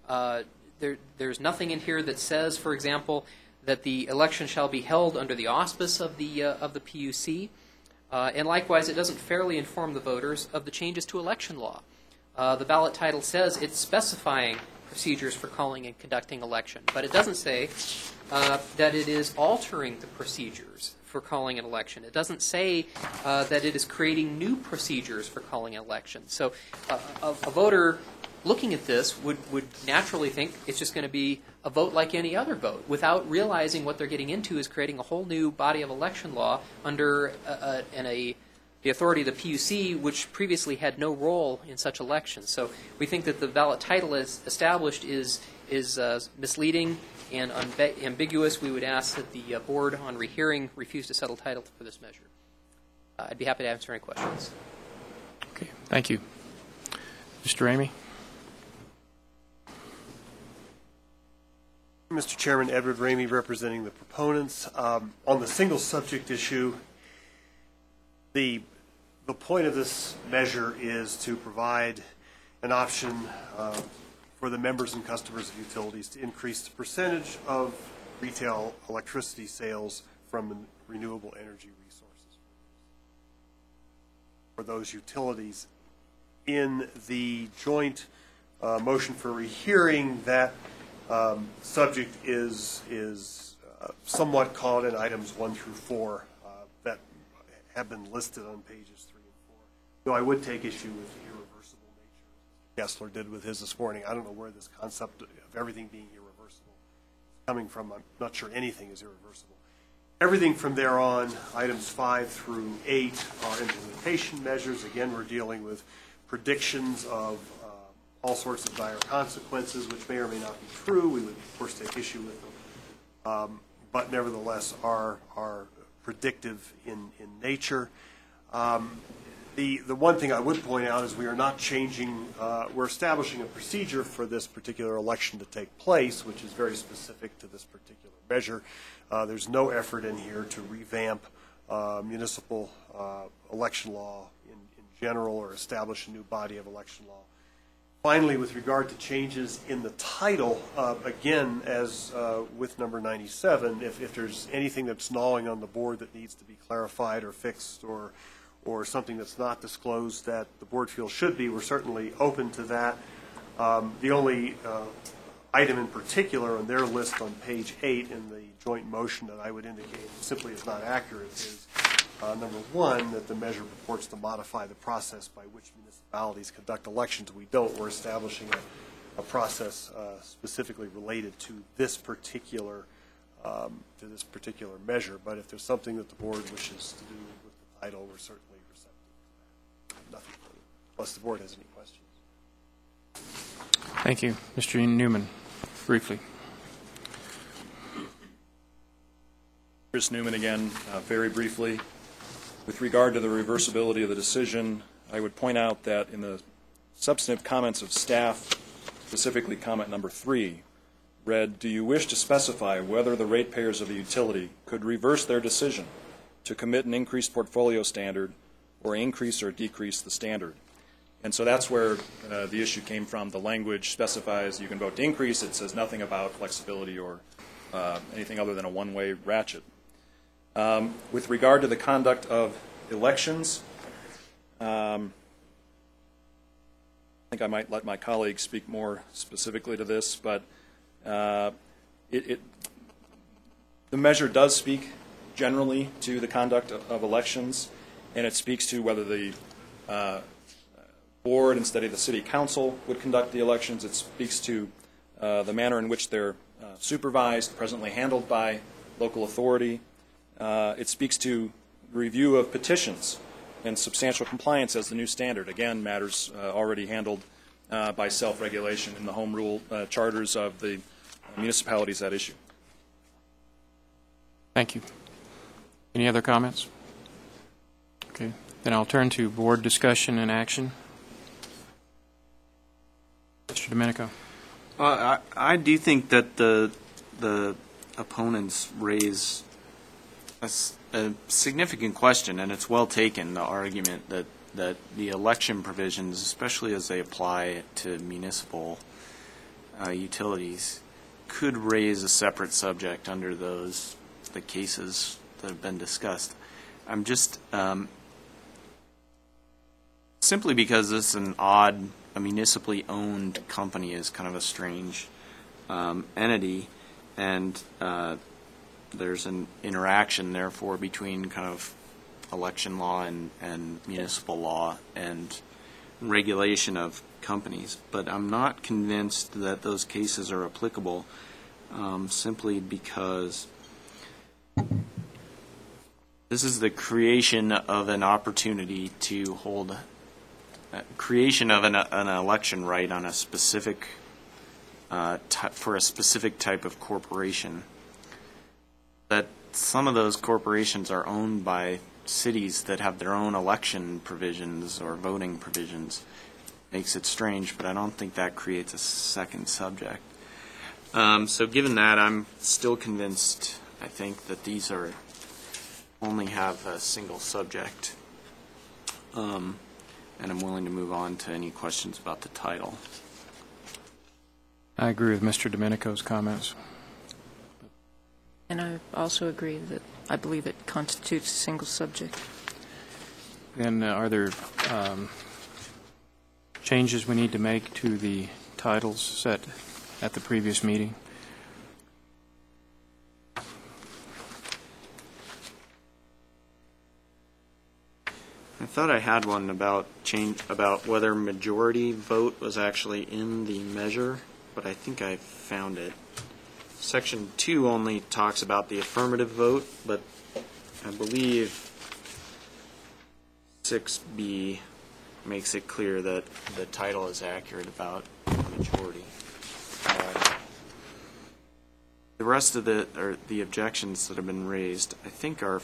Speaker 5: There's nothing in here that says, for example, that the election shall be held under the auspice of the PUC. And likewise, it doesn't fairly inform the voters of the changes to election law. The ballot title says it's specifying procedures for calling and conducting election, but it doesn't say that it is altering the procedures for calling an election. It doesn't say that it is creating new procedures for calling an election. So a voter looking at this would naturally think it's just going to be a vote like any other vote, without realizing what they're getting into is creating a whole new body of election law under the authority of the PUC, which previously had no role in such elections. So we think that the ballot title as established is misleading and ambiguous. We would ask that the board on rehearing refuse to settle title for this measure. I'd be happy to answer any questions.
Speaker 1: Okay, thank you. Mr. Ramey?
Speaker 4: Mr. Chairman, Edward Ramey representing the proponents. On the single subject issue, the point of this measure is to provide an option for the members and customers of utilities to increase the percentage of retail electricity sales from renewable energy resources for those utilities. In the joint motion for rehearing, that Subject is somewhat caught in items 1 through 4 that have been listed on pages 3 and 4. Though I would take issue with the irreversible nature, Gessler did with his this morning. I don't know where this concept of everything being irreversible is coming from. I'm not sure anything is irreversible. Everything from there on, items 5 through 8 are implementation measures. Again, we're dealing with predictions of all sorts of dire consequences, which may or may not be true. We would, of course, take issue with them, but nevertheless are predictive in nature. The one thing I would point out is we are not changing, we're establishing a procedure for this particular election to take place, which is very specific to this particular measure. There's no effort in here to revamp municipal election law in general or establish a new body of election law. Finally, with regard to changes in the title, again, as with number 97, if there's anything that's gnawing on the board that needs to be clarified or fixed or something that's not disclosed that the board feels should be, we're certainly open to that. The only item in particular on their list on page 8 in the joint motion that I would indicate simply is not accurate is number 1, that the measure purports to modify the process by which municipalities conduct elections. We don't. We're establishing a process specifically related to this particular measure. But if there's something that the board wishes to do with the title, we're certainly receptive to that. Nothing further, unless the board has any questions.
Speaker 1: Thank you. Mr. Newman, briefly.
Speaker 2: Chris Newman again, very briefly. With regard to the reversibility of the decision, I would point out that in the substantive comments of staff, specifically comment number 3, read, "Do you wish to specify whether the ratepayers of a utility could reverse their decision to commit an increased portfolio standard or increase or decrease the standard?" And so that's where the issue came from. The language specifies you can vote to increase. It says nothing about flexibility or anything other than a one-way ratchet. With regard to the conduct of elections, I think I might let my colleagues speak more specifically to this, but the measure does speak generally to the conduct of elections, and it speaks to whether the board instead of the city council would conduct the elections. It speaks to the manner in which they're supervised, presently handled by local authority. It speaks to review of petitions and substantial compliance as the new standard. Again, matters already handled by self-regulation in the home rule charters of the municipalities at issue.
Speaker 1: Thank you. Any other comments? Okay. Then I'll turn to board discussion and action. Mr. Domenico.
Speaker 7: Well, I do think that the opponents raise a significant question, and it's well taken, the argument that the election provisions, especially as they apply to municipal utilities, could raise a separate subject under the cases that have been discussed. I'm just, simply because this is a municipally owned company is kind of a strange entity, and there's an interaction, therefore, between kind of election law and municipal law and regulation of companies. But I'm not convinced that those cases are applicable simply because this is the creation of an opportunity to hold creation of an election right on a specific for a specific type of corporation. That some of those corporations are owned by cities that have their own election provisions or voting provisions makes it strange, but I don't think that creates a second subject. So given that, I'm still convinced, I think, that these only have a single subject. And I'm willing to move on to any questions about the title.
Speaker 1: I agree with Mr. Domenico's comments.
Speaker 3: And I also agree that I believe it constitutes a single subject.
Speaker 1: Then are there changes we need to make to the titles set at the previous meeting.
Speaker 7: I thought I had one about whether majority vote was actually in the measure, but I think I found it. Section 2 only talks about the affirmative vote, but I believe 6B makes it clear that the title is accurate about majority. The rest of the objections that have been raised, I think, are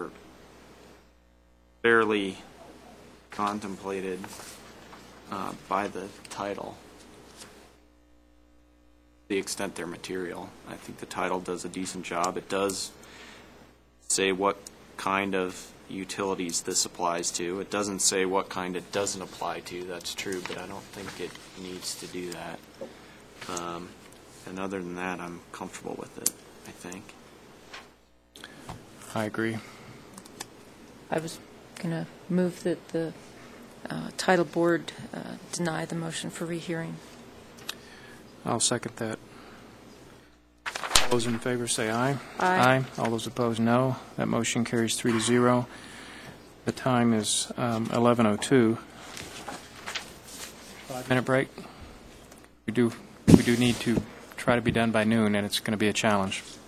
Speaker 7: fairly contemplated by the title, to the extent they're material. I think the title does a decent job. It does say what kind of utilities this applies to. It doesn't say what kind it doesn't apply to. That's true, but I don't think it needs to do that. And other than that, I'm comfortable with it, I think.
Speaker 1: I agree.
Speaker 3: I was going to move that the title board deny the motion for rehearing.
Speaker 1: I'll second that. All those in favor say aye.
Speaker 3: Aye.
Speaker 1: All those opposed, no. That motion carries 3-0. The time is 11:02. 5-minute break. We do need to try to be done by noon, and it's going to be a challenge.